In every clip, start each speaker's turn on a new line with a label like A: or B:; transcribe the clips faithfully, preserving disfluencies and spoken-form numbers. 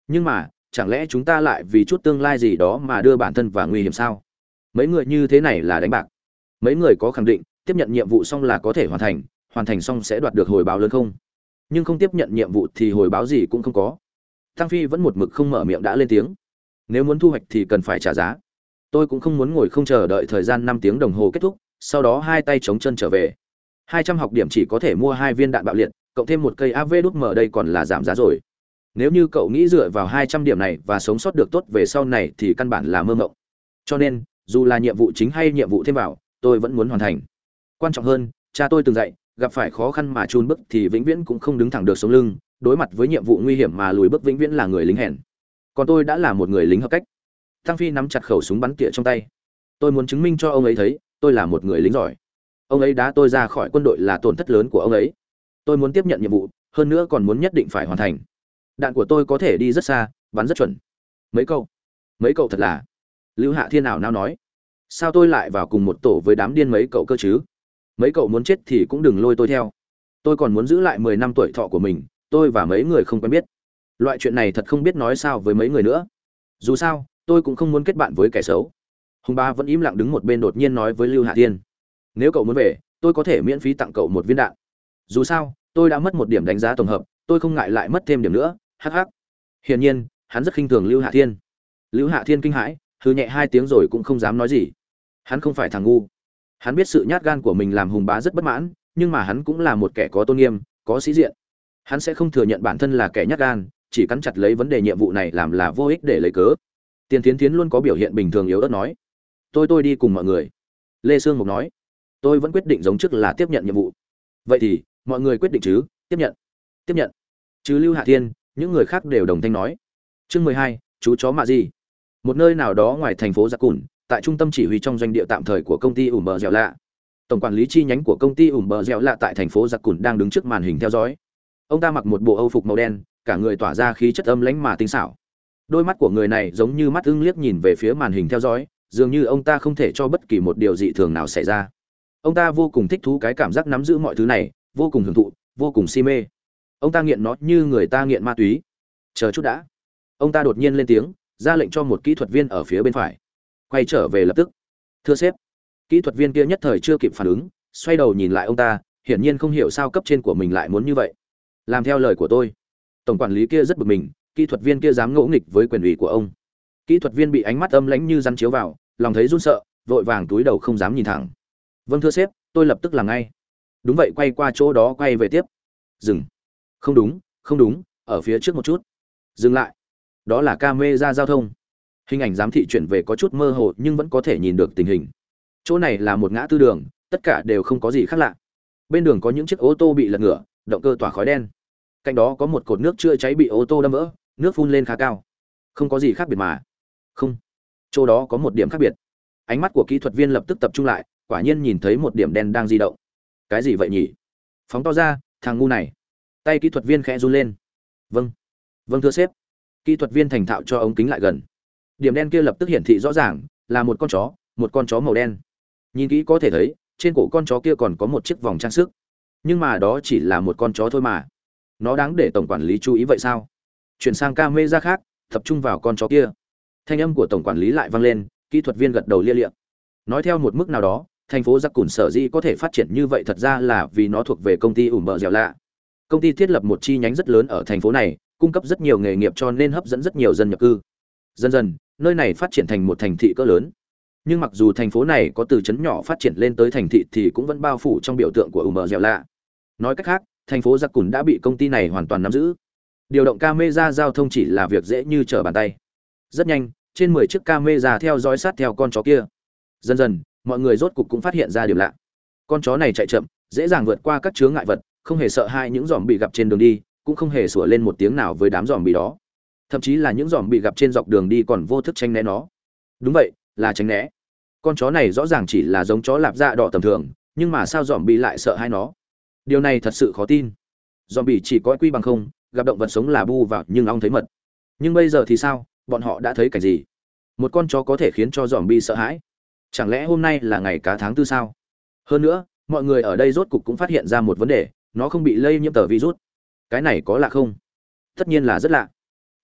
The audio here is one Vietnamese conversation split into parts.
A: Nhưng mà chẳng lẽ chúng ta lại vì chút tương lai gì đó mà đưa bản thân vào nguy hiểm sao? Mấy người như thế này là đánh bạc. Mấy người có khẳng định tiếp nhận nhiệm vụ xong là có thể hoàn thành, hoàn thành xong sẽ đoạt được hồi báo lớn không? Nhưng không tiếp nhận nhiệm vụ thì hồi báo gì cũng không có. Tăng Phi vẫn một mực không mở miệng đã lên tiếng. Nếu muốn thu hoạch thì cần phải trả giá. Tôi cũng không muốn ngồi không chờ đợi thời gian năm tiếng đồng hồ kết thúc, sau đó hai tay chống chân trở về. hai trăm học điểm chỉ có thể mua hai viên đạn bạo liệt, cộng thêm một cây a vê đút em đây còn là giảm giá rồi. Nếu như cậu nghĩ dựa vào hai trăm điểm này và sống sót được tốt về sau này thì căn bản là mơ mộng. Cho nên, dù là nhiệm vụ chính hay nhiệm vụ thêm vào, tôi vẫn muốn hoàn thành. Quan trọng hơn, cha tôi từng dạy, gặp phải khó khăn mà chùn bước thì vĩnh viễn cũng không đứng thẳng được sống lưng, đối mặt với nhiệm vụ nguy hiểm mà lùi bước vĩnh viễn là người lính hèn. Còn tôi đã là một người lính hợp cách. Tăng Phi nắm chặt khẩu súng bắn tỉa trong tay. Tôi muốn chứng minh cho ông ấy thấy, tôi là một người lính giỏi. Ông ấy đá tôi ra khỏi quân đội là tổn thất lớn của ông ấy. Tôi muốn tiếp nhận nhiệm vụ, hơn nữa còn muốn nhất định phải hoàn thành. Đạn của tôi có thể đi rất xa, bắn rất chuẩn. Mấy câu, mấy cậu thật là. Lưu Hạ Thiên nào nào nói, sao tôi lại vào cùng một tổ với đám điên mấy cậu cơ chứ? Mấy cậu muốn chết thì cũng đừng lôi tôi theo. Tôi còn muốn giữ lại mười năm tuổi thọ của mình, tôi và mấy người không quen biết. Loại chuyện này thật không biết nói sao với mấy người nữa. Dù sao, tôi cũng không muốn kết bạn với kẻ xấu. Hùng Ba vẫn im lặng đứng một bên đột nhiên nói với Lưu Hạ Thiên, nếu cậu muốn về, tôi có thể miễn phí tặng cậu một viên đạn. Dù sao, tôi đã mất một điểm đánh giá tổng hợp, tôi không ngại lại mất thêm điểm nữa. Hắc hắc. Hiển nhiên, hắn rất khinh thường Lưu Hạ Thiên. Lưu Hạ Thiên kinh hãi, hừ nhẹ hai tiếng rồi cũng không dám nói gì. Hắn không phải thằng ngu. Hắn biết sự nhát gan của mình làm Hùng Bá rất bất mãn, nhưng mà hắn cũng là một kẻ có tôn nghiêm, có sĩ diện. Hắn sẽ không thừa nhận bản thân là kẻ nhát gan, chỉ cắn chặt lấy vấn đề nhiệm vụ này làm là vô ích để lấy cớ. Tiền Thiến Thiến luôn có biểu hiện bình thường yếu ớt nói, tôi tôi đi cùng mọi người. Lê Sương Mục nói, tôi vẫn quyết định giống trước là tiếp nhận nhiệm vụ. Vậy thì mọi người quyết định chứ? Tiếp nhận. Tiếp nhận. Chứ Lưu Hạ Thiên, những người khác đều đồng thanh nói. Chương mười hai, chú chó mạ gì? Một nơi nào đó ngoài thành phố Giặc Cùn, tại trung tâm chỉ huy trong doanh địa tạm thời của công ty ủm bờ dẻo lạ. Tổng quản lý chi nhánh của công ty ủm bờ dẻo lạ tại thành phố Giặc Cùn đang đứng trước màn hình theo dõi. Ông ta mặc một bộ âu phục màu đen, cả người tỏa ra khí chất âm lãnh mà tinh xảo. Đôi mắt của người này giống như mắt ưng liếc nhìn về phía màn hình theo dõi, dường như ông ta không thể cho bất kỳ một điều dị thường nào xảy ra. Ông ta vô cùng thích thú cái cảm giác nắm giữ mọi thứ này, vô cùng hưởng thụ, vô cùng si mê. Ông ta nghiện nó như người ta nghiện ma túy. Chờ chút đã. Ông ta đột nhiên lên tiếng, ra lệnh cho một kỹ thuật viên ở phía bên phải quay trở về lập tức. Thưa sếp. Kỹ thuật viên kia nhất thời chưa kịp phản ứng, xoay đầu nhìn lại ông ta, hiển nhiên không hiểu sao cấp trên của mình lại muốn như vậy. Làm theo lời của tôi. Tổng quản lý kia rất bực mình, kỹ thuật viên kia dám ngỗ nghịch với quyền ủy của ông. Kỹ thuật viên bị ánh mắt âm lãnh như rắn chiếu vào, lòng thấy run sợ, vội vàng túi đầu không dám nhìn thẳng. Vâng thưa sếp, tôi lập tức làm ngay. Đúng vậy, quay qua chỗ đó quay về tiếp. Dừng. Không đúng, không đúng, ở phía trước một chút. Dừng lại. Đó là camera giao thông. Hình ảnh giám thị chuyển về có chút mơ hồ nhưng vẫn có thể nhìn được tình hình. Chỗ này là một ngã tư đường, tất cả đều không có gì khác lạ. Bên đường có những chiếc ô tô bị lật ngửa, động cơ tỏa khói đen. Cạnh đó có một cột nước chữa cháy bị ô tô đâm vỡ, nước phun lên khá cao. Không có gì khác biệt mà. Không. Chỗ đó có một điểm khác biệt. Ánh mắt của kỹ thuật viên lập tức tập trung lại, quả nhiên nhìn thấy một điểm đen đang di động. Cái gì vậy nhỉ? Phóng to ra, thằng ngu này. Tay kỹ thuật viên khẽ run lên. Vâng. Vâng thưa sếp. Kỹ thuật viên thành thạo cho ống kính lại gần. Điểm đen kia lập tức hiển thị rõ ràng, là một con chó, một con chó màu đen. Nhìn kỹ có thể thấy, trên cổ con chó kia còn có một chiếc vòng trang sức. Nhưng mà đó chỉ là một con chó thôi mà. Nó đáng để tổng quản lý chú ý vậy sao? Chuyển sang camera khác, tập trung vào con chó kia. Thanh âm của tổng quản lý lại vang lên, kỹ thuật viên gật đầu lia lịa. Nói theo một mức nào đó, thành phố Giặc Cùn sở dĩ có thể phát triển như vậy thật ra là vì nó thuộc về công ty ủm bờ dẻo lạ. Công ty thiết lập một chi nhánh rất lớn ở thành phố này, cung cấp rất nhiều nghề nghiệp cho nên hấp dẫn rất nhiều dân nhập cư. Dần dần, nơi này phát triển thành một thành thị cỡ lớn. Nhưng mặc dù thành phố này có từ trấn nhỏ phát triển lên tới thành thị thì cũng vẫn bao phủ trong biểu tượng của ủm bờ dẻo lạ. Nói cách khác, thành phố Giặc Cùn đã bị công ty này hoàn toàn nắm giữ. Điều động camera giao thông chỉ là việc dễ như trở bàn tay. Rất nhanh, trên mười chiếc camera theo dõi sát theo con chó kia. Dần dần, mọi người rốt cục cũng phát hiện ra điểm lạ. Con chó này chạy chậm, dễ dàng vượt qua các chướng ngại vật, không hề sợ hai những giòm bị gặp trên đường đi, cũng không hề sủa lên một tiếng nào với đám giòm bị đó. Thậm chí là những giòm bị gặp trên dọc đường đi còn vô thức tránh né nó. Đúng vậy, là tránh né. Con chó này rõ ràng chỉ là giống chó lạp dạ đỏ tầm thường, nhưng mà sao giòm bị lại sợ hai nó? Điều này thật sự khó tin. Giòm bị chỉ có quy bằng không, gặp động vật sống là bu vào nhưng ong thấy mật. Nhưng bây giờ thì sao? Bọn họ đã thấy cảnh gì? Một con chó có thể khiến cho giòm bị sợ hãi? Chẳng lẽ hôm nay là ngày cá tháng tư sao? Hơn nữa, mọi người ở đây rốt cục cũng phát hiện ra một vấn đề, nó không bị lây nhiễm tờ virus. Cái này có lạ không? Tất nhiên là rất lạ.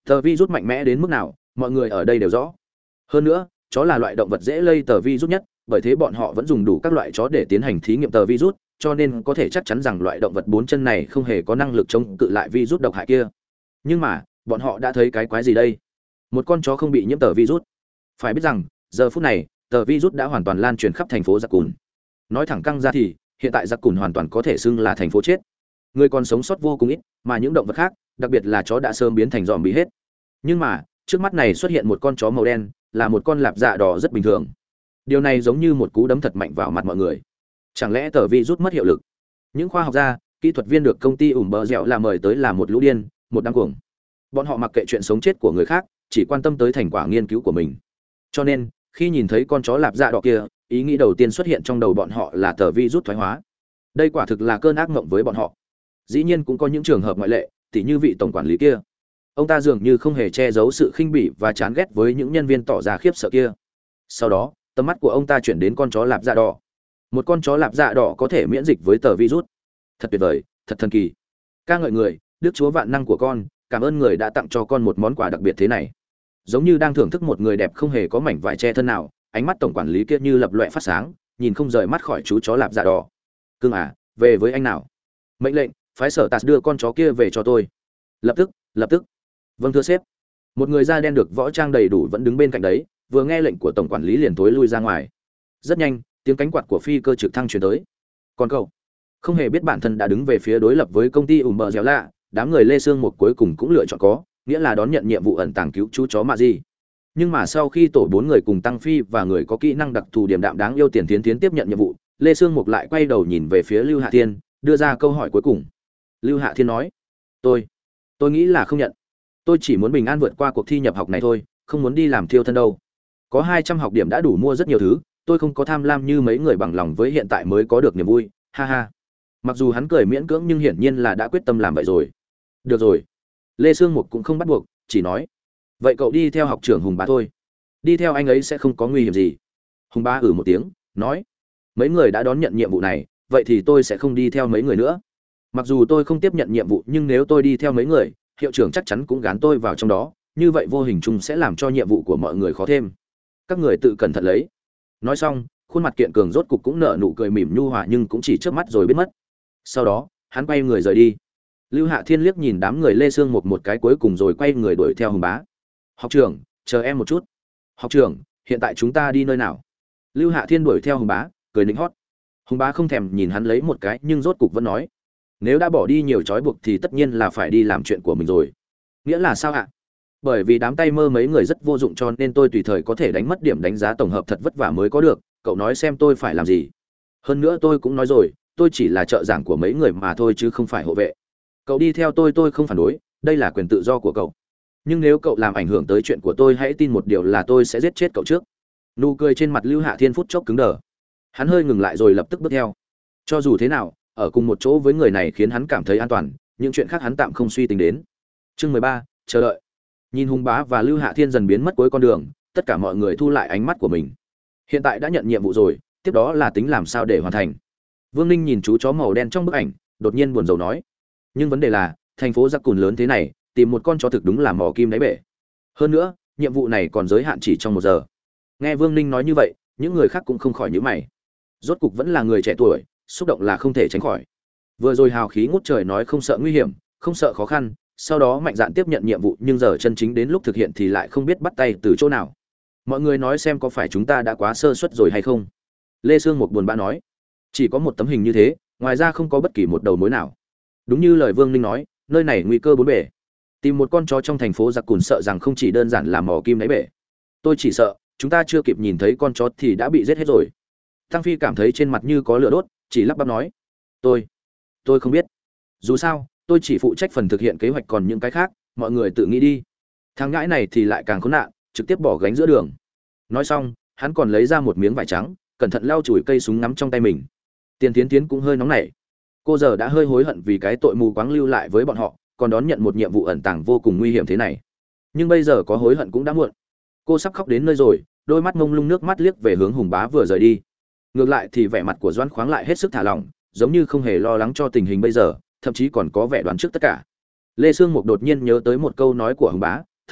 A: Tờ virus mạnh mẽ đến mức nào, mọi người ở đây đều rõ. Hơn nữa, chó là loại động vật dễ lây tờ virus nhất, bởi thế bọn họ vẫn dùng đủ các loại chó để tiến hành thí nghiệm tờ virus, cho nên có thể chắc chắn rằng loại động vật bốn chân này không hề có năng lực chống cự lại virus độc hại kia. Nhưng mà, bọn họ đã thấy cái quái gì đây? Một con chó không bị nhiễm tờ virus. Phải biết rằng, giờ phút này, tờ virus đã hoàn toàn lan truyền khắp thành phố Giặc Cùn. Nói thẳng căng ra thì, hiện tại Giặc Cùn hoàn toàn có thể xưng là thành phố chết. Người còn sống sót vô cùng ít, mà những động vật khác, đặc biệt là chó đã sớm biến thành zombie hết. Nhưng mà, trước mắt này xuất hiện một con chó màu đen, là một con lạp dạ đỏ rất bình thường. Điều này giống như một cú đấm thật mạnh vào mặt mọi người. Chẳng lẽ tờ virus mất hiệu lực? Những khoa học gia, kỹ thuật viên được công ty ủng bờ dẻo là mời tới là một lũ điên, một đám cuồng. Bọn họ mặc kệ chuyện sống chết của người khác, chỉ quan tâm tới thành quả nghiên cứu của mình. Cho nên, khi nhìn thấy con chó lạp dạ đỏ kia, ý nghĩ đầu tiên xuất hiện trong đầu bọn họ là tờ virus thoái hóa. Đây quả thực là cơn ác mộng với bọn họ. Dĩ nhiên cũng có những trường hợp ngoại lệ, tỉ như vị tổng quản lý kia. Ông ta dường như không hề che giấu sự khinh bỉ và chán ghét với những nhân viên tỏ ra khiếp sợ kia. Sau đó, tầm mắt của ông ta chuyển đến con chó lạp dạ đỏ. Một con chó lạp dạ đỏ có thể miễn dịch với tờ virus. Thật tuyệt vời, thật thần kỳ. Ca ngợi người, đức chúa vạn năng của con, cảm ơn người đã tặng cho con một món quà đặc biệt thế này. Giống như đang thưởng thức một người đẹp không hề có mảnh vải che thân nào, ánh mắt tổng quản lý kia như lập loè phát sáng, nhìn không rời mắt khỏi chú chó lạp dạ đỏ. Cưng à, về với anh nào. Mệnh lệnh, phái sở tạt đưa con chó kia về cho tôi. Lập tức, lập tức. Vâng thưa sếp. Một người da đen được võ trang đầy đủ vẫn đứng bên cạnh đấy, vừa nghe lệnh của tổng quản lý liền tối lui ra ngoài. Rất nhanh, tiếng cánh quạt của phi cơ trực thăng truyền tới. Còn cậu, không hề biết bản thân đã đứng về phía đối lập với công ty ủng bờ dẻo lạ, đám người Lê Sương một cuối cùng cũng lựa chọn có, nghĩa là đón nhận nhiệm vụ ẩn tàng cứu chú chó Mạ Di. Nhưng mà sau khi tổ bốn người cùng Tăng Phi và người có kỹ năng đặc thù điểm đạm đáng yêu Tiền Tiến Tiến tiếp nhận nhiệm vụ, Lê Sương Mục lại quay đầu nhìn về phía Lưu Hạ Thiên, đưa ra câu hỏi cuối cùng. Lưu Hạ Thiên nói: "Tôi, tôi nghĩ là không nhận. Tôi chỉ muốn bình an vượt qua cuộc thi nhập học này thôi, không muốn đi làm thiêu thân đâu. Có hai trăm học điểm đã đủ mua rất nhiều thứ, tôi không có tham lam như mấy người bằng lòng với hiện tại mới có được niềm vui." Ha ha. Mặc dù hắn cười miễn cưỡng nhưng hiển nhiên là đã quyết tâm làm vậy rồi. Được rồi. Lê Sương Mục cũng không bắt buộc, chỉ nói: "Vậy cậu đi theo học trưởng Hùng Bá thôi. Đi theo anh ấy sẽ không có nguy hiểm gì." Hùng Bá ử một tiếng, nói: "Mấy người đã đón nhận nhiệm vụ này, vậy thì tôi sẽ không đi theo mấy người nữa. Mặc dù tôi không tiếp nhận nhiệm vụ nhưng nếu tôi đi theo mấy người, hiệu trưởng chắc chắn cũng gán tôi vào trong đó, như vậy vô hình chung sẽ làm cho nhiệm vụ của mọi người khó thêm. Các người tự cẩn thận lấy." Nói xong, khuôn mặt kiện cường rốt cục cũng nở nụ cười mỉm nhu hòa nhưng cũng chỉ chớp mắt rồi biến mất. Sau đó, hắn quay người rời đi. Lưu Hạ Thiên liếc nhìn đám người Lê Sương một một cái cuối cùng rồi quay người đuổi theo Hùng Bá. "Học trưởng, chờ em một chút." "Học trưởng, hiện tại chúng ta đi nơi nào?" Lưu Hạ Thiên đuổi theo Hùng Bá, cười nịnh hót. Hùng Bá không thèm nhìn hắn lấy một cái nhưng rốt cục vẫn nói: "Nếu đã bỏ đi nhiều trói buộc thì tất nhiên là phải đi làm chuyện của mình rồi." "Nghĩa là sao ạ?" "Bởi vì đám tay mơ mấy người rất vô dụng cho nên tôi tùy thời có thể đánh mất điểm đánh giá tổng hợp thật vất vả mới có được, cậu nói xem tôi phải làm gì. Hơn nữa tôi cũng nói rồi, tôi chỉ là trợ giảng của mấy người mà thôi chứ không phải hộ vệ. Cậu đi theo tôi tôi không phản đối, đây là quyền tự do của cậu. Nhưng nếu cậu làm ảnh hưởng tới chuyện của tôi hãy tin một điều là tôi sẽ giết chết cậu trước." Nụ cười trên mặt Lưu Hạ Thiên phút chốc cứng đờ. Hắn hơi ngừng lại rồi lập tức bước theo. Cho dù thế nào, ở cùng một chỗ với người này khiến hắn cảm thấy an toàn, những chuyện khác hắn tạm không suy tính đến. Chương mười ba, chờ đợi. Nhìn Hùng Bá và Lưu Hạ Thiên dần biến mất cuối con đường, tất cả mọi người thu lại ánh mắt của mình. Hiện tại đã nhận nhiệm vụ rồi, tiếp đó là tính làm sao để hoàn thành. Vương Ninh nhìn chú chó màu đen trong bức ảnh, đột nhiên buồn rầu nói: "Nhưng vấn đề là, thành phố Giặc Cùn lớn thế này, tìm một con chó thực đúng là mò kim đáy bể. Hơn nữa, nhiệm vụ này còn giới hạn chỉ trong một giờ." Nghe Vương Ninh nói như vậy, những người khác cũng không khỏi nhíu mày. Rốt cục vẫn là người trẻ tuổi, xúc động là không thể tránh khỏi. Vừa rồi hào khí ngút trời nói không sợ nguy hiểm, không sợ khó khăn, sau đó mạnh dạn tiếp nhận nhiệm vụ nhưng giờ chân chính đến lúc thực hiện thì lại không biết bắt tay từ chỗ nào. Mọi người nói xem có phải chúng ta đã quá sơ suất rồi hay không? Lê Sương một buồn bã nói: "Chỉ có một tấm hình như thế, ngoài ra không có bất kỳ một đầu mối nào." Đúng như lời Vương Ninh nói, nơi này nguy cơ bốn bể. Tìm một con chó trong thành phố Giặc Cùn sợ rằng không chỉ đơn giản là mò kim đáy bể. Tôi chỉ sợ, chúng ta chưa kịp nhìn thấy con chó thì đã bị giết hết rồi. Tăng Phi cảm thấy trên mặt như có lửa đốt, chỉ lắp bắp nói: "Tôi, tôi không biết. Dù sao, tôi chỉ phụ trách phần thực hiện kế hoạch còn những cái khác, mọi người tự nghĩ đi." Thằng ngãi này thì lại càng khốn nạn, trực tiếp bỏ gánh giữa đường. Nói xong, hắn còn lấy ra một miếng vải trắng, cẩn thận lau chùi cây súng ngắm trong tay mình. Tiền Tiến Tiến cũng hơi nóng nảy. Cô giờ đã hơi hối hận vì cái tội mù quáng lưu lại với bọn họ, còn đón nhận một nhiệm vụ ẩn tàng vô cùng nguy hiểm thế này. Nhưng bây giờ có hối hận cũng đã muộn. Cô sắp khóc đến nơi rồi, đôi mắt mông lung nước mắt liếc về hướng Hùng Bá vừa rời đi. Ngược lại thì vẻ mặt của Doãn Khoáng lại hết sức thả lỏng, giống như không hề lo lắng cho tình hình bây giờ, thậm chí còn có vẻ đoán trước tất cả. Lê Sương Mục đột nhiên nhớ tới một câu nói của Hùng Bá,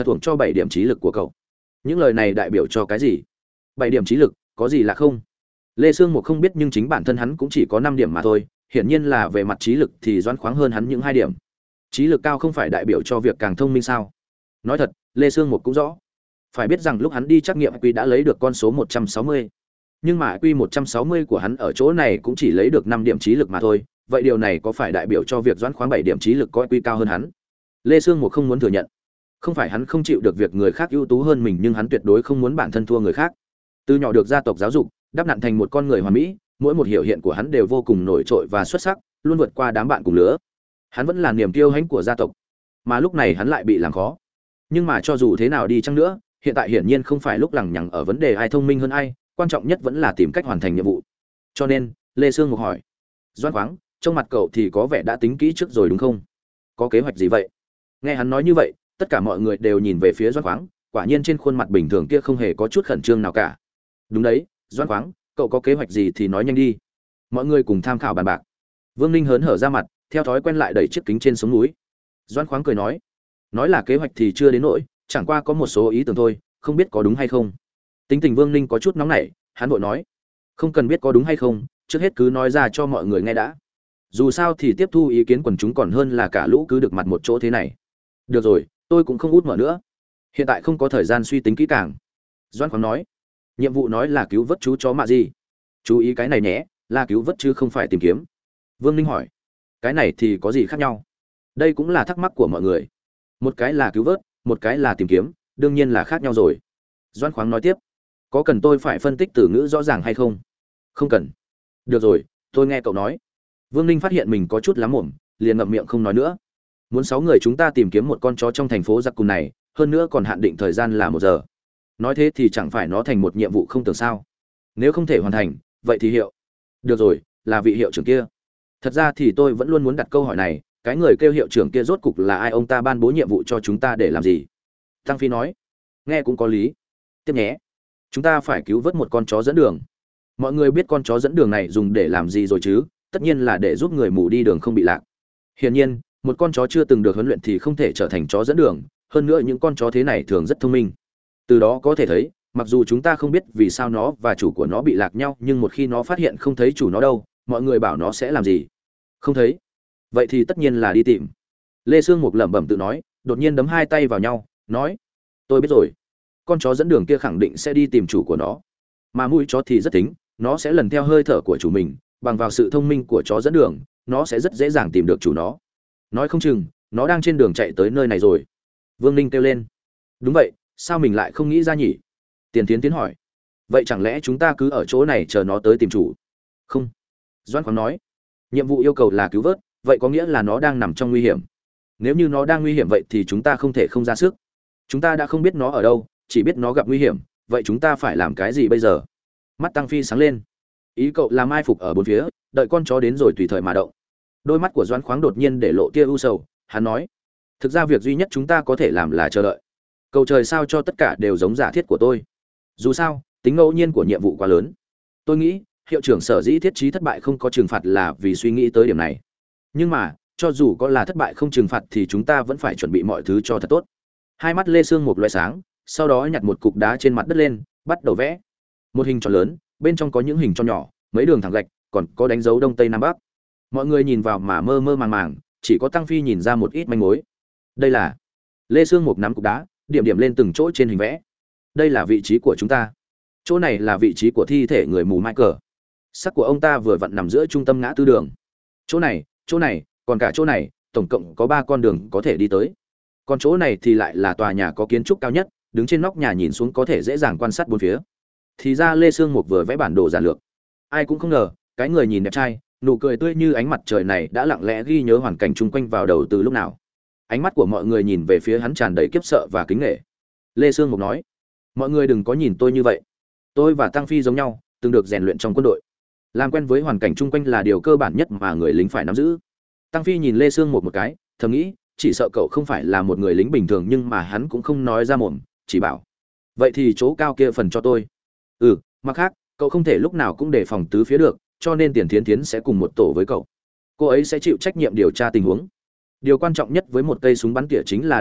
A: thật uổng cho bảy điểm trí lực của cậu. Những lời này đại biểu cho cái gì? Bảy điểm trí lực có gì lạ không? Lê Sương Mục không biết, nhưng chính bản thân hắn cũng chỉ có năm điểm mà thôi, hiển nhiên là về mặt trí lực thì Doãn Khoáng hơn hắn những hai điểm. Trí lực cao không phải đại biểu cho việc càng thông minh sao? Nói thật, Lê Sương Mục cũng rõ. Phải biết rằng lúc hắn đi trắc nghiệm quy đã lấy được con số một trăm sáu mươi. Nhưng mà quy một trăm sáu mươi của hắn ở chỗ này cũng chỉ lấy được năm điểm trí lực mà thôi, vậy điều này có phải đại biểu cho việc Doãn Khoáng bảy điểm trí lực có quy cao hơn hắn? Lê Sương Mục không muốn thừa nhận. Không phải hắn không chịu được việc người khác ưu tú hơn mình, nhưng hắn tuyệt đối không muốn bản thân thua người khác. Từ nhỏ được gia tộc giáo dục, đắp nặn thành một con người hoàn mỹ, mỗi một biểu hiện của hắn đều vô cùng nổi trội và xuất sắc, luôn vượt qua đám bạn cùng lứa. Hắn vẫn là niềm kiêu hãnh của gia tộc, mà lúc này hắn lại bị làm khó. Nhưng mà cho dù thế nào đi chăng nữa, hiện tại hiển nhiên không phải lúc lằng nhằng ở vấn đề ai thông minh hơn ai, quan trọng nhất vẫn là tìm cách hoàn thành nhiệm vụ. Cho nên, Lê Sương Mục hỏi: "Doãn Khoáng, trong mặt cậu thì có vẻ đã tính kỹ trước rồi đúng không? Có kế hoạch gì vậy?" Nghe hắn nói như vậy, tất cả mọi người đều nhìn về phía Doãn Khoáng, quả nhiên trên khuôn mặt bình thường kia không hề có chút khẩn trương nào cả. "Đúng đấy, Doãn Khoáng, cậu có kế hoạch gì thì nói nhanh đi." Mọi người cùng tham khảo bàn bạc. Vương Ninh hớn hở ra mặt, theo thói quen lại đẩy chiếc kính trên sống núi. Doãn Khoáng cười nói: "Nói là kế hoạch thì chưa đến nỗi, chẳng qua có một số ý tưởng thôi, không biết có đúng hay không." Tính tình Vương Ninh có chút nóng nảy, hắn vội nói: "Không cần biết có đúng hay không, trước hết cứ nói ra cho mọi người nghe đã. Dù sao thì tiếp thu ý kiến quần chúng còn hơn là cả lũ cứ được mặt một chỗ thế này." "Được rồi, tôi cũng không út mở nữa. Hiện tại không có thời gian suy tính kỹ càng." Doãn Khoáng nói: "Nhiệm vụ nói là cứu vớt chú chó mạ gì? Chú ý cái này nhé, là cứu vớt chứ không phải tìm kiếm." Vương Ninh hỏi: "Cái này thì có gì khác nhau?" Đây cũng là thắc mắc của mọi người. Một cái là cứu vớt, một cái là tìm kiếm, đương nhiên là khác nhau rồi. Doãn Khoáng nói tiếp: "Có cần tôi phải phân tích từ ngữ rõ ràng hay không?" "Không cần." "Được rồi, tôi nghe cậu nói." Vương Ninh phát hiện mình có chút lắm mồm, liền ngậm miệng không nói nữa. Muốn sáu người chúng ta tìm kiếm một con chó trong thành phố giặc cùn này, hơn nữa còn hạn định thời gian là một giờ. Nói thế thì chẳng phải nó thành một nhiệm vụ không tưởng sao? Nếu không thể hoàn thành, vậy thì hiệu. Được rồi, là vị hiệu trưởng kia. Thật ra thì tôi vẫn luôn muốn đặt câu hỏi này, cái người kêu hiệu trưởng kia rốt cục là ai, ông ta ban bố nhiệm vụ cho chúng ta để làm gì? Tăng Phi nói: "Nghe cũng có lý. Tiếp nhé. Chúng ta phải cứu vớt một con chó dẫn đường." Mọi người biết con chó dẫn đường này dùng để làm gì rồi chứ? Tất nhiên là để giúp người mù đi đường không bị lạc. Hiển nhiên, một con chó chưa từng được huấn luyện thì không thể trở thành chó dẫn đường, hơn nữa những con chó thế này thường rất thông minh. Từ đó có thể thấy, mặc dù chúng ta không biết vì sao nó và chủ của nó bị lạc nhau, nhưng một khi nó phát hiện không thấy chủ nó đâu, mọi người bảo nó sẽ làm gì? Không thấy. Vậy thì tất nhiên là đi tìm. Lê Sương Mục lẩm bẩm tự nói, đột nhiên đấm hai tay vào nhau, nói: "Tôi biết rồi. Con chó dẫn đường kia khẳng định sẽ đi tìm chủ của nó. Mà mũi chó thì rất tính, nó sẽ lần theo hơi thở của chủ mình, bằng vào sự thông minh của chó dẫn đường, nó sẽ rất dễ dàng tìm được chủ nó. Nói không chừng, nó đang trên đường chạy tới nơi này rồi." Vương Ninh kêu lên: "Đúng vậy, sao mình lại không nghĩ ra nhỉ?" Tiền Tiến Tiến hỏi: "Vậy chẳng lẽ chúng ta cứ ở chỗ này chờ nó tới tìm chủ?" "Không." Doãn Khoáng nói: "Nhiệm vụ yêu cầu là cứu vớt, vậy có nghĩa là nó đang nằm trong nguy hiểm. Nếu như nó đang nguy hiểm vậy thì chúng ta không thể không ra sức. Chúng ta đã không biết nó ở đâu, chỉ biết nó gặp nguy hiểm, vậy chúng ta phải làm cái gì bây giờ?" Mắt Tăng Phi sáng lên. "Ý cậu là mai phục ở bốn phía, đợi con chó đến rồi tùy thời mà động." Đôi mắt của Doãn Khoáng đột nhiên để lộ tia u sầu, hắn nói: "Thực ra việc duy nhất chúng ta có thể làm là chờ đợi. Cầu trời sao cho tất cả đều giống giả thiết của tôi. Dù sao, tính ngẫu nhiên của nhiệm vụ quá lớn. Tôi nghĩ, hiệu trưởng sở dĩ thiết trí thất bại không có trừng phạt là vì suy nghĩ tới điểm này. Nhưng mà, cho dù có là thất bại không trừng phạt thì chúng ta vẫn phải chuẩn bị mọi thứ cho thật tốt." Hai mắt Lê Sương Mục loé sáng, sau đó nhặt một cục đá trên mặt đất lên, bắt đầu vẽ. Một hình tròn lớn, bên trong có những hình tròn nhỏ, mấy đường thẳng gạch, còn có đánh dấu đông tây nam bắc. Mọi người nhìn vào mà mơ mơ màng màng, chỉ có Tăng Phi nhìn ra một ít manh mối. Đây là... Lê Sương Mục nắm cục đá, điểm điểm lên từng chỗ trên hình vẽ. Đây là vị trí của chúng ta. Chỗ này là vị trí của thi thể người mù Michael. Xác của ông ta vừa vặn nằm giữa trung tâm ngã tư đường. Chỗ này, chỗ này, còn cả chỗ này, tổng cộng có ba con đường có thể đi tới. Còn chỗ này thì lại là tòa nhà có kiến trúc cao nhất, đứng trên nóc nhà nhìn xuống có thể dễ dàng quan sát bốn phía. Thì ra Lê Sương Mục vừa vẽ bản đồ giản lược. Ai cũng không ngờ, cái người nhìn đẹp trai, nụ cười tươi như ánh mặt trời này đã lặng lẽ ghi nhớ hoàn cảnh chung quanh vào đầu từ lúc nào. Ánh mắt của mọi người nhìn về phía hắn tràn đầy kiếp sợ và kính nể. Lê Sương Mục nói: "Mọi người đừng có nhìn tôi như vậy. Tôi và Tăng Phi giống nhau, từng được rèn luyện trong quân đội. Làm quen với hoàn cảnh chung quanh là điều cơ bản nhất mà người lính phải nắm giữ." Tăng Phi nhìn Lê Sương Mục một cái, thầm nghĩ, chỉ sợ cậu không phải là một người lính bình thường, nhưng mà hắn cũng không nói ra mồm, chỉ bảo: "Vậy thì chỗ cao kia phần cho tôi." "Ừ, mặt khác, cậu không thể lúc nào cũng đề phòng tứ phía được, cho nên Tiền Thiến Thiến sẽ cùng một tổ với cậu. Cô ấy sẽ chịu trách nhiệm điều tra tình huống. Điều quan trọng nhất với một cây súng bắn tỉa chính là đôi mắt,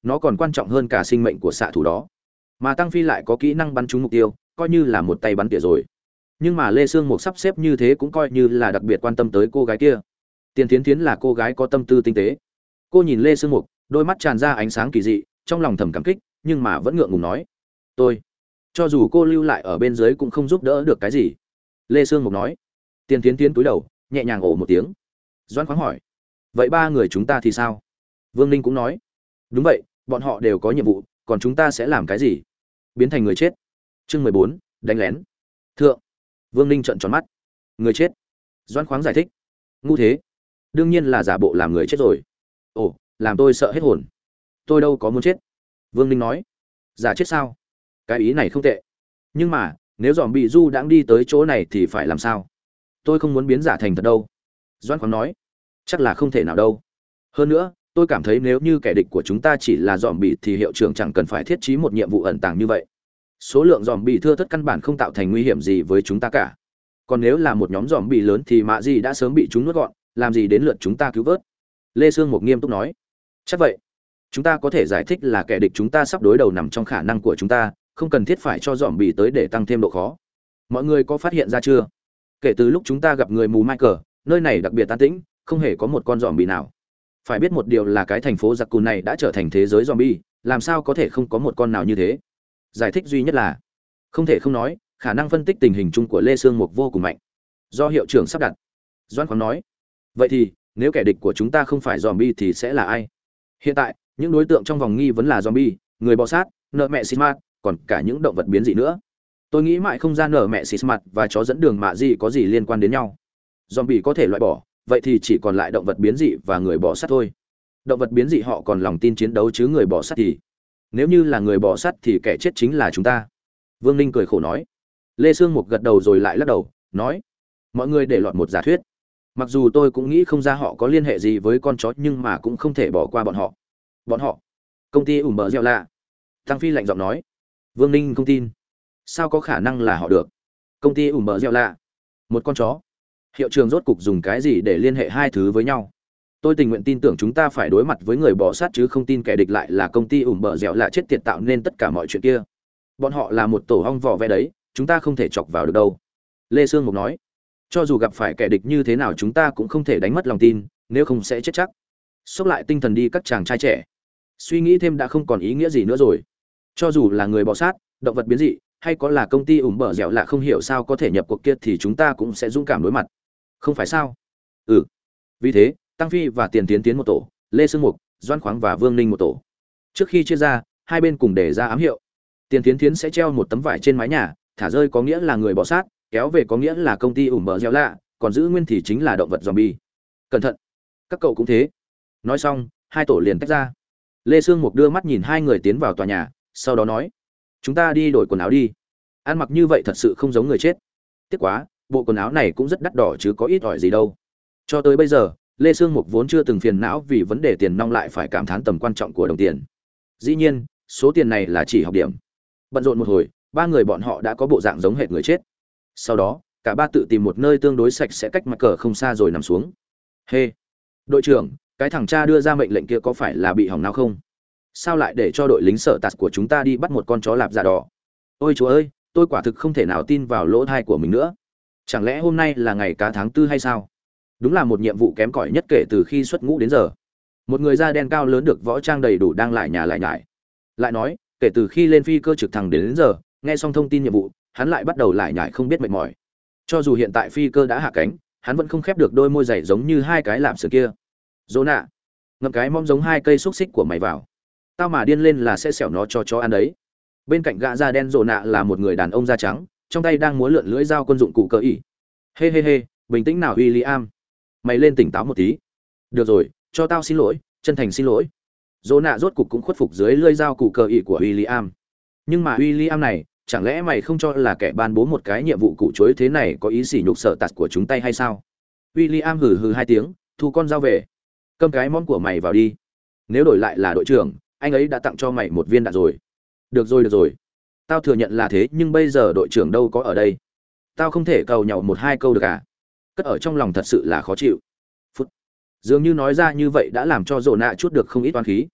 A: nó còn quan trọng hơn cả sinh mệnh của xạ thủ đó. Mà Tăng Phi lại có kỹ năng bắn trúng mục tiêu, coi như là một tay bắn tỉa rồi. Nhưng mà Lê Sương Mục sắp xếp như thế cũng coi như là đặc biệt quan tâm tới cô gái kia. Tiền Thiến Thiến là cô gái có tâm tư tinh tế. Cô nhìn Lê Sương Mục, đôi mắt tràn ra ánh sáng kỳ dị, trong lòng thầm cảm kích, nhưng mà vẫn ngượng ngùng nói: "Tôi." Cho dù cô lưu lại ở bên dưới cũng không giúp đỡ được cái gì. Lê Sương Mục nói. Tiền Thiến Thiến cúi đầu, nhẹ nhàng ồ một tiếng. Doãn Khoáng hỏi: "Vậy ba người chúng ta thì sao?" Vương Ninh cũng nói: "Đúng vậy, bọn họ đều có nhiệm vụ, còn chúng ta sẽ làm cái gì? Biến thành người chết." Chương mười bốn, đánh lén. Thượng. Vương Ninh trợn tròn mắt. Người chết? Doãn Khoáng giải thích: "Ngu thế, đương nhiên là giả bộ làm người chết rồi." "Ồ, làm tôi sợ hết hồn." "Tôi đâu có muốn chết." Vương Ninh nói. "Giả chết sao? Cái ý này không tệ. Nhưng mà, nếu dòm bị du đãng đi tới chỗ này thì phải làm sao? Tôi không muốn biến giả thành thật đâu." Doãn Khoáng nói. "Chắc là không thể nào đâu. Hơn nữa, tôi cảm thấy nếu như kẻ địch của chúng ta chỉ là dòm bị thì hiệu trưởng chẳng cần phải thiết trí một nhiệm vụ ẩn tàng như vậy. Số lượng dòm bị thưa thớt căn bản không tạo thành nguy hiểm gì với chúng ta cả. Còn nếu là một nhóm dòm bị lớn thì mạ gì đã sớm bị chúng nuốt gọn, làm gì đến lượt chúng ta cứu vớt." Lê Sương Mục nghiêm túc nói. "Chắc vậy. Chúng ta có thể giải thích là kẻ địch chúng ta sắp đối đầu nằm trong khả năng của chúng ta, không cần thiết phải cho dòm bị tới để tăng thêm độ khó. Mọi người có phát hiện ra chưa? Kể từ lúc chúng ta gặp người mù Michael, nơi này đặc biệt an tĩnh, không hề có một con dòm bị nào. Phải biết một điều là cái thành phố giặc cùn này đã trở thành thế giới zombie, làm sao có thể không có một con nào như thế? Giải thích duy nhất là, không thể không nói, khả năng phân tích tình hình chung của Lê Sương Mục vô cùng mạnh. Do hiệu trưởng sắp đặt." Doãn Khoáng nói. "Vậy thì, nếu kẻ địch của chúng ta không phải zombie thì sẽ là ai?" Hiện tại, những đối tượng trong vòng nghi vấn là zombie, người bò sát, nợ mẹ Sismat, còn cả những động vật biến dị nữa. Tôi nghĩ mãi không ra nợ mẹ Sismat và chó dẫn đường mạ gì có gì liên quan đến nhau. Zombie có thể loại bỏ, vậy thì chỉ còn lại động vật biến dị và người bò sát thôi. Động vật biến dị họ còn lòng tin chiến đấu chứ người bò sát thì, nếu như là người bò sát thì kẻ chết chính là chúng ta." Vương Ninh cười khổ nói. Lê Sương Mục gật đầu rồi lại lắc đầu, nói: "Mọi người để lọt một giả thuyết. Mặc dù tôi cũng nghĩ không ra họ có liên hệ gì với con chó, nhưng mà cũng không thể bỏ qua bọn họ." "Bọn họ?" "Công ty ủm bờ gieo lạ." Tăng Phi lạnh giọng nói. Vương Ninh không tin. Sao có khả năng là họ được? Công ty ủm bờ gieo lạ, một con chó. Hiệu trường rốt cục dùng cái gì để liên hệ hai thứ với nhau? Tôi tình nguyện tin tưởng chúng ta phải đối mặt với người bò sát chứ không tin kẻ địch lại là công ty ủm bờ dẻo lạ chết tiệt tạo nên tất cả mọi chuyện kia. Bọn họ là một tổ hong vỏ ve đấy, chúng ta không thể chọc vào được đâu." Lê Sương Mục nói. "Cho dù gặp phải kẻ địch như thế nào chúng ta cũng không thể đánh mất lòng tin, nếu không sẽ chết chắc." Xốc lại tinh thần đi các chàng trai trẻ. Suy nghĩ thêm đã không còn ý nghĩa gì nữa rồi. Cho dù là người bò sát, động vật biến dị, hay có là công ty ủm bờ dẻo lạ không hiểu sao có thể nhập cuộc kia thì chúng ta cũng sẽ dũng cảm đối mặt. Không phải sao? Ừ. Vì thế, Tăng Phi và Tiền Tiến Tiến một tổ, Lê Sương Mục, Doãn Khoáng và Vương Ninh một tổ. Trước khi chia ra, hai bên cùng để ra ám hiệu. Tiền Tiến Tiến sẽ treo một tấm vải trên mái nhà, thả rơi có nghĩa là người bò sát, kéo về có nghĩa là công ty ủm bờ gieo lạ, còn giữ nguyên thì chính là động vật zombie. Cẩn thận, các cậu cũng thế. Nói xong, hai tổ liền tách ra. Lê Sương Mục đưa mắt nhìn hai người tiến vào tòa nhà, sau đó nói: "Chúng ta đi đổi quần áo đi. Ăn mặc như vậy thật sự không giống người chết. Tiếc quá, bộ quần áo này cũng rất đắt đỏ chứ có ít ỏi gì đâu." Cho tới bây giờ, Lê Sương Mục vốn chưa từng phiền não vì vấn đề tiền nong lại phải cảm thán tầm quan trọng của đồng tiền. Dĩ nhiên, số tiền này là chỉ học điểm. Bận rộn một hồi, ba người bọn họ đã có bộ dạng giống hệt người chết. Sau đó, cả ba tự tìm một nơi tương đối sạch sẽ cách mặt cờ không xa rồi nằm xuống. "Hê, đội trưởng, cái thằng cha đưa ra mệnh lệnh kia có phải là bị hỏng não không? Sao lại để cho đội lính sở tạt của chúng ta đi bắt một con chó lạp da đỏ? Ôi chúa ơi, tôi quả thực không thể nào tin vào lỗ tai của mình nữa. Chẳng lẽ hôm nay là ngày cá tháng tư hay sao? Đúng là một nhiệm vụ kém cỏi nhất kể từ khi xuất ngũ đến giờ." Một người da đen cao lớn được võ trang đầy đủ đang lại nhà lại nhải. Lại nói, kể từ khi lên phi cơ trực thăng đến, đến giờ, nghe xong thông tin nhiệm vụ, hắn lại bắt đầu lại nhải không biết mệt mỏi. Cho dù hiện tại phi cơ đã hạ cánh, hắn vẫn không khép được đôi môi dày giống như hai cái lạp sườn kia. "Dỗ nạ, ngậm cái mom giống hai cây xúc xích của mày vào. Tao mà điên lên là sẽ xẻo nó cho chó ăn đấy." Bên cạnh gã da đen Dỗ nạ là một người đàn ông da trắng, trong tay đang múa lượn lưỡi dao quân dụng cụ cơ ỉ. "Hê hê hê, bình tĩnh nào William. Mày lên tỉnh táo một tí." "Được rồi, cho tao xin lỗi, chân thành xin lỗi." Dỗ nạ rốt cục cũng khuất phục dưới lưỡi dao cụ cơ ỉ của William. "Nhưng mà William này, chẳng lẽ mày không cho là kẻ ban bố một cái nhiệm vụ cụ chối thế này có ý sỉ nhục sở tạt của chúng tay hay sao?" William hừ hừ hai tiếng, thu con dao về. "Câm cái món của mày vào đi. Nếu đổi lại là đội trưởng, anh ấy đã tặng cho mày một viên đạn rồi." "Được rồi được rồi. Tao thừa nhận là thế, nhưng bây giờ đội trưởng đâu có ở đây. Tao không thể cầu nhau một hai câu được à?" Cất ở trong lòng thật sự là khó chịu. Phút. Dường như nói ra như vậy đã làm cho Dỗ nạ chút được không ít oán khí.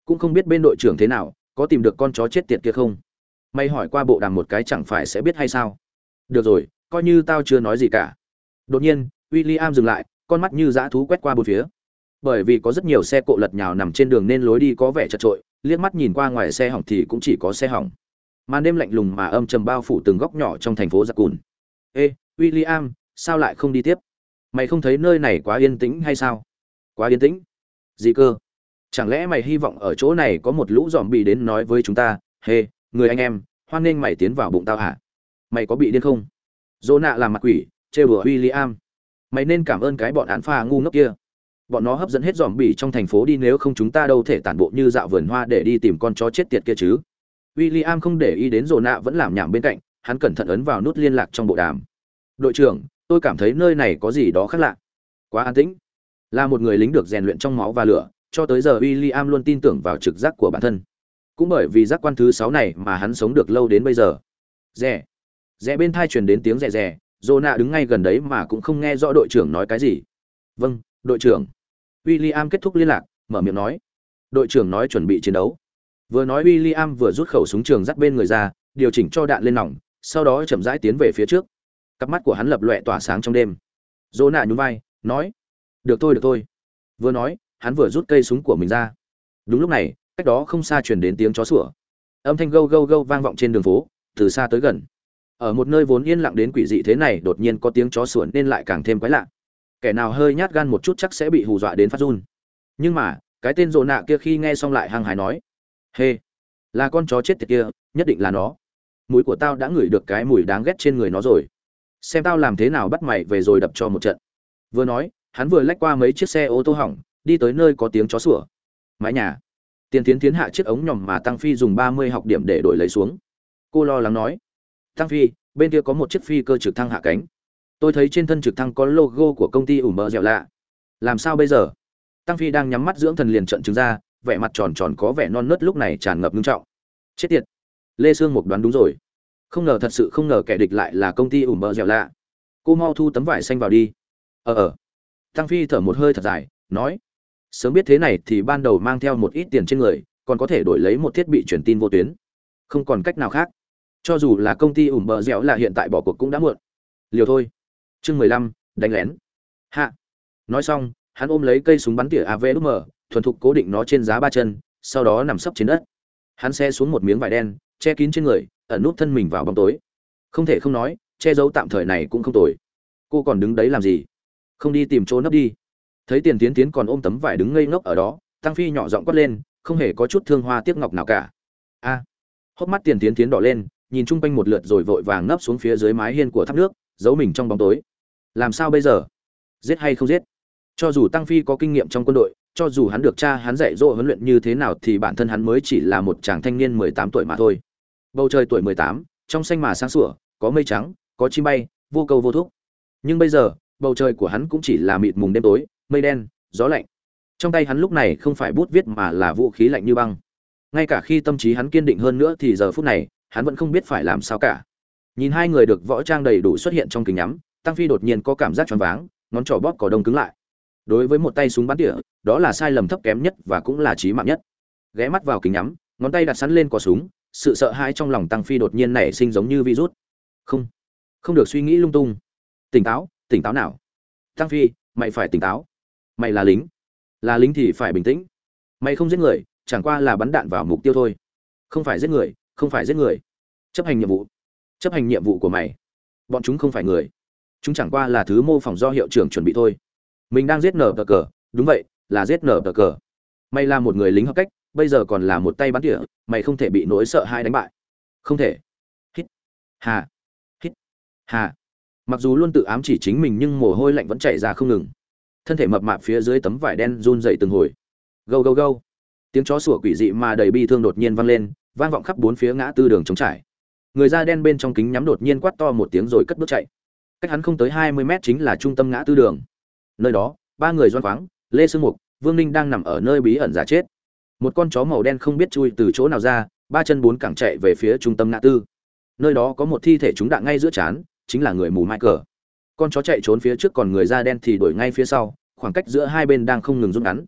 A: cũng không biết bên đội trưởng thế nào, có tìm được con chó chết tiệt kia không? Mày hỏi qua bộ đàm một cái chẳng phải sẽ biết hay sao? Được rồi, coi như tao chưa nói gì cả. Đột nhiên, William dừng lại, con mắt như dã thú quét qua bốn phía. Bởi vì có rất nhiều xe cộ lật nhào nằm trên đường nên lối đi có vẻ chật trội, liếc mắt nhìn qua ngoài xe hỏng thì cũng chỉ có xe hỏng. Màn đêm lạnh lùng mà âm trầm bao phủ từng góc nhỏ trong thành phố giặc cùn. Ê, William, sao lại không đi tiếp? Mày không thấy nơi này quá yên tĩnh hay sao? Quá yên tĩnh? Gì cơ? Chẳng lẽ mày hy vọng ở chỗ này có một lũ dòm bị đến nói với chúng ta, hê, hey, người anh em, hoan nghênh mày tiến vào bụng tao hả? Mày có bị điên không? Dô nạ làm mặt quỷ, trêu đùa William. Mày nên cảm ơn cái bọn án pha ngu ngốc kia. Bọn nó hấp dẫn hết dòm bỉ trong thành phố đi, nếu không chúng ta đâu thể tản bộ như dạo vườn hoa để đi tìm con chó chết tiệt kia chứ. William không để ý đến Dô nạ vẫn làm nhảm bên cạnh, hắn cẩn thận ấn vào nút liên lạc trong bộ đàm. Đội trưởng, tôi cảm thấy nơi này có gì đó khác lạ. Quá an tĩnh. Là một người lính được rèn luyện trong máu và lửa, cho tới giờ William luôn tin tưởng vào trực giác của bản thân. Cũng bởi vì giác quan thứ sáu này mà hắn sống được lâu đến bây giờ. Rè. Rè bên tai truyền đến tiếng rè rè, Jonah đứng ngay gần đấy mà cũng không nghe rõ đội trưởng nói cái gì. Vâng, đội trưởng. William kết thúc liên lạc, mở miệng nói. Đội trưởng nói chuẩn bị chiến đấu. Vừa nói William vừa rút khẩu súng trường dắt bên người ra, điều chỉnh cho đạn lên nòng, sau đó chậm rãi tiến về phía trước. Cặp mắt của hắn lập lòe tỏa sáng trong đêm. Jonah nhún vai, nói: "Được thôi, được thôi." Vừa nói, hắn vừa rút cây súng của mình ra. Đúng lúc này, cách đó không xa truyền đến tiếng chó sủa. Âm thanh gâu gâu gâu vang vọng trên đường phố, từ xa tới gần. Ở một nơi vốn yên lặng đến quỷ dị thế này, đột nhiên có tiếng chó sủa nên lại càng thêm quái lạ. Kẻ nào hơi nhát gan một chút chắc sẽ bị hù dọa đến phát run. Nhưng mà, cái tên rồ nạ kia khi nghe xong lại hăng hái nói: "Hê, là con chó chết tiệt kia, nhất định là nó. Mũi của tao đã ngửi được cái mùi đáng ghét trên người nó rồi. Xem tao làm thế nào bắt mày về rồi đập cho một trận." Vừa nói, hắn vừa lách qua mấy chiếc xe ô tô hỏng, đi tới nơi có tiếng chó sủa. Mái nhà. Tiền Tiến Tiến hạ chiếc ống nhòm mà Tăng Phi dùng ba mươi học điểm để đổi lấy xuống. Cô lo lắng nói: "Tăng Phi, bên kia có một chiếc phi cơ trực thăng hạ cánh. Tôi thấy trên thân trực thăng có logo của công ty ủ mơ dẻo lạ. Làm sao bây giờ?" Tăng Phi đang nhắm mắt dưỡng thần liền trợn trừng ra, vẻ mặt tròn tròn có vẻ non nớt lúc này tràn ngập nghiêm trọng. Chết tiệt. Lê Sương Mục đoán đúng rồi. Không ngờ, thật sự không ngờ kẻ địch lại là công ty ủ mơ dẻo lạ. Cô mau thu tấm vải xanh vào đi. Ờ ờ. Tăng Phi thở một hơi thật dài, nói: "Sớm biết thế này thì ban đầu mang theo một ít tiền trên người, còn có thể đổi lấy một thiết bị truyền tin vô tuyến. Không còn cách nào khác. Cho dù là công ty ủm bờ dẻo là hiện tại bỏ cuộc cũng đã muộn. Liều thôi." Chương mười lăm, đánh lén. Hạ. Nói xong, hắn ôm lấy cây súng bắn tỉa a vê đê em, thuần thục cố định nó trên giá ba chân, sau đó nằm sấp trên đất. Hắn xe xuống một miếng vải đen, che kín trên người, ẩn nút thân mình vào bóng tối. Không thể không nói, che giấu tạm thời này cũng không tồi. Cô còn đứng đấy làm gì? Không đi tìm chỗ nấp đi. Thấy Tiền Tiến Tiến còn ôm tấm vải đứng ngây ngốc ở đó, Tăng Phi nhỏ giọng quát lên, không hề có chút thương hoa tiếc ngọc nào cả. A. À. Hốc mắt Tiền Tiến Tiến đỏ lên, nhìn chung quanh một lượt rồi vội vàng nấp xuống phía dưới mái hiên của tháp nước, giấu mình trong bóng tối. Làm sao bây giờ? Giết hay không giết? Cho dù Tăng Phi có kinh nghiệm trong quân đội, cho dù hắn được cha hắn dạy dỗ huấn luyện như thế nào thì bản thân hắn mới chỉ là một chàng thanh niên mười tám tuổi mà thôi. Bầu trời tuổi mười tám, trong xanh mà sáng sủa, có mây trắng, có chim bay, vô câu vô thúc. Nhưng bây giờ, bầu trời của hắn cũng chỉ là mịt mùng đêm tối, mây đen, gió lạnh. Trong tay hắn lúc này không phải bút viết mà là vũ khí lạnh như băng. Ngay cả khi tâm trí hắn kiên định hơn nữa thì giờ phút này, hắn vẫn không biết phải làm sao cả. Nhìn hai người được võ trang đầy đủ xuất hiện trong kính nhắm, Tăng Phi đột nhiên có cảm giác choáng váng, ngón trỏ bóp cò đông cứng lại. Đối với một tay súng bắn tỉa, đó là sai lầm thấp kém nhất và cũng là chí mạng nhất. Ghé mắt vào kính nhắm, ngón tay đặt sẵn lên cò súng, sự sợ hãi trong lòng Tăng Phi đột nhiên nảy sinh giống như virus. Không, không được suy nghĩ lung tung. Tỉnh táo, tỉnh táo nào. Tăng Phi, mày phải tỉnh táo. Mày là lính, là lính thì phải bình tĩnh. Mày không giết người, chẳng qua là bắn đạn vào mục tiêu thôi. Không phải giết người, không phải giết người. Chấp hành nhiệm vụ, chấp hành nhiệm vụ của mày. Bọn chúng không phải người, chúng chẳng qua là thứ mô phỏng do hiệu trưởng chuẩn bị thôi. Mình đang giết nở tờ cờ, đúng vậy, là giết nở tờ cờ. Mày là một người lính hợp cách, bây giờ còn là một tay bắn tỉa, mày không thể bị nỗi sợ hãi đánh bại. Không thể. Hít. Hà. Hít. Hà. Mặc dù luôn tự ám chỉ chính mình nhưng mồ hôi lạnh vẫn chảy ra không ngừng. Thân thể mập mạp phía dưới tấm vải đen run dậy từng hồi. Gâu gâu gâu. Tiếng chó sủa quỷ dị mà đầy bi thương đột nhiên vang lên, vang vọng khắp bốn phía ngã tư đường trống trải. Người da đen bên trong kính nhắm đột nhiên quát to một tiếng rồi cất bước chạy. Cách hắn không tới hai mươi mét chính là trung tâm ngã tư đường. Nơi đó, ba người Doan Khoáng, Lê Sương Mục, Vương Ninh đang nằm ở nơi bí ẩn giả chết. Một con chó màu đen không biết chui từ chỗ nào ra, ba chân bốn cẳng chạy về phía trung tâm ngã tư. Nơi đó có một thi thể trúng đạn ngay giữa trán, chính là người mù Michael. Con chó chạy trốn phía trước còn người da đen thì đuổi ngay phía sau, khoảng cách giữa hai bên đang không ngừng rút ngắn.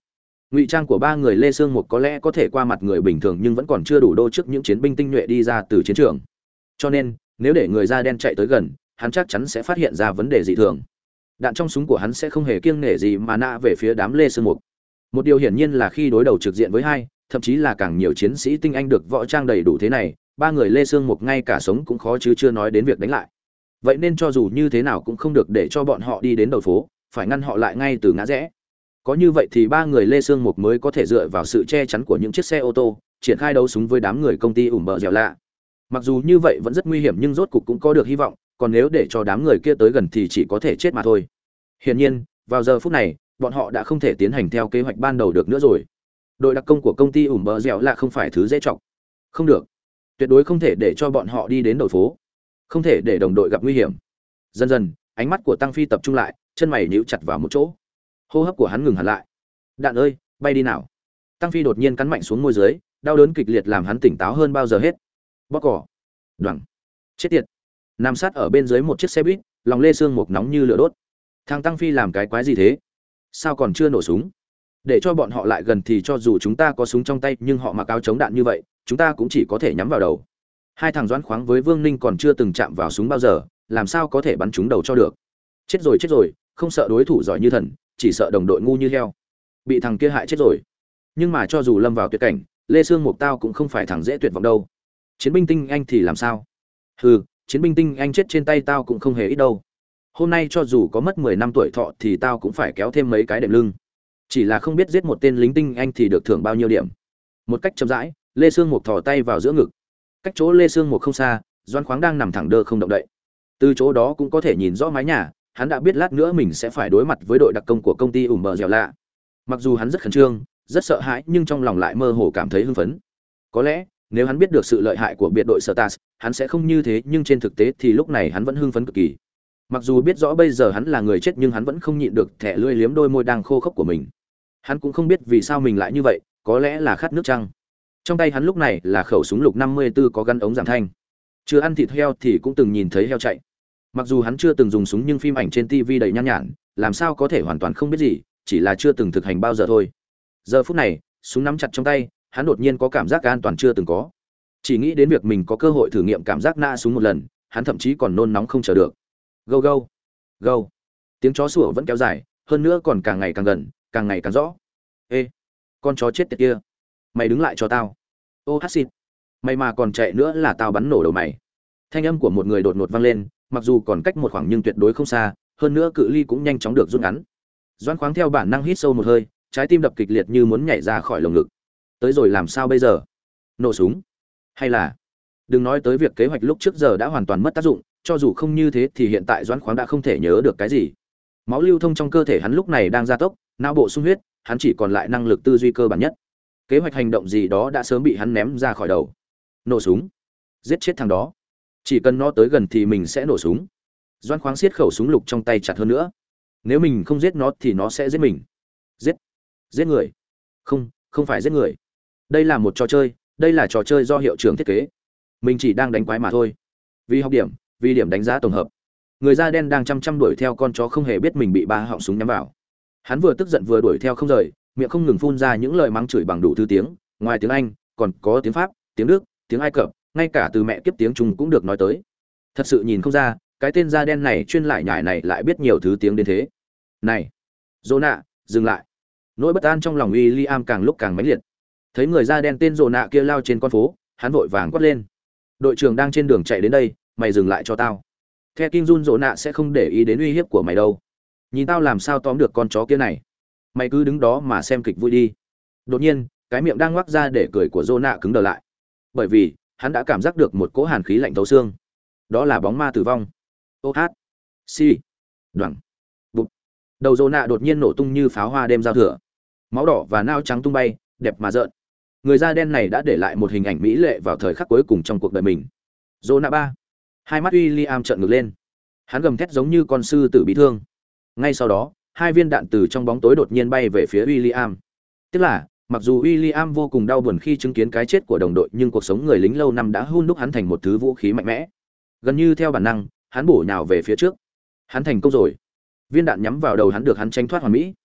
A: Ngụy trang của ba người Lê Sương Mục có lẽ có thể qua mặt người bình thường nhưng vẫn còn chưa đủ đô trước những chiến binh tinh nhuệ đi ra từ chiến trường. Cho nên, nếu để người da đen chạy tới gần, hắn chắc chắn sẽ phát hiện ra vấn đề dị thường. Đạn trong súng của hắn sẽ không hề kiêng nể gì mà nã về phía đám Lê Sương Mục. Một điều hiển nhiên là khi đối đầu trực diện với hai, thậm chí là càng nhiều chiến sĩ tinh anh được võ trang đầy đủ thế này, ba người Lê Sương Mục ngay cả sống cũng khó chứ chưa nói đến việc đánh lại. Vậy nên cho dù như thế nào cũng không được để cho bọn họ đi đến đầu phố, phải ngăn họ lại ngay từ ngã rẽ. Có như vậy thì ba người Lê Sương Mục mới có thể dựa vào sự che chắn của những chiếc xe ô tô, triển khai đấu súng với đám người công ty ủm bờ dẻo lạ. Mặc dù như vậy vẫn rất nguy hiểm nhưng rốt cục cũng có được hy vọng, còn nếu để cho đám người kia tới gần thì chỉ có thể chết mà thôi. Hiển nhiên, vào giờ phút này, bọn họ đã không thể tiến hành theo kế hoạch ban đầu được nữa rồi. Đội đặc công của công ty ủm bờ dẻo lạ không phải thứ dễ chọc. Không được, tuyệt đối không thể để cho bọn họ đi đến đầu phố, không thể để đồng đội gặp nguy hiểm. Dần dần, ánh mắt của Tăng Phi tập trung lại, chân mày nhíu chặt vào một chỗ. Hô hấp của hắn ngừng hẳn lại. Đạn ơi, bay đi nào. Tăng Phi đột nhiên cắn mạnh xuống môi dưới, đau đớn kịch liệt làm hắn tỉnh táo hơn bao giờ hết. Bóp cỏ. Đoằng. Chết tiệt. Nằm sát ở bên dưới một chiếc xe buýt, lòng Lê Sương Mục nóng như lửa đốt. Thằng Tăng Phi làm cái quái gì thế? Sao còn chưa nổ súng? Để cho bọn họ lại gần thì cho dù chúng ta có súng trong tay nhưng họ mặc áo chống đạn như vậy, chúng ta cũng chỉ có thể nhắm vào đầu. Hai thằng Doãn Khoáng với Vương Ninh còn chưa từng chạm vào súng bao giờ, làm sao có thể bắn trúng đầu cho được? Chết rồi chết rồi, không sợ đối thủ giỏi như thần, chỉ sợ đồng đội ngu như heo. Bị thằng kia hại chết rồi. Nhưng mà cho dù lâm vào tuyệt cảnh, Lê Sương Mục tao cũng không phải thằng dễ tuyệt vọng đâu. Chiến binh tinh anh thì làm sao? Hừ, chiến binh tinh anh chết trên tay tao cũng không hề ít đâu. Hôm nay cho dù có mất mười năm tuổi thọ thì tao cũng phải kéo thêm mấy cái đệm lưng. Chỉ là không biết giết một tên lính tinh anh thì được thưởng bao nhiêu điểm. Một cách chậm rãi, Lê Sương Mục thò tay vào giữa ngực. Cách chỗ Lê Sương Mục không xa, Doãn Khoáng đang nằm thẳng đơ không động đậy. Từ chỗ đó cũng có thể nhìn rõ mái nhà, hắn đã biết lát nữa mình sẽ phải đối mặt với đội đặc công của công ty ủm bờ dẻo lạ. Mặc dù hắn rất khẩn trương, rất sợ hãi nhưng trong lòng lại mơ hồ cảm thấy hưng phấn. Có lẽ, nếu hắn biết được sự lợi hại của biệt đội Stars, hắn sẽ không như thế, nhưng trên thực tế thì lúc này hắn vẫn hưng phấn cực kỳ. Mặc dù biết rõ bây giờ hắn là người chết nhưng hắn vẫn không nhịn được thẻ lưỡi liếm đôi môi đang khô khốc của mình. Hắn cũng không biết vì sao mình lại như vậy, có lẽ là khát nước chăng. Trong tay hắn lúc này là khẩu súng lục năm mươi tư có gắn ống giảm thanh. Chưa ăn thịt heo thì cũng từng nhìn thấy heo chạy. Mặc dù hắn chưa từng dùng súng nhưng phim ảnh trên ti vi đầy nhan nhản, làm sao có thể hoàn toàn không biết gì, chỉ là chưa từng thực hành bao giờ thôi. Giờ phút này, súng nắm chặt trong tay, hắn đột nhiên có cảm giác an toàn chưa từng có. Chỉ nghĩ đến việc mình có cơ hội thử nghiệm cảm giác nã súng một lần, hắn thậm chí còn nôn nóng không chờ được. Go go, go. Tiếng chó sủa vẫn kéo dài, hơn nữa còn càng ngày càng gần, càng ngày càng rõ. Ê, con chó chết tiệt kia, mày đứng lại cho tao. Ô hát xịt, mày mà còn chạy nữa là tao bắn nổ đầu mày. Thanh âm của một người đột ngột vang lên, mặc dù còn cách một khoảng nhưng tuyệt đối không xa, hơn nữa cự ly cũng nhanh chóng được rút ngắn. Doãn Khoáng theo bản năng hít sâu một hơi, trái tim đập kịch liệt như muốn nhảy ra khỏi lồng ngực. Tới rồi làm sao bây giờ? Nổ súng? Hay là đừng nói tới việc kế hoạch lúc trước giờ đã hoàn toàn mất tác dụng, cho dù không như thế thì hiện tại Doãn Khoáng đã không thể nhớ được cái gì. Máu lưu thông trong cơ thể hắn lúc này đang gia tốc, não bộ sung huyết, hắn chỉ còn lại năng lực tư duy cơ bản nhất. Kế hoạch hành động gì đó đã sớm bị hắn ném ra khỏi đầu. Nổ súng, giết chết thằng đó. Chỉ cần nó tới gần thì mình sẽ nổ súng. Doãn Khoáng siết khẩu súng lục trong tay chặt hơn nữa. Nếu mình không giết nó thì nó sẽ giết mình. Giết? Giết người? Không, không phải giết người. Đây là một trò chơi, đây là trò chơi do hiệu trưởng thiết kế. Mình chỉ đang đánh quái mà thôi. Vì học điểm, vì điểm đánh giá tổng hợp. Người da đen đang chăm chăm đuổi theo con chó không hề biết mình bị ba họng súng nhắm vào. Hắn vừa tức giận vừa đuổi theo không rời, miệng không ngừng phun ra những lời mắng chửi bằng đủ thứ tiếng, ngoài tiếng Anh, còn có tiếng Pháp, tiếng Đức, tiếng Ai Cập, ngay cả từ mẹ kiếp tiếng Trung cũng được nói tới. Thật sự nhìn không ra, cái tên da đen này chuyên lại nhải này lại biết nhiều thứ tiếng đến thế. Này, Jonah, dừng lại. Nỗi bất an trong lòng William càng lúc càng mãnh liệt. Thấy người da đen tên Jonah kia lao trên con phố, hắn vội vàng quát lên. Đội trưởng đang trên đường chạy đến đây, mày dừng lại cho tao. The King Jun Jonah sẽ không để ý đến uy hiếp của mày đâu. Nhìn tao làm sao tóm được con chó kia này. Mày cứ đứng đó mà xem kịch vui đi. Đột nhiên, cái miệng đang ngoác ra để cười của Jonah cứng đờ lại. Bởi vì, hắn đã cảm giác được một cỗ hàn khí lạnh thấu xương. Đó là bóng ma tử vong. Ô hát. Si. Đoằng. Bụp. Đầu Jonah đột nhiên nổ tung như pháo hoa đêm giao thừa. Máu đỏ và nao trắng tung bay, đẹp mà rợn. Người da đen này đã để lại một hình ảnh mỹ lệ vào thời khắc cuối cùng trong cuộc đời mình. Jonah ba. Hai mắt William trợn ngược lên. Hắn gầm thét giống như con sư tử bị thương. Ngay sau đó, hai viên đạn từ trong bóng tối đột nhiên bay về phía William. Tức là, mặc dù William vô cùng đau buồn khi chứng kiến cái chết của đồng đội, nhưng cuộc sống người lính lâu năm đã hun đúc hắn thành một thứ vũ khí mạnh mẽ. Gần như theo bản năng, hắn bổ nhào về phía trước. Hắn thành công rồi. Viên đạn nhắm vào đầu hắn được hắn tránh thoát hoàn mỹ.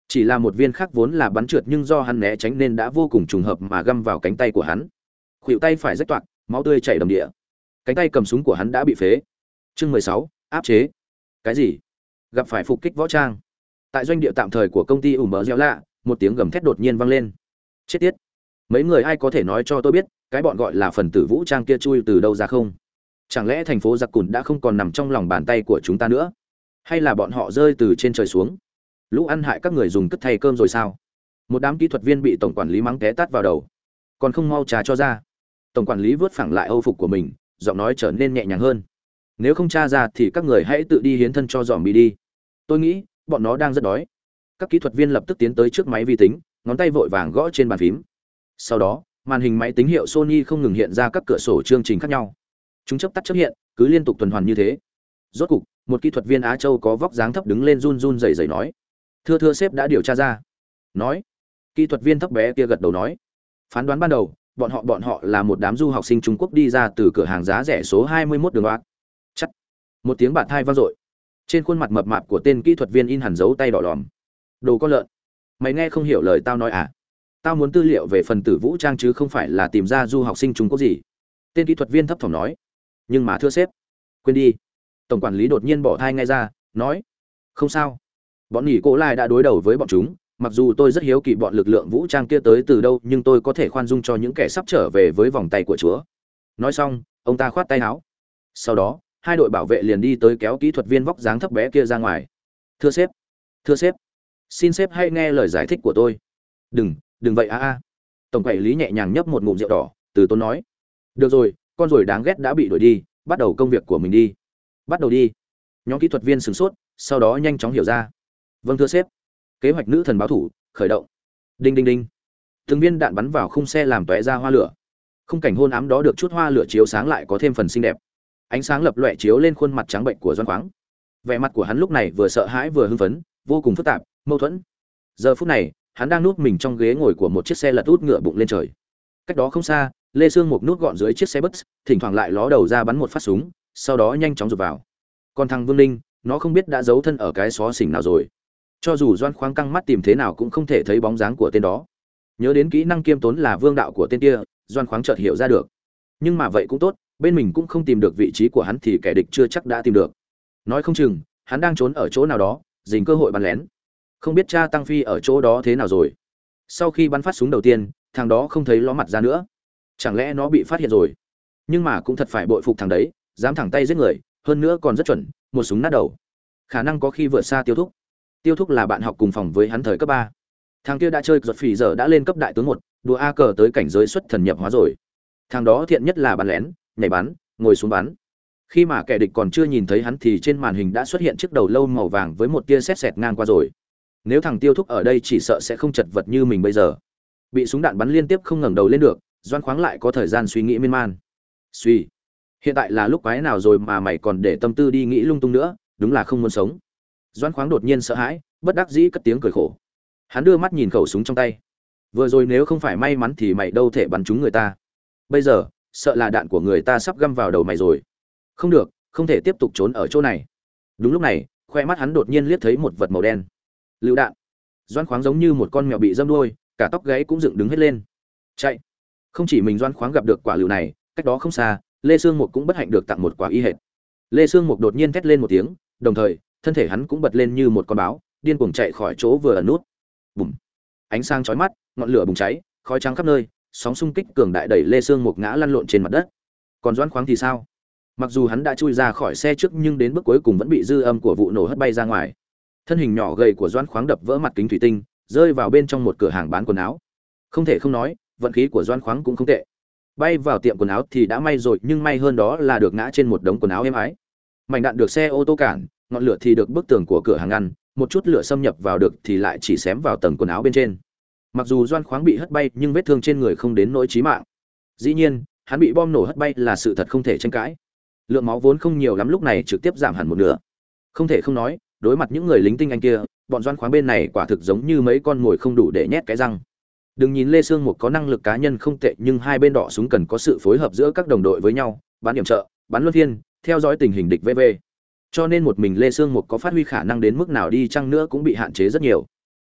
A: Chỉ là một viên khác vốn là bắn trượt nhưng do hắn né tránh nên đã vô cùng trùng hợp mà găm vào cánh tay của hắn. Khuỷu tay phải rách toạc, máu tươi chảy đầm địa. Cánh tay cầm súng của hắn đã bị phế. Chương mười sáu, áp chế. Cái gì? Gặp phải phục kích võ trang. Tại doanh địa tạm thời của công ty ủm bờ gieo lạ, một tiếng gầm thét đột nhiên vang lên. Chết tiết! Mấy người ai có thể nói cho tôi biết, cái bọn gọi là phần tử vũ trang kia chui từ đâu ra không? Chẳng lẽ thành phố giặc cùn đã không còn nằm trong lòng bàn tay của chúng ta nữa? Hay là bọn họ rơi từ trên trời xuống? Lũ ăn hại các người dùng cất thay cơm rồi sao? Một đám kỹ thuật viên bị tổng quản lý mắng té tát vào đầu, còn không mau trà cho ra. Tổng quản lý vớt phẳng lại âu phục của mình, giọng nói trở nên nhẹ nhàng hơn. Nếu không tra ra thì các người hãy tự đi hiến thân cho dòm bị đi. Tôi nghĩ bọn nó đang rất đói. Các kỹ thuật viên lập tức tiến tới trước máy vi tính, ngón tay vội vàng gõ trên bàn phím. Sau đó, màn hình máy tính hiệu Sony không ngừng hiện ra các cửa sổ chương trình khác nhau. Chúng chớp tắt chớp hiện, cứ liên tục tuần hoàn như thế. Rốt cục, một kỹ thuật viên Á Châu có vóc dáng thấp đứng lên run run rẩy rẩy nói: "Thưa thưa sếp đã điều tra ra." Nói. Kỹ thuật viên thấp bé kia gật đầu nói: "Phán đoán ban đầu, bọn họ bọn họ là một đám du học sinh Trung Quốc đi ra từ cửa hàng giá rẻ số hai mươi mốt đường Oác." Chắc. Một tiếng bạt thai vang dội. Trên khuôn mặt mập mạp của tên kỹ thuật viên in hẳn dấu tay đỏ lòm. "Đồ con lợn, mày nghe không hiểu lời tao nói à? Tao muốn tư liệu về phần tử vũ trang chứ không phải là tìm ra du học sinh Trung Quốc gì." Tên kỹ thuật viên thấp thỏm nói. "Nhưng mà thưa sếp." "Quên đi." Tổng quản lý đột nhiên bỏ thai ngay ra, nói: "Không sao. Bọn nhỉ cổ lai đã đối đầu với bọn chúng, mặc dù tôi rất hiếu kỳ bọn lực lượng vũ trang kia tới từ đâu, nhưng tôi có thể khoan dung cho những kẻ sắp trở về với vòng tay của Chúa." Nói xong, ông ta khoát tay áo. Sau đó, hai đội bảo vệ liền đi tới kéo kỹ thuật viên vóc dáng thấp bé kia ra ngoài. "Thưa sếp, thưa sếp, xin sếp hãy nghe lời giải thích của tôi." "Đừng, đừng vậy a a." Tổng quản lý nhẹ nhàng nhấp một ngụm rượu đỏ, từ tốn nói: "Được rồi, con ruồi đáng ghét đã bị đuổi đi, bắt đầu công việc của mình đi." "Bắt đầu đi." Nhóm kỹ thuật viên sửng sốt, sau đó nhanh chóng hiểu ra. "Vâng thưa sếp." Kế hoạch nữ thần báo thủ khởi động. Đinh đinh đinh. Từng viên đạn bắn vào khung xe làm tóe ra hoa lửa. Khung cảnh hôn ám đó được chút hoa lửa chiếu sáng lại có thêm phần xinh đẹp. Ánh sáng lập lòe chiếu lên khuôn mặt trắng bệnh của Doan Khoáng. Vẻ mặt của hắn lúc này vừa sợ hãi vừa hưng phấn, vô cùng phức tạp, mâu thuẫn. Giờ phút này, hắn đang núp mình trong ghế ngồi của một chiếc xe lật út ngựa bụng lên trời. Cách đó không xa, Lê Sương Mục nút gọn dưới chiếc xe bus, thỉnh thoảng lại ló đầu ra bắn một phát súng, sau đó nhanh chóng rụt vào. Còn thằng Vương Ninh, nó không biết đã giấu thân ở cái xó xỉnh nào rồi. Cho dù Doan Khoáng căng mắt tìm thế nào cũng không thể thấy bóng dáng của tên đó. Nhớ đến kỹ năng kiêm tốn là vương đạo của tên kia, Doan Khoáng chợt hiểu ra được. Nhưng mà vậy cũng tốt, bên mình cũng không tìm được vị trí của hắn thì kẻ địch chưa chắc đã tìm được. Nói không chừng, hắn đang trốn ở chỗ nào đó, dình cơ hội bắn lén. Không biết cha Tăng Phi ở chỗ đó thế nào rồi. Sau khi bắn phát súng đầu tiên, thằng đó không thấy ló mặt ra nữa. Chẳng lẽ nó bị phát hiện rồi? Nhưng mà cũng thật phải bội phục thằng đấy, dám thẳng tay giết người, hơn nữa còn rất chuẩn, một súng nát đầu. Khả năng có khi vượt xa Tiêu Thúc. Tiêu Thúc là bạn học cùng phòng với hắn thời cấp ba. Thằng kia đã chơi giật phỉ giờ đã lên cấp đại tướng một, đùa a cờ tới cảnh giới xuất thần nhập hóa rồi. Thằng đó thiện nhất là bắn lén, nhảy bắn, ngồi xuống bắn. Khi mà kẻ địch còn chưa nhìn thấy hắn thì trên màn hình đã xuất hiện chiếc đầu lâu màu vàng với một tia sét sẹt ngang qua rồi. Nếu thằng Tiêu Thúc ở đây chỉ sợ sẽ không chật vật như mình bây giờ. Bị súng đạn bắn liên tiếp không ngẩng đầu lên được, Doan Khoáng lại có thời gian suy nghĩ miên man. Suy, hiện tại là lúc quái nào rồi mà mày còn để tâm tư đi nghĩ lung tung nữa, đúng là không muốn sống. Doan Khoáng đột nhiên sợ hãi, bất đắc dĩ cất tiếng cười khổ. Hắn đưa mắt nhìn khẩu súng trong tay. Vừa rồi nếu không phải may mắn thì mày đâu thể bắn trúng người ta. Bây giờ, sợ là đạn của người ta sắp găm vào đầu mày rồi. Không được, không thể tiếp tục trốn ở chỗ này. Đúng lúc này, khoe mắt hắn đột nhiên liếc thấy một vật màu đen. Lựu đạn. Doan Khoáng giống như một con mèo bị dâm đuôi, cả tóc gáy cũng dựng đứng hết lên. Chạy. Không chỉ mình Doan Khoáng gặp được quả lựu này, cách đó không xa, Lê Sương Mục cũng bất hạnh được tặng một quả y hệt. Lê Sương Mục đột nhiên thét lên một tiếng, đồng thời, thân thể hắn cũng bật lên như một con báo, điên cuồng chạy khỏi chỗ vừa ẩn nút. Bùm. Ánh sáng chói mắt, ngọn lửa bùng cháy, khói trắng khắp nơi, sóng xung kích cường đại đẩy Lê Sương Mục ngã lăn lộn trên mặt đất. Còn Doãn Khoáng thì sao? Mặc dù hắn đã chui ra khỏi xe trước nhưng đến bước cuối cùng vẫn bị dư âm của vụ nổ hất bay ra ngoài. Thân hình nhỏ gầy của Doãn Khoáng đập vỡ mặt kính thủy tinh, rơi vào bên trong một cửa hàng bán quần áo. Không thể không nói, vận khí của Doãn Khoáng cũng không tệ. Bay vào tiệm quần áo thì đã may rồi, nhưng may hơn đó là được ngã trên một đống quần áo êm ái. Mảnh đạn được xe ô tô cản, ngọn lửa thì được bức tường của cửa hàng ngăn, một chút lửa xâm nhập vào được thì lại chỉ xém vào tầng quần áo bên trên. Mặc dù Doan Khoáng bị hất bay nhưng vết thương trên người không đến nỗi chí mạng. Dĩ nhiên, hắn bị bom nổ hất bay là sự thật không thể tranh cãi. Lượng máu vốn không nhiều lắm lúc này trực tiếp giảm hẳn một nửa. Không thể không nói, đối mặt những người lính tinh anh kia, bọn Doan Khoáng bên này quả thực giống như mấy con mồi không đủ để nhét cái răng. Đừng nhìn Lê Sương Mục có năng lực cá nhân không tệ, nhưng hai bên đỏ súng cần có sự phối hợp giữa các đồng đội với nhau, bắn điểm trợ, bắn luân phiên, theo dõi tình hình địch vê vê. Cho nên một mình Lê Sương Mục có phát huy khả năng đến mức nào đi chăng nữa cũng bị hạn chế rất nhiều.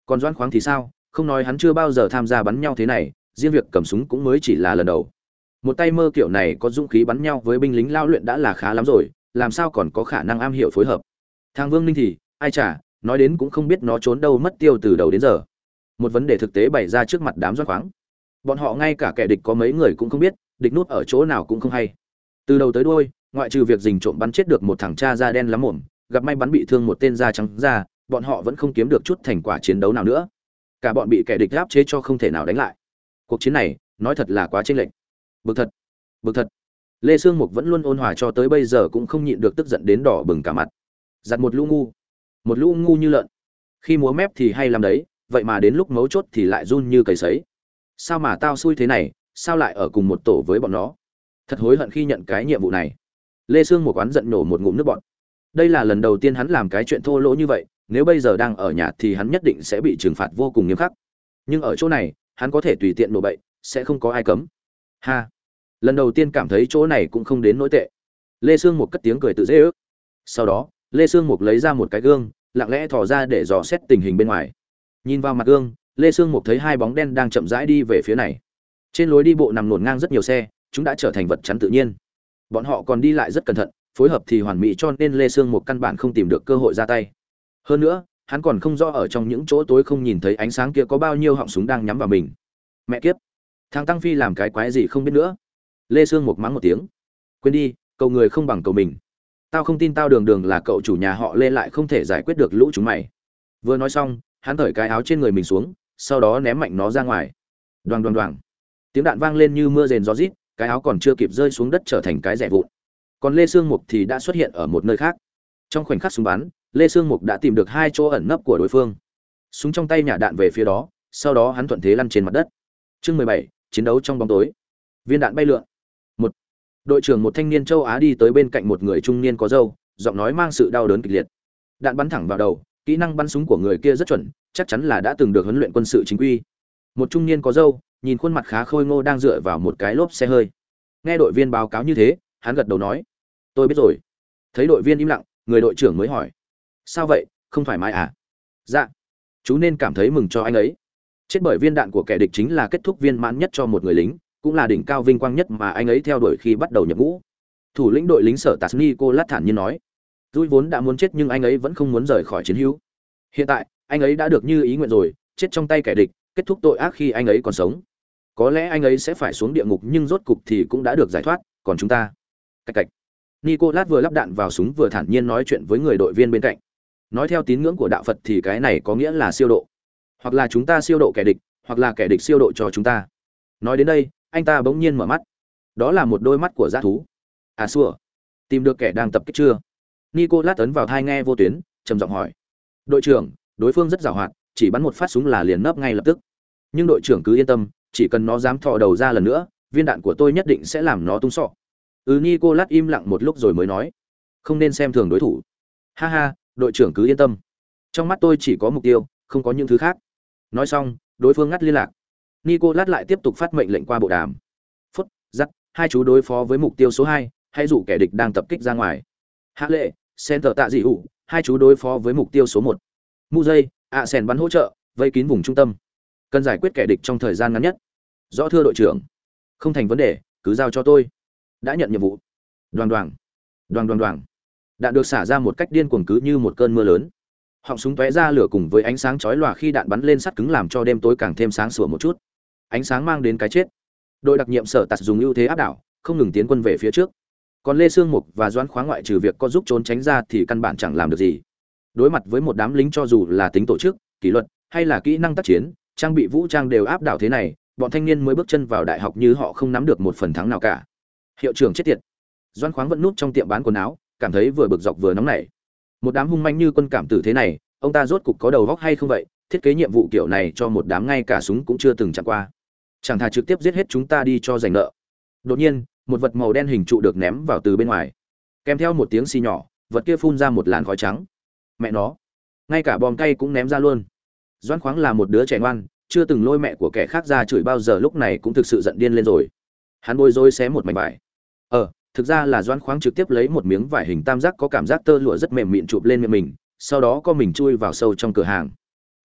A: Còn Doãn Khoáng thì sao, không nói hắn chưa bao giờ tham gia bắn nhau thế này, riêng việc cầm súng cũng mới chỉ là lần đầu. Một tay mơ kiểu này có dũng khí bắn nhau với binh lính lao luyện đã là khá lắm rồi, làm sao còn có khả năng am hiểu phối hợp. Thang Vương Ninh thì, ai chả, nói đến cũng không biết nó trốn đâu mất tiêu từ đầu đến giờ. Một vấn đề thực tế bày ra trước mặt đám Doãn Khoáng. Bọn họ ngay cả kẻ địch có mấy người cũng không biết, địch nút ở chỗ nào cũng không hay. Từ đầu tới đuôi, ngoại trừ việc rình trộm bắn chết được một thằng cha da đen lắm mồm, gặp may bắn bị thương một tên da trắng da, bọn họ vẫn không kiếm được chút thành quả chiến đấu nào nữa. Cả bọn bị kẻ địch áp chế cho không thể nào đánh lại. Cuộc chiến này, nói thật là quá chênh lệch. Bực thật, bực thật. Lê Sương Mục vẫn luôn ôn hòa cho tới bây giờ cũng không nhịn được tức giận đến đỏ bừng cả mặt. Giặt một lũ ngu, một lũ ngu như lợn. Khi múa mép thì hay làm đấy, vậy mà đến lúc mấu chốt thì lại run như cầy sấy. Sao mà tao xui thế này, sao lại ở cùng một tổ với bọn nó? Thật hối hận khi nhận cái nhiệm vụ này. Lê Sương Mục oán giận nổ một ngụm nước bọt. Đây là lần đầu tiên hắn làm cái chuyện thô lỗ như vậy, nếu bây giờ đang ở nhà thì hắn nhất định sẽ bị trừng phạt vô cùng nghiêm khắc. Nhưng ở chỗ này, hắn có thể tùy tiện nổ bậy, sẽ không có ai cấm. Ha. Lần đầu tiên cảm thấy chỗ này cũng không đến nỗi tệ. Lê Sương Mục cất tiếng cười tự dễ ước. Sau đó, Lê Sương Mục lấy ra một cái gương, lặng lẽ thò ra để dò xét tình hình bên ngoài. Nhìn vào mặt gương, Lê Sương Mục thấy hai bóng đen đang chậm rãi đi về phía này. Trên lối đi bộ nằm luồn ngang rất nhiều xe, chúng đã trở thành vật chắn tự nhiên. Bọn họ còn đi lại rất cẩn thận, phối hợp thì hoàn mỹ cho nên Lê Sương Mục căn bản không tìm được cơ hội ra tay. Hơn nữa, hắn còn không rõ ở trong những chỗ tối không nhìn thấy ánh sáng kia có bao nhiêu họng súng đang nhắm vào mình. Mẹ kiếp, thằng Tăng Phi làm cái quái gì không biết nữa. Lê Sương Mục mắng một tiếng. Quên đi, cầu người không bằng cầu mình. Tao không tin tao đường đường là cậu chủ nhà họ Lê lại không thể giải quyết được lũ chúng mày. Vừa nói xong, hắn cởi cái áo trên người mình xuống, sau đó ném mạnh nó ra ngoài. Đoàng đoàng đoàng. Tiếng đạn vang lên như mưa rền gió rít, cái áo còn chưa kịp rơi xuống đất trở thành cái rẻ vụn. Còn Lê Sương Mục thì đã xuất hiện ở một nơi khác. Trong khoảnh khắc súng bắn, Lê Sương Mục đã tìm được hai chỗ ẩn nấp của đối phương. Súng trong tay nhả đạn về phía đó, sau đó hắn thuận thế lăn trên mặt đất. Chương mười bảy, chiến đấu trong bóng tối. Viên đạn bay lượn. Một đội trưởng một thanh niên châu Á đi tới bên cạnh một người trung niên có râu, giọng nói mang sự đau đớn kịch liệt. Đạn bắn thẳng vào đầu, kỹ năng bắn súng của người kia rất chuẩn, chắc chắn là đã từng được huấn luyện quân sự chính quy. Một trung niên có râu, nhìn khuôn mặt khá khôi ngô đang dựa vào một cái lốp xe hơi. Nghe đội viên báo cáo như thế, hắn gật đầu nói: "Tôi biết rồi." Thấy đội viên im lặng, người đội trưởng mới hỏi: "Sao vậy, không thoải mái à?" "Dạ." "Chú nên cảm thấy mừng cho anh ấy. Chết bởi viên đạn của kẻ địch chính là kết thúc viên mãn nhất cho một người lính, cũng là đỉnh cao vinh quang nhất mà anh ấy theo đuổi khi bắt đầu nhập ngũ." Thủ lĩnh đội lính sở Tasni cô lát thản nhiên nói. Rui vốn đã muốn chết nhưng anh ấy vẫn không muốn rời khỏi chiến hữu. Hiện tại, anh ấy đã được như ý nguyện rồi, chết trong tay kẻ địch, kết thúc tội ác khi anh ấy còn sống. Có lẽ anh ấy sẽ phải xuống địa ngục nhưng rốt cục thì cũng đã được giải thoát, còn chúng ta. Cạch cạch. Nicolas vừa lắp đạn vào súng vừa thản nhiên nói chuyện với người đội viên bên cạnh. Nói theo tín ngưỡng của đạo Phật thì cái này có nghĩa là siêu độ. Hoặc là chúng ta siêu độ kẻ địch, hoặc là kẻ địch siêu độ cho chúng ta. Nói đến đây, anh ta bỗng nhiên mở mắt. Đó là một đôi mắt của dã thú. À xua, tìm được kẻ đang tập kích chưa? Nicolas ấn vào tai nghe vô tuyến, trầm giọng hỏi. Đội trưởng, đối phương rất giàu hoạt, chỉ bắn một phát súng là liền nấp ngay lập tức. Nhưng đội trưởng cứ yên tâm, chỉ cần nó dám thò đầu ra lần nữa, viên đạn của tôi nhất định sẽ làm nó tung sọ. Ừ, Nicolas im lặng một lúc rồi mới nói. Không nên xem thường đối thủ. Ha ha, đội trưởng cứ yên tâm. Trong mắt tôi chỉ có mục tiêu, không có những thứ khác. Nói xong, đối phương ngắt liên lạc. Nicolas lại tiếp tục phát mệnh lệnh qua bộ đàm. Phút, dắt, hai chú đối phó với mục tiêu số hai, hãy dụ kẻ địch đang tập kích ra ngoài. Hạ lệ, center tạ dị hụ, hai chú đối phó với mục tiêu số một. Mu dây, ạ sèn bắn hỗ trợ, vây kín vùng trung tâm. Cần giải quyết kẻ địch trong thời gian ngắn nhất. Rõ thưa đội trưởng. Không thành vấn đề, cứ giao cho tôi. Đã nhận nhiệm vụ. Đoàng đoàng, đoàng đoàng đoàng. Đạn được xả ra một cách điên cuồng cứ như một cơn mưa lớn. Họng súng tóe ra lửa cùng với ánh sáng chói lòa khi đạn bắn lên sắt cứng làm cho đêm tối càng thêm sáng sủa một chút. Ánh sáng mang đến cái chết. Đội đặc nhiệm sở tạt dùng ưu thế áp đảo, không ngừng tiến quân về phía trước. Còn Lê Sương Mục và Doãn Khoáng ngoại trừ việc có giúp trốn tránh ra thì căn bản chẳng làm được gì. Đối mặt với một đám lính cho dù là tính tổ chức, kỷ luật hay là kỹ năng tác chiến, trang bị vũ trang đều áp đảo thế này, bọn thanh niên mới bước chân vào đại học như họ không nắm được một phần thắng nào cả. Hiệu trưởng chết tiệt. Doãn Khoáng vẫn núp trong tiệm bán quần áo, cảm thấy vừa bực dọc vừa nóng nảy. Một đám hung manh như quân cảm tử thế này, ông ta rốt cục có đầu óc hay không vậy? Thiết kế nhiệm vụ kiểu này cho một đám ngay cả súng cũng chưa từng chạm qua. Chẳng thà trực tiếp giết hết chúng ta đi cho giành nợ. Đột nhiên, một vật màu đen hình trụ được ném vào từ bên ngoài. Kèm theo một tiếng xì nhỏ, vật kia phun ra một làn khói trắng. Mẹ nó, ngay cả bom cay cũng ném ra luôn. Doãn Khoáng là một đứa trẻ ngoan, chưa từng lôi mẹ của kẻ khác ra chửi bao giờ, lúc này cũng thực sự giận điên lên rồi. Hắn bối rối xé một mảnh vải. Ờ, thực ra là Doãn Khoáng trực tiếp lấy một miếng vải hình tam giác có cảm giác tơ lụa rất mềm mịn chụp lên miệng mình, sau đó co mình chui vào sâu trong cửa hàng.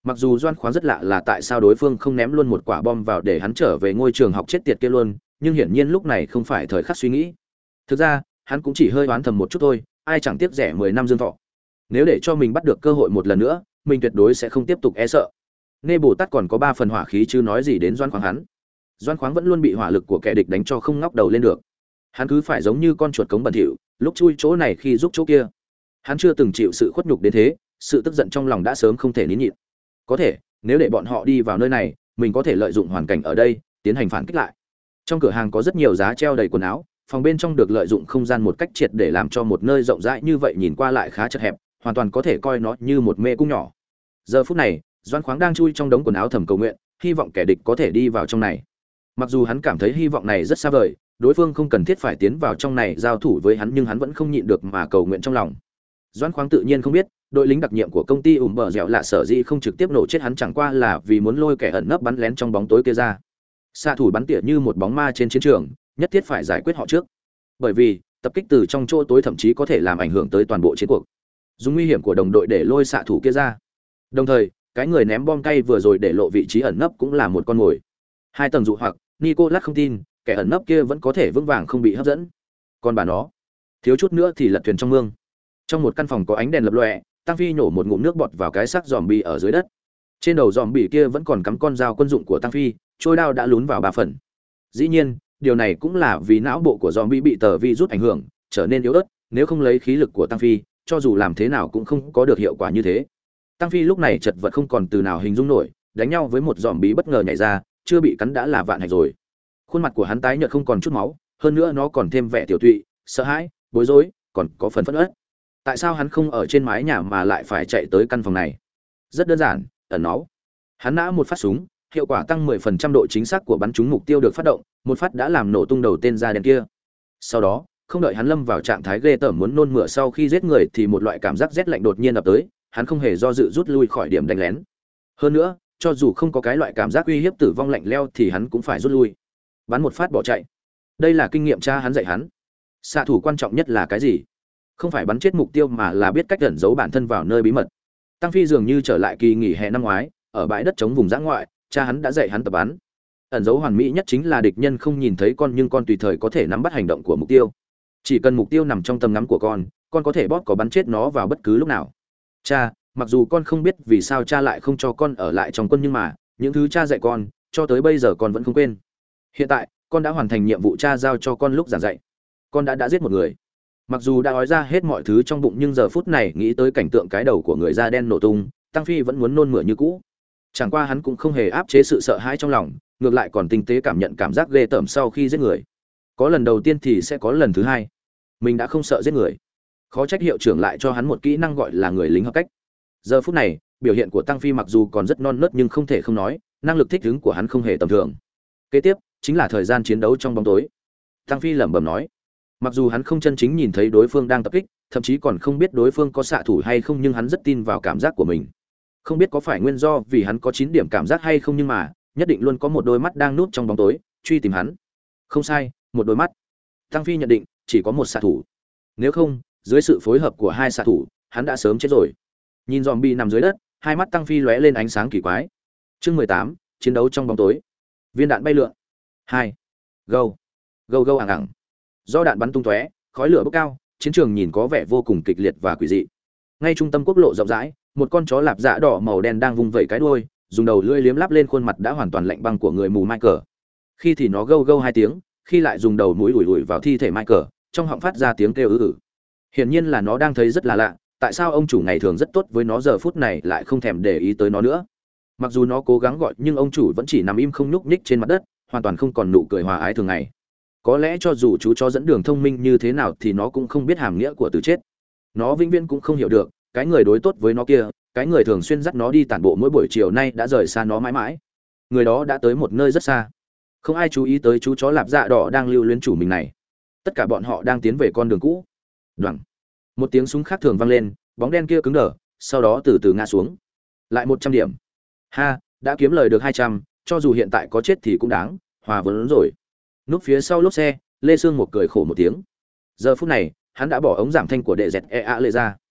A: Mặc dù Doan Khoáng rất lạ là tại sao đối phương không ném luôn một quả bom vào để hắn trở về ngôi trường học chết tiệt kia luôn, nhưng hiển nhiên lúc này không phải thời khắc suy nghĩ. Thực ra, hắn cũng chỉ hơi oán thầm một chút thôi, ai chẳng tiếc rẻ mười năm dương thọ. Nếu để cho mình bắt được cơ hội một lần nữa, mình tuyệt đối sẽ không tiếp tục e sợ. Nê Bồ Tát còn có ba phần hỏa khí chứ nói gì đến Doan Khoáng hắn. Doan Khoáng vẫn luôn bị hỏa lực của kẻ địch đánh cho không ngóc đầu lên được. Hắn cứ phải giống như con chuột cống bẩn thỉu, lúc chui chỗ này khi giúp chỗ kia. Hắn chưa từng chịu sự khuất nhục đến thế, sự tức giận trong lòng đã sớm không thể nín nhịn. Có thể, nếu để bọn họ đi vào nơi này, mình có thể lợi dụng hoàn cảnh ở đây, tiến hành phản kích lại. Trong cửa hàng có rất nhiều giá treo đầy quần áo, phòng bên trong được lợi dụng không gian một cách triệt để làm cho một nơi rộng rãi như vậy nhìn qua lại khá chật hẹp, hoàn toàn có thể coi nó như một mê cung nhỏ. Giờ phút này, Doan Khoáng đang chui trong đống quần áo thầm cầu nguyện, hy vọng kẻ địch có thể đi vào trong này. Mặc dù hắn cảm thấy hy vọng này rất xa vời, đối phương không cần thiết phải tiến vào trong này giao thủ với hắn, nhưng hắn vẫn không nhịn được mà cầu nguyện trong lòng. Doan Khoáng tự nhiên không biết, đội lính đặc nhiệm của công ty ủm bờ dẻo lạ sở dĩ không trực tiếp nổ chết hắn chẳng qua là vì muốn lôi kẻ ẩn nấp bắn lén trong bóng tối kia ra. Xạ thủ bắn tỉa như một bóng ma trên chiến trường, nhất thiết phải giải quyết họ trước. Bởi vì, tập kích từ trong chỗ tối thậm chí có thể làm ảnh hưởng tới toàn bộ chiến cuộc. Dùng nguy hiểm của đồng đội để lôi xạ thủ kia ra. Đồng thời, cái người ném bom cay vừa rồi để lộ vị trí ẩn nấp cũng là một con mồi. Hai tầng dụ hoặc, Nicolas không tin, kẻ ẩn nấp kia vẫn có thể vững vàng không bị hấp dẫn. Còn bà nó, thiếu chút nữa thì lật thuyền trong mương. Trong một căn phòng có ánh đèn lập lòe, Tăng Phi nhổ một ngụm nước bọt vào cái xác zombie ở dưới đất. Trên đầu zombie kia vẫn còn cắm con dao quân dụng của Tăng Phi, trôi đao đã lún vào ba phần. Dĩ nhiên, điều này cũng là vì não bộ của zombie bị tờ virus ảnh hưởng, trở nên yếu ớt, nếu không lấy khí lực của Tăng Phi, cho dù làm thế nào cũng không có được hiệu quả như thế. Tăng Phi lúc này chật vật không còn từ nào hình dung nổi, đánh nhau với một zombie bất ngờ nhảy ra, chưa bị cắn đã là vạn hạnh rồi. Khuôn mặt của hắn tái nhợt không còn chút máu, hơn nữa nó còn thêm vẻ tiểu tụy, sợ hãi, bối rối, còn có phần phẫn uất. Tại sao hắn không ở trên mái nhà mà lại phải chạy tới căn phòng này? Rất đơn giản, ẩn náu. Hắn nã một phát súng, hiệu quả tăng mười phần trăm độ chính xác của bắn trúng mục tiêu được phát động, một phát đã làm nổ tung đầu tên da đen kia. Sau đó, không đợi hắn lâm vào trạng thái ghê tởm muốn nôn mửa sau khi giết người thì một loại cảm giác rét lạnh đột nhiên ập tới, hắn không hề do dự rút lui khỏi điểm đánh lén. Hơn nữa, cho dù không có cái loại cảm giác uy hiếp tử vong lạnh lẽo thì hắn cũng phải rút lui. Bắn một phát bỏ chạy. Đây là kinh nghiệm cha hắn dạy hắn. Xạ thủ quan trọng nhất là cái gì? Không phải bắn chết mục tiêu mà là biết cách ẩn giấu bản thân vào nơi bí mật. Tăng Phi dường như trở lại kỳ nghỉ hè năm ngoái, ở bãi đất trống vùng dã ngoại, cha hắn đã dạy hắn tập bắn. Ẩn giấu hoàn mỹ nhất chính là địch nhân không nhìn thấy con nhưng con tùy thời có thể nắm bắt hành động của mục tiêu. Chỉ cần mục tiêu nằm trong tầm ngắm của con, con có thể bóp có bắn chết nó vào bất cứ lúc nào. Cha, mặc dù con không biết vì sao cha lại không cho con ở lại trong quân nhưng mà, những thứ cha dạy con, cho tới bây giờ con vẫn không quên. Hiện tại, con đã hoàn thành nhiệm vụ cha giao cho con lúc giảng dạy. Con đã đã giết một người. Mặc dù đã nói ra hết mọi thứ trong bụng nhưng giờ phút này nghĩ tới cảnh tượng cái đầu của người da đen nổ tung, Tăng Phi vẫn muốn nôn mửa như cũ. Chẳng qua hắn cũng không hề áp chế sự sợ hãi trong lòng, ngược lại còn tinh tế cảm nhận cảm giác ghê tởm sau khi giết người. Có lần đầu tiên thì sẽ có lần thứ hai. Mình đã không sợ giết người. Khó trách hiệu trưởng lại cho hắn một kỹ năng gọi là người lính hợp cách. Giờ phút này, biểu hiện của Tăng Phi mặc dù còn rất non nớt nhưng không thể không nói, năng lực thích ứng của hắn không hề tầm thường. Kế tiếp, chính là thời gian chiến đấu trong bóng tối. Tăng Phi lẩm bẩm nói, mặc dù hắn không chân chính nhìn thấy đối phương đang tập kích, thậm chí còn không biết đối phương có xạ thủ hay không nhưng hắn rất tin vào cảm giác của mình. Không biết có phải nguyên do vì hắn có chín điểm cảm giác hay không nhưng mà, nhất định luôn có một đôi mắt đang núp trong bóng tối, truy tìm hắn. Không sai, một đôi mắt. Tăng Phi nhận định, chỉ có một xạ thủ. Nếu không, dưới sự phối hợp của hai xạ thủ, hắn đã sớm chết rồi. Nhìn zombie nằm dưới đất, hai mắt Tăng Phi lóe lên ánh sáng kỳ quái. Chương mười tám, chiến đấu trong bóng tối. Viên đạn bay lượn. hai. Go. Go go ẳng ẳng. Do đạn bắn tung tóe, khói lửa bốc cao, chiến trường nhìn có vẻ vô cùng kịch liệt và quỷ dị. Ngay trung tâm quốc lộ rộng rãi, một con chó lạp dạ đỏ màu đen đang vung vẩy cái đuôi, dùng đầu lưỡi liếm láp lên khuôn mặt đã hoàn toàn lạnh băng của người mù Michael. Khi thì nó gâu gâu hai tiếng, khi lại dùng đầu mũi ủi ủi vào thi thể Michael, trong họng phát ra tiếng kêu ư ử. Hiển nhiên là nó đang thấy rất là lạ, tại sao ông chủ ngày thường rất tốt với nó giờ phút này lại không thèm để ý tới nó nữa. Mặc dù nó cố gắng gọi nhưng ông chủ vẫn chỉ nằm im không nhúc nhích trên mặt đất, hoàn toàn không còn nụ cười hòa ái thường ngày. Có lẽ cho dù chú chó dẫn đường thông minh như thế nào thì nó cũng không biết hàm nghĩa của từ chết. Nó vĩnh viễn cũng không hiểu được, cái người đối tốt với nó kia, cái người thường xuyên dắt nó đi tản bộ mỗi buổi chiều nay đã rời xa nó mãi mãi. Người đó đã tới một nơi rất xa. Không ai chú ý tới chú chó lạp dạ đỏ đang lưu luyến chủ mình này. Tất cả bọn họ đang tiến về con đường cũ. Đoằng. Một tiếng súng khác thường vang lên, bóng đen kia cứng đờ, sau đó từ từ ngã xuống. Lại một trăm điểm. Ha, đã kiếm lời được hai trăm, cho dù hiện tại có chết thì cũng đáng, hòa vốn rồi. Núp phía sau lốp xe, Lê Sương một cười khổ một tiếng. Giờ phút này, hắn đã bỏ ống giảm thanh của đệ dẹt e a lệ ra.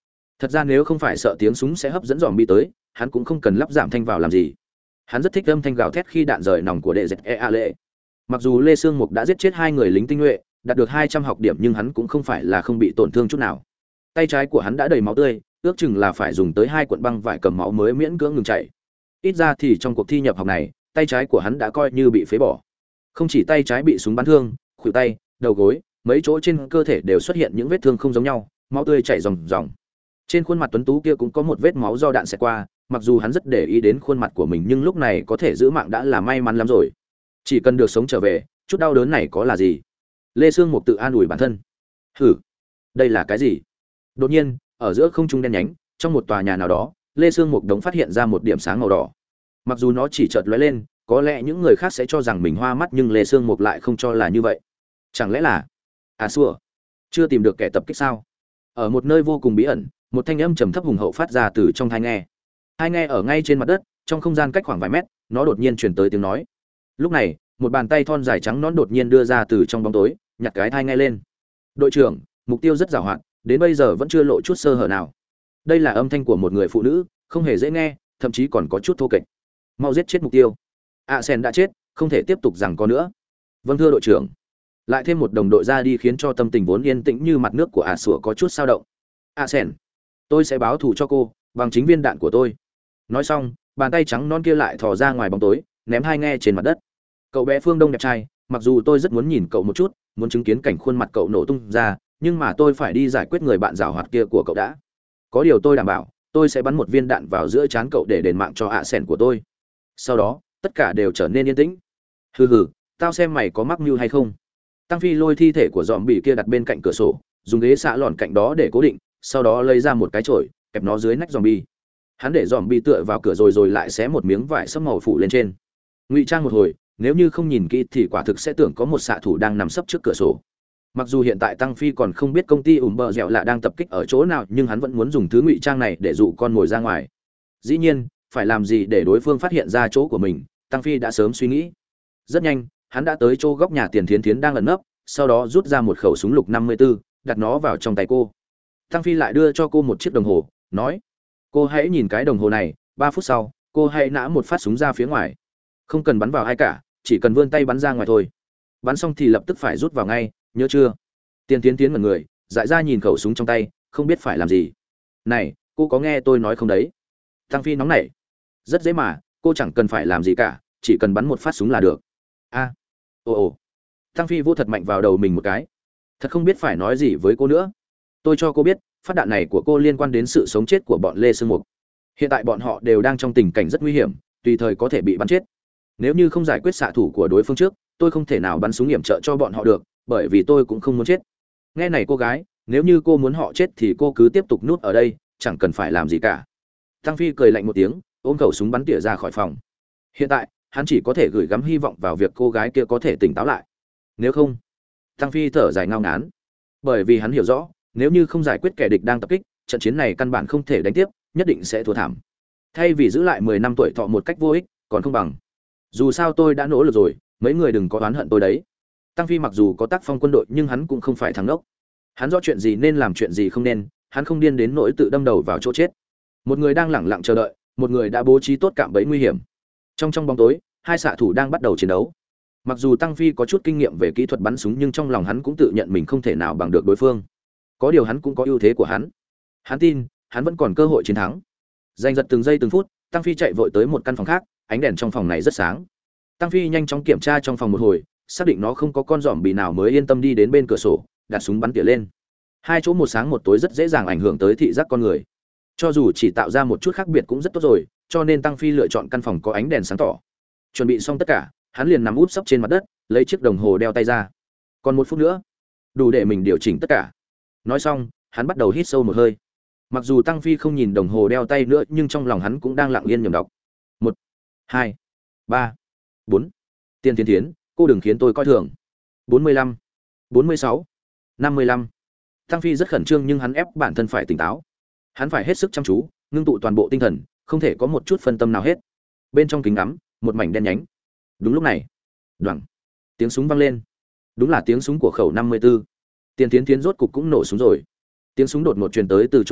A: Thật ra nếu không phải sợ tiếng súng sẽ hấp dẫn dòm bi tới, hắn cũng không cần lắp giảm thanh vào làm gì. Hắn rất thích âm thanh gào thét khi đạn rời nòng của đệ dẹt e a lệ. Mặc dù Lê Sương Mục đã giết chết hai người lính tinh nhuệ, đạt được hai trăm học điểm, nhưng hắn cũng không phải là không bị tổn thương chút nào. Tay trái của hắn đã đầy máu tươi, ước chừng là phải dùng tới hai cuộn băng vải cầm máu mới miễn cưỡng ngừng chảy. Ít ra thì trong cuộc thi nhập học này, tay trái của hắn đã coi như bị phế bỏ. Không chỉ tay trái bị súng bắn thương, khuỷu tay, đầu gối, mấy chỗ trên cơ thể đều xuất hiện những vết thương không giống nhau, máu tươi chảy ròng ròng. Trên khuôn mặt tuấn tú kia cũng có một vết máu do đạn xẹt qua, mặc dù hắn rất để ý đến khuôn mặt của mình, nhưng lúc này có thể giữ mạng đã là may mắn lắm rồi. Chỉ cần được sống trở về, chút đau đớn này có là gì? Lê Sương Mục tự an ủi bản thân. Hử, đây là cái gì? Đột nhiên, ở giữa không trung đen nhánh, trong một tòa nhà nào đó, Lê Sương Mục đống phát hiện ra một điểm sáng màu đỏ. Mặc dù nó chỉ chợt lóe lên, có lẽ những người khác sẽ cho rằng mình hoa mắt, nhưng Lê Sương Mục lại không cho là như vậy. Chẳng lẽ là à xua chưa tìm được kẻ tập kích sao? Ở một nơi vô cùng bí ẩn, một thanh âm trầm thấp hùng hậu phát ra từ trong tai nghe. Tai nghe ở ngay trên mặt đất, trong không gian cách khoảng vài mét, nó đột nhiên truyền tới tiếng nói. Lúc này, một bàn tay thon dài trắng nõn đột nhiên đưa ra từ trong bóng tối, nhặt cái tai nghe lên. Đội trưởng, mục tiêu rất giàu hoạt, đến bây giờ vẫn chưa lộ chút sơ hở nào. Đây là âm thanh của một người phụ nữ, không hề dễ nghe, thậm chí còn có chút thô kệch. Mau giết chết mục tiêu. A Sen đã chết, không thể tiếp tục giằng co nữa. Vâng thưa đội trưởng. Lại thêm một đồng đội ra đi khiến cho tâm tình vốn yên tĩnh như mặt nước của A Sủa có chút dao động. A Sen, tôi sẽ báo thù cho cô bằng chính viên đạn của tôi. Nói xong, bàn tay trắng non kia lại thò ra ngoài bóng tối, ném hai nghe trên mặt đất. Cậu bé Phương Đông đẹp trai, mặc dù tôi rất muốn nhìn cậu một chút, muốn chứng kiến cảnh khuôn mặt cậu nổ tung ra, nhưng mà tôi phải đi giải quyết người bạn giảo hoạt kia của cậu đã. Có điều tôi đảm bảo, tôi sẽ bắn một viên đạn vào giữa trán cậu để đền mạng cho ạ sẻn của tôi. Sau đó, tất cả đều trở nên yên tĩnh. Hừ hừ, tao xem mày có mắc mưu hay không. Tăng Phi lôi thi thể của dòm bị kia đặt bên cạnh cửa sổ, dùng ghế xạ lòn cạnh đó để cố định, sau đó lấy ra một cái chổi, kẹp nó dưới nách dòm bi. Hắn để dòm bi tựa vào cửa rồi rồi lại xé một miếng vải sẫm màu phủ lên trên. Ngụy trang một hồi, nếu như không nhìn kỹ thì quả thực sẽ tưởng có một xạ thủ đang nằm sấp trước cửa sổ. Mặc dù hiện tại Tăng Phi còn không biết công ty ủm bờ dẻo lạ đang tập kích ở chỗ nào, nhưng hắn vẫn muốn dùng thứ ngụy trang này để dụ con mồi ra ngoài. Dĩ nhiên, phải làm gì để đối phương phát hiện ra chỗ của mình, Tăng Phi đã sớm suy nghĩ. Rất nhanh, hắn đã tới chỗ góc nhà Tiền Thiến Thiến đang ẩn nấp, sau đó rút ra một khẩu súng lục năm mươi tư, đặt nó vào trong tay cô. Tăng Phi lại đưa cho cô một chiếc đồng hồ, nói: "Cô hãy nhìn cái đồng hồ này, ba phút sau, cô hãy nã một phát súng ra phía ngoài. Không cần bắn vào ai cả, chỉ cần vươn tay bắn ra ngoài thôi. Bắn xong thì lập tức phải rút vào ngay, nhớ chưa?" Tiền Tiến Tiến ngẩn người, dại ra nhìn khẩu súng trong tay, không biết phải làm gì. "Này, cô có nghe tôi nói không đấy?" Tăng Phi nóng nảy. "Rất dễ mà, cô chẳng cần phải làm gì cả, chỉ cần bắn một phát súng là được." "A." "Ồ ồ." Tăng Phi vô thật mạnh vào đầu mình một cái. Thật không biết phải nói gì với cô nữa. "Tôi cho cô biết, phát đạn này của cô liên quan đến sự sống chết của bọn Lê Sương Mục. Hiện tại bọn họ đều đang trong tình cảnh rất nguy hiểm, tùy thời có thể bị bắn chết. Nếu như không giải quyết xạ thủ của đối phương trước, tôi không thể nào bắn súng yểm trợ cho bọn họ được, bởi vì tôi cũng không muốn chết. Nghe này cô gái, nếu như cô muốn họ chết thì cô cứ tiếp tục núp ở đây, chẳng cần phải làm gì cả." Tăng Phi cười lạnh một tiếng, ôm khẩu súng bắn tỉa ra khỏi phòng. Hiện tại, hắn chỉ có thể gửi gắm hy vọng vào việc cô gái kia có thể tỉnh táo lại. Nếu không, Tăng Phi thở dài ngao ngán, bởi vì hắn hiểu rõ, nếu như không giải quyết kẻ địch đang tập kích, trận chiến này căn bản không thể đánh tiếp, nhất định sẽ thua thảm. Thay vì giữ lại mười năm tuổi thọ một cách vô ích, còn không bằng. Dù sao tôi đã nỗ lực rồi, mấy người đừng có oán hận tôi đấy. Tăng Phi mặc dù có tác phong quân đội, nhưng hắn cũng không phải thằng ngốc. Hắn rõ chuyện gì nên làm chuyện gì không nên, hắn không điên đến nỗi tự đâm đầu vào chỗ chết. Một người đang lẳng lặng chờ đợi, một người đã bố trí tốt cạm bẫy nguy hiểm. Trong trong bóng tối, hai xạ thủ đang bắt đầu chiến đấu. Mặc dù Tăng Phi có chút kinh nghiệm về kỹ thuật bắn súng, nhưng trong lòng hắn cũng tự nhận mình không thể nào bằng được đối phương. Có điều hắn cũng có ưu thế của hắn. Hắn tin, hắn vẫn còn cơ hội chiến thắng. Giành giật từng giây từng phút, Tăng Phi chạy vội tới một căn phòng khác, ánh đèn trong phòng này rất sáng. Tăng Phi nhanh chóng kiểm tra trong phòng một hồi, xác định nó không có con giòm bì nào mới yên tâm đi đến bên cửa sổ, đặt súng bắn tỉa lên. Hai chỗ một sáng một tối rất dễ dàng ảnh hưởng tới thị giác con người. Cho dù chỉ tạo ra một chút khác biệt cũng rất tốt rồi, cho nên Tăng Phi lựa chọn căn phòng có ánh đèn sáng tỏ. Chuẩn bị xong tất cả, hắn liền nằm úp sấp trên mặt đất, lấy chiếc đồng hồ đeo tay ra. Còn một phút nữa, đủ để mình điều chỉnh tất cả. Nói xong, hắn bắt đầu hít sâu một hơi. Mặc dù Tăng Phi không nhìn đồng hồ đeo tay nữa, nhưng trong lòng hắn cũng đang lặng yên nhẩm đọc. Một, hai, ba, bốn. Tiên Tiến Tiến, cô đừng khiến tôi coi thường. Bốn mươi lăm, bốn mươi sáu, năm mươi lăm. Tăng Phi rất khẩn trương, nhưng hắn ép bản thân phải tỉnh táo. Hắn phải hết sức chăm chú, ngưng tụ toàn bộ tinh thần, không thể có một chút phân tâm nào hết. Bên trong kính ngắm, một mảnh đen nhánh. Đúng lúc này, đoảng, tiếng súng vang lên. Đúng là tiếng súng của khẩu năm mươi tư. Tiền Tiến Tiến rốt cục cũng nổ súng rồi. Tiếng súng đột ngột truyền tới từ chỗ cao,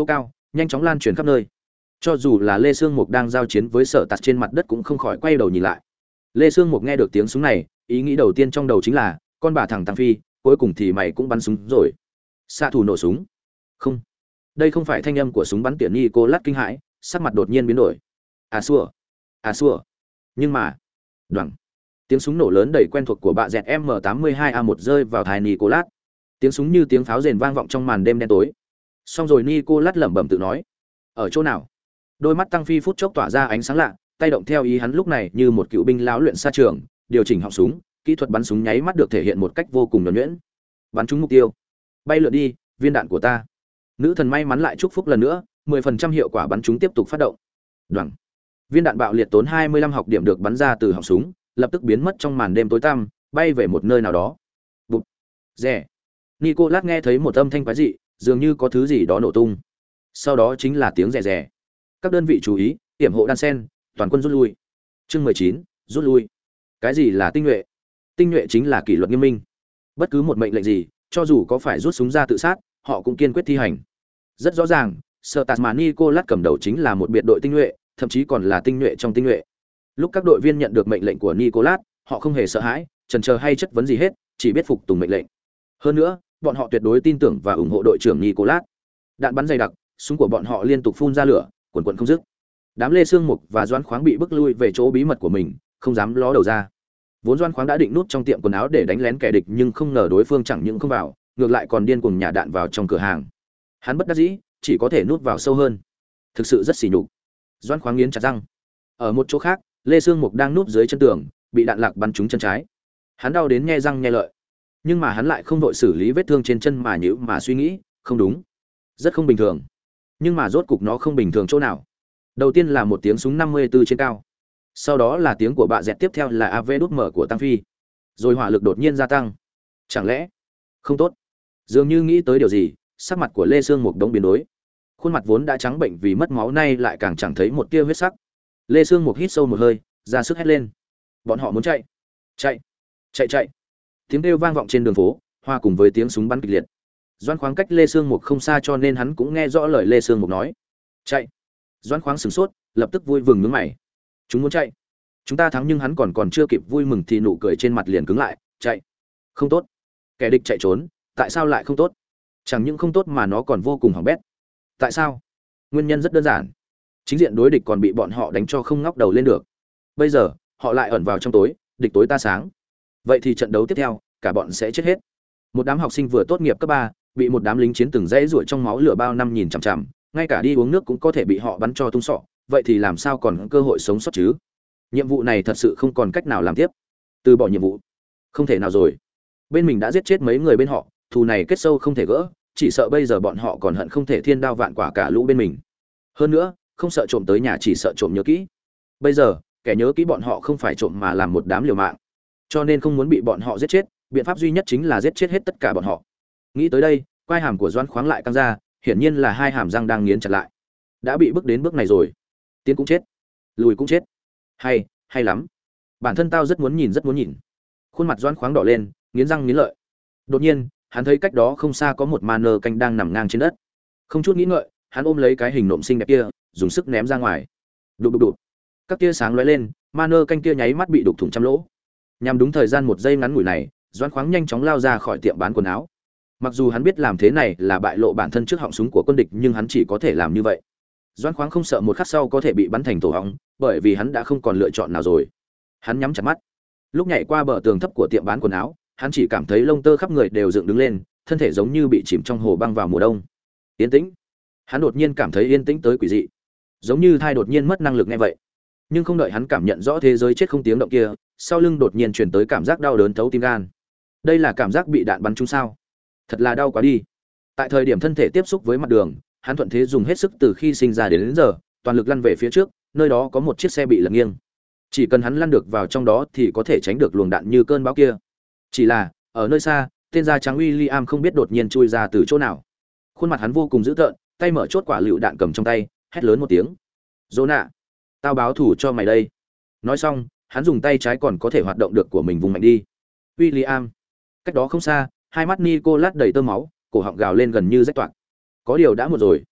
A: nhanh chóng lan truyền khắp nơi. Cho dù là Lê Sương Mục đang giao chiến với Sở Tạt trên mặt đất cũng không khỏi quay đầu nhìn lại. Lê Sương Mục nghe được tiếng súng này, ý nghĩ đầu tiên trong đầu chính là, con bà thằng Tăng Phi, cuối cùng thì mày cũng bắn súng rồi. Xạ thủ nổ súng. Không, đây không phải thanh âm của súng bắn tỉa. Nicolas kinh hãi, sắc mặt đột nhiên biến đổi. À xua, à xua. Nhưng mà, đoằng, tiếng súng nổ lớn đầy quen thuộc của bạ dẹt M tám mươi hai A một rơi vào tai Nicolas. Tiếng súng như tiếng pháo rền vang vọng trong màn đêm đen tối. Xong rồi Nicolas lẩm bẩm tự nói, ở chỗ nào? Đôi mắt Tăng Phi phút chốc tỏa ra ánh sáng lạ, tay động theo ý hắn lúc này như một cựu binh lão luyện xa trường, điều chỉnh họng súng, kỹ thuật bắn súng nháy mắt được thể hiện một cách vô cùng nhuần nhuyễn. Bắn trúng mục tiêu. Bay lượn đi, viên đạn của ta. Nữ thần may mắn lại chúc phúc lần nữa, mười phần trăm hiệu quả bắn trúng tiếp tục phát động. Đoằng. Viên đạn bạo liệt tốn hai mươi lăm học điểm được bắn ra từ họng súng, lập tức biến mất trong màn đêm tối tăm, bay về một nơi nào đó. Bụp. Rè. Nicolas nghe thấy một âm thanh quái dị, dường như có thứ gì đó nổ tung. Sau đó chính là tiếng rè rè. Các đơn vị chú ý, tiểm hộ đan sen, toàn quân rút lui. Chương mười chín, rút lui. Cái gì là tinh nhuệ? Tinh nhuệ chính là kỷ luật nghiêm minh. Bất cứ một mệnh lệnh gì, cho dù có phải rút súng ra tự sát, họ cũng kiên quyết thi hành. Rất rõ ràng, Sở Tạt mà Nicolas cầm đầu chính là một biệt đội tinh nhuệ, thậm chí còn là tinh nhuệ trong tinh nhuệ. Lúc các đội viên nhận được mệnh lệnh của Nicolas, họ không hề sợ hãi, chần chờ hay chất vấn gì hết, chỉ biết phục tùng mệnh lệnh. Hơn nữa, bọn họ tuyệt đối tin tưởng và ủng hộ đội trưởng Nicolas. Đạn bắn dày đặc, súng của bọn họ liên tục phun ra lửa, quần quần không dứt. Đám Lê Sương Mục và Doãn Khoáng bị bức lui về chỗ bí mật của mình, không dám ló đầu ra. Vốn Doãn Khoáng đã định núp trong tiệm quần áo để đánh lén kẻ địch, nhưng không ngờ đối phương chẳng những không vào, ngược lại còn điên cuồng nhả đạn vào trong cửa hàng. Hắn bất đắc dĩ, chỉ có thể núp vào sâu hơn. Thực sự rất sỉ nhục. Doãn Khoáng nghiến chặt răng. Ở một chỗ khác, Lê Sương Mục đang núp dưới chân tường, bị đạn lạc bắn trúng chân trái. Hắn đau đến nhe răng nhe lợi, nhưng mà hắn lại không vội xử lý vết thương trên chân mà nhíu mà suy nghĩ, không đúng, rất không bình thường. Nhưng mà rốt cục nó không bình thường chỗ nào? Đầu tiên là một tiếng súng năm mươi tư trên cao, sau đó là tiếng của bạ dẹt, tiếp theo là a vê đút mở của Tăng Phi, rồi hỏa lực đột nhiên gia tăng. Chẳng lẽ không tốt? Dường như nghĩ tới điều gì, sắc mặt của Lê Sương Mục đống biến đổi. Khuôn mặt vốn đã trắng bệnh vì mất máu nay lại càng chẳng thấy một tia huyết sắc. Lê Sương Mục hít sâu một hơi, ra sức hét lên. Bọn họ muốn chạy, chạy, chạy chạy. Tiếng kêu vang vọng trên đường phố, hòa cùng với tiếng súng bắn kịch liệt. Doãn Khoáng cách Lê Sương Mục không xa cho nên hắn cũng nghe rõ lời Lê Sương Mục nói. Chạy. Doãn Khoáng sửng sốt, lập tức vui mừng nhướng mày. Chúng muốn chạy. Chúng ta thắng, nhưng hắn còn còn chưa kịp vui mừng thì nụ cười trên mặt liền cứng lại. Chạy. Không tốt. Kẻ địch chạy trốn, tại sao lại không tốt? Chẳng những không tốt mà nó còn vô cùng hỏng bét. Tại sao? Nguyên nhân rất đơn giản. Chính diện đối địch còn bị bọn họ đánh cho không ngóc đầu lên được. Bây giờ, họ lại ẩn vào trong tối, địch tối ta sáng. Vậy thì trận đấu tiếp theo, cả bọn sẽ chết hết. Một đám học sinh vừa tốt nghiệp cấp ba, bị một đám lính chiến từng dãy ruổi trong máu lửa bao năm nhìn chằm chằm, ngay cả đi uống nước cũng có thể bị họ bắn cho tung sọ, vậy thì làm sao còn cơ hội sống sót chứ? Nhiệm vụ này thật sự không còn cách nào làm tiếp. Từ bỏ nhiệm vụ, không thể nào rồi. Bên mình đã giết chết mấy người bên họ, thù này kết sâu không thể gỡ, chỉ sợ bây giờ bọn họ còn hận không thể thiên đao vạn quả cả lũ bên mình. Hơn nữa, không sợ trộm tới nhà, chỉ sợ trộm nhớ kỹ. Bây giờ, kẻ nhớ kỹ bọn họ không phải trộm mà làm một đám liều mạng. Cho nên không muốn bị bọn họ giết chết, biện pháp duy nhất chính là giết chết hết tất cả bọn họ. Nghĩ tới đây, quai hàm của Doãn Khoáng lại căng ra, hiển nhiên là hai hàm răng đang nghiến chặt lại. Đã bị bước đến bước này rồi, tiến cũng chết, lùi cũng chết. Hay, hay lắm. Bản thân tao rất muốn nhìn, rất muốn nhìn. Khuôn mặt Doãn Khoáng đỏ lên, nghiến răng nghiến lợi. Đột nhiên, hắn thấy cách đó không xa có một ma nơ canh đang nằm ngang trên đất. Không chút nghĩ ngợi, hắn ôm lấy cái hình nộm xinh đẹp kia, dùng sức ném ra ngoài. Đục đục đục. Các tia sáng lóe lên, ma nơ canh kia nháy mắt bị đục thủng trăm lỗ. Nhằm đúng thời gian một giây ngắn ngủi này, Doãn Khoáng nhanh chóng lao ra khỏi tiệm bán quần áo. Mặc dù hắn biết làm thế này là bại lộ bản thân trước họng súng của quân địch, nhưng hắn chỉ có thể làm như vậy. Doãn Khoáng không sợ một khắc sau có thể bị bắn thành tổ hóng, bởi vì hắn đã không còn lựa chọn nào rồi. Hắn nhắm chặt mắt. Lúc nhảy qua bờ tường thấp của tiệm bán quần áo, hắn chỉ cảm thấy lông tơ khắp người đều dựng đứng lên, thân thể giống như bị chìm trong hồ băng vào mùa đông. Yên tĩnh. Hắn đột nhiên cảm thấy yên tĩnh tới quỷ dị, giống như thai đột nhiên mất năng lực nghe vậy. Nhưng không đợi hắn cảm nhận rõ thế giới chết không tiếng động kia, sau lưng đột nhiên truyền tới cảm giác đau đớn thấu tim gan. Đây là cảm giác bị đạn bắn trúng sao? Thật là đau quá đi. Tại thời điểm thân thể tiếp xúc với mặt đường, hắn thuận thế dùng hết sức từ khi sinh ra đến, đến giờ, toàn lực lăn về phía trước, nơi đó có một chiếc xe bị lật nghiêng. Chỉ cần hắn lăn được vào trong đó thì có thể tránh được luồng đạn như cơn bão kia. Chỉ là, ở nơi xa, tên da trắng William không biết đột nhiên chui ra từ chỗ nào. Khuôn mặt hắn vô cùng dữ tợn, tay mở chốt quả lựu đạn cầm trong tay, hét lớn một tiếng. "Jonah, tao báo thù cho mày đây." Nói xong, hắn dùng tay trái còn có thể hoạt động được của mình vùng mạnh đi. William. Cách đó không xa, hai mắt Nicolas đầy tơ máu, cổ họng gào lên gần như rách toạc. Có điều đã một rồi.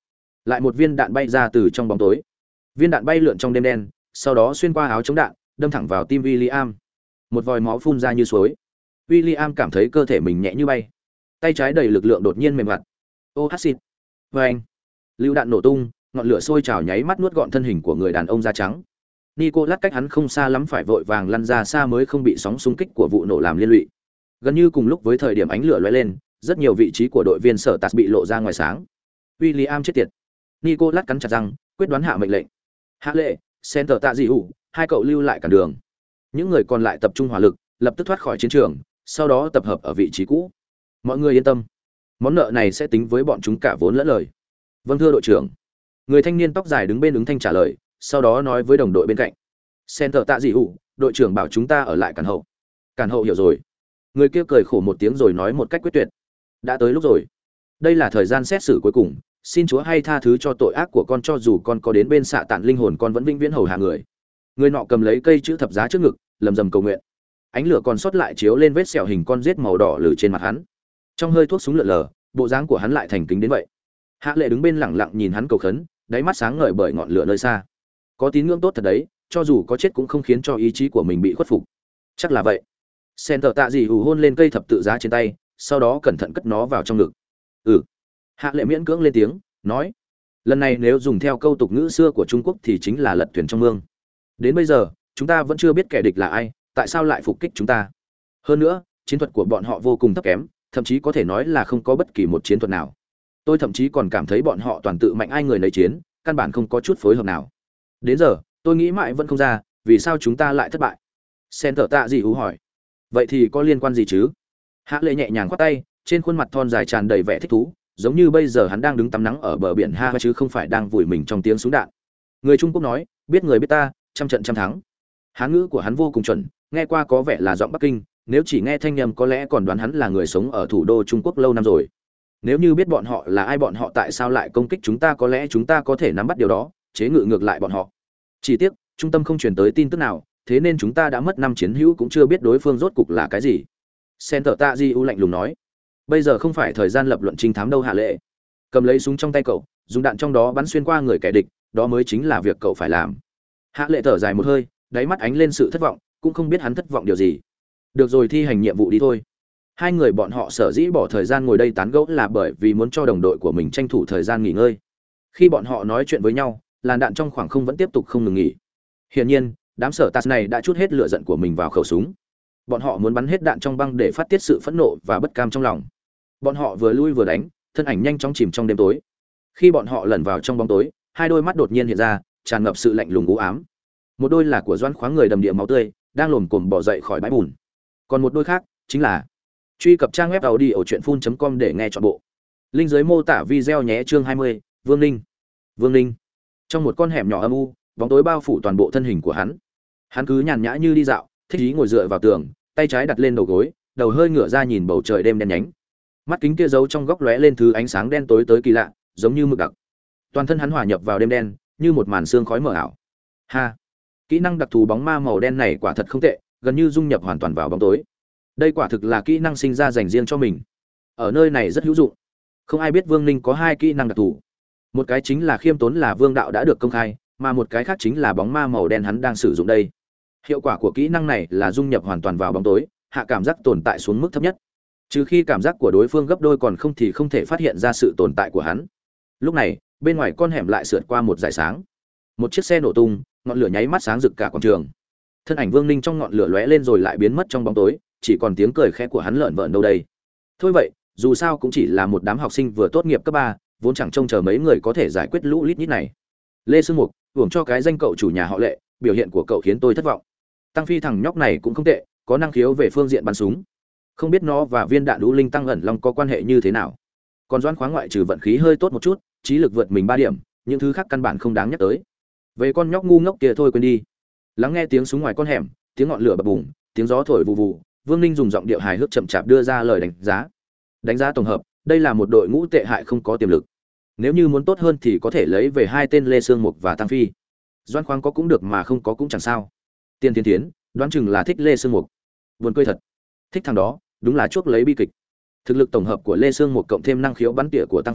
A: Lại một viên đạn bay ra từ trong bóng tối. Viên đạn bay lượn trong đêm đen, sau đó xuyên qua áo chống đạn, đâm thẳng vào tim William. Một vòi máu phun ra như suối. William cảm thấy cơ thể mình nhẹ như bay. Tay trái đầy lực lượng đột nhiên mềm vặt. Ô hắc xịt. Vâng. Lưu đạn nổ tung, ngọn lửa sôi trào nháy mắt nuốt gọn thân hình của người đàn ông da trắng. Nicolas cách hắn không xa lắm phải vội vàng lăn ra xa mới không bị sóng xung kích của vụ nổ làm liên lụy. Gần như cùng lúc với thời điểm ánh lửa lóe lên, rất nhiều vị trí của đội viên sở tạt bị lộ ra ngoài sáng. William chết tiệt. Nicolas cắn chặt răng, quyết đoán hạ mệnh lệnh. Hạ lệ, Center tạ dị hữu, hai cậu lưu lại cản đường. Những người còn lại tập trung hỏa lực, lập tức thoát khỏi chiến trường, sau đó tập hợp ở vị trí cũ. Mọi người yên tâm, món nợ này sẽ tính với bọn chúng cả vốn lẫn lời. Vâng thưa đội trưởng. Người thanh niên tóc dài đứng bên ứng thanh trả lời, sau đó nói với đồng đội bên cạnh. Center tạ dị hữu, đội trưởng bảo chúng ta ở lại cản hậu. Cản hậu hiểu rồi. Người kia cười khổ một tiếng rồi nói một cách quyết tuyệt. Đã tới lúc rồi. Đây là thời gian xét xử cuối cùng, xin Chúa hay tha thứ cho tội ác của con, cho dù con có đến bên xạ tản linh hồn con vẫn vĩnh viễn hầu hạ người. Người nọ cầm lấy cây chữ thập giá trước ngực, lầm rầm cầu nguyện. Ánh lửa còn sót lại chiếu lên vết sẹo hình con rết màu đỏ lử trên mặt hắn. Trong hơi thuốc súng lượn lờ, bộ dáng của hắn lại thành kính đến vậy. Hạ Lệ đứng bên lẳng lặng nhìn hắn cầu khấn, đáy mắt sáng ngời bởi ngọn lửa nơi xa. Có tín ngưỡng tốt thật đấy, cho dù có chết cũng không khiến cho ý chí của mình bị khuất phục. Chắc là vậy. Center tạ dị hù hôn lên cây thập tự giá trên tay, sau đó cẩn thận cất nó vào trong ngực. Ừ. Hạ Lệ miễn cưỡng lên tiếng, nói: lần này nếu dùng theo câu tục ngữ xưa của Trung Quốc thì chính là lật thuyền trong mương. Đến bây giờ, chúng ta vẫn chưa biết kẻ địch là ai, tại sao lại phục kích chúng ta. Hơn nữa, chiến thuật của bọn họ vô cùng thấp kém, thậm chí có thể nói là không có bất kỳ một chiến thuật nào. Tôi thậm chí còn cảm thấy bọn họ toàn tự mạnh ai người nấy chiến, căn bản không có chút phối hợp nào. Đến giờ, tôi nghĩ mãi vẫn không ra, vì sao chúng ta lại thất bại. Center tạ dị hú hỏi. Vậy thì có liên quan gì chứ? Hạ Lệ nhẹ nhàng khoát tay, trên khuôn mặt thon dài tràn đầy vẻ thích thú, giống như bây giờ hắn đang đứng tắm nắng ở bờ biển Ha chứ không phải đang vùi mình trong tiếng súng đạn. Người Trung Quốc nói, biết người biết ta, trăm trận trăm thắng. Hán ngữ của hắn vô cùng chuẩn, nghe qua có vẻ là giọng Bắc Kinh, nếu chỉ nghe thanh âm có lẽ còn đoán hắn là người sống ở thủ đô Trung Quốc lâu năm rồi. Nếu như biết bọn họ là ai, bọn họ tại sao lại công kích chúng ta, có lẽ chúng ta có thể nắm bắt điều đó, chế ngự ngược lại bọn họ. Chỉ tiếc, trung tâm không truyền tới tin tức nào, thế nên chúng ta đã mất năm chiến hữu cũng chưa biết đối phương rốt cục là cái gì. Center tạ dị u lạnh lùng nói. Bây giờ không phải thời gian lập luận trinh thám đâu Hạ Lệ. Cầm lấy súng trong tay cậu, dùng đạn trong đó bắn xuyên qua người kẻ địch, đó mới chính là việc cậu phải làm. Hạ Lệ thở dài một hơi, đáy mắt ánh lên sự thất vọng, cũng không biết hắn thất vọng điều gì. Được rồi, thi hành nhiệm vụ đi thôi. Hai người bọn họ sở dĩ bỏ thời gian ngồi đây tán gẫu là bởi vì muốn cho đồng đội của mình tranh thủ thời gian nghỉ ngơi. Khi bọn họ nói chuyện với nhau, làn đạn trong khoảng không vẫn tiếp tục không ngừng nghỉ. Hiển nhiên, đám sở tạt này đã trút hết lửa giận của mình vào khẩu súng. Bọn họ muốn bắn hết đạn trong băng để phát tiết sự phẫn nộ và bất cam trong lòng. Bọn họ vừa lui vừa đánh, thân ảnh nhanh chóng chìm trong đêm tối. Khi bọn họ lẩn vào trong bóng tối, hai đôi mắt đột nhiên hiện ra, tràn ngập sự lạnh lùng u ám. Một đôi là của Doãn Khoáng, người đầm địa máu tươi, đang lồm cồm bò dậy khỏi bãi bùn. Còn một đôi khác chính là truy cập trang web audiochuyenphun chấm com để nghe trọn bộ. Link dưới mô tả video nhé. Chương hai mươi, Vương Ninh. Vương Ninh. Trong một con hẻm nhỏ âm u, bóng tối bao phủ toàn bộ thân hình của hắn. Hắn cứ nhàn nhã như đi dạo, thích ý ngồi dựa vào tường, tay trái đặt lên đầu gối, đầu hơi ngửa ra nhìn bầu trời đêm đen nhánh. Mắt kính kia giấu trong góc lóe lên thứ ánh sáng đen tối tới kỳ lạ, giống như mực đặc. Toàn thân hắn hòa nhập vào đêm đen, như một màn sương khói mờ ảo. Ha, kỹ năng đặc thù bóng ma màu đen này quả thật không tệ, gần như dung nhập hoàn toàn vào bóng tối. Đây quả thực là kỹ năng sinh ra dành riêng cho mình. Ở nơi này rất hữu dụng. Không ai biết Vương Ninh có hai kỹ năng đặc thù. Một cái chính là khiêm tốn là vương đạo đã được công khai, mà một cái khác chính là bóng ma màu đen hắn đang sử dụng đây. Hiệu quả của kỹ năng này là dung nhập hoàn toàn vào bóng tối, hạ cảm giác tồn tại xuống mức thấp nhất. Trừ khi cảm giác của đối phương gấp đôi, còn không thì không thể phát hiện ra sự tồn tại của hắn. Lúc này, bên ngoài con hẻm lại sượt qua một dải sáng. Một chiếc xe nổ tung, ngọn lửa nháy mắt sáng rực cả quảng trường. Thân ảnh Vương Ninh trong ngọn lửa lóe lên rồi lại biến mất trong bóng tối, chỉ còn tiếng cười khẽ của hắn lợn vợn đâu đây. Thôi vậy, dù sao cũng chỉ là một đám học sinh vừa tốt nghiệp cấp ba, vốn chẳng trông chờ mấy người có thể giải quyết lũ lít nhít này. Lê Sương Mục, hưởng cho cái danh cậu chủ nhà họ Lệ, biểu hiện của cậu khiến tôi thất vọng. Tăng Phi thằng nhóc này cũng không tệ, có năng khiếu về phương diện bắn súng. Không biết nó và viên đạn đũ linh tăng ẩn long có quan hệ như thế nào. Còn Doãn Khoáng ngoại trừ vận khí hơi tốt một chút, trí lực vượt mình ba điểm, những thứ khác căn bản không đáng nhắc tới. Về con nhóc ngu ngốc kia thôi quên đi. Lắng nghe tiếng súng ngoài con hẻm, tiếng ngọn lửa bập bùng, tiếng gió thổi vù vù, Vương Ninh dùng giọng điệu hài hước chậm chạp đưa ra lời đánh giá. Đánh giá tổng hợp, đây là một đội ngũ tệ hại không có tiềm lực. Nếu như muốn tốt hơn thì có thể lấy về hai tên Lê Sương Mục và Tăng Phi. Doãn Khoáng có cũng được mà không có cũng chẳng sao. Tiên Tiến Tiến, đoán chừng là thích Lê Sương Mục. Buồn cười thật. Thích thằng đó, đúng là chuốc lấy bi kịch. Thực lực tổng hợp của Lê Sương Mục cộng thêm năng khiếu bắn tỉa của Tăng Phi,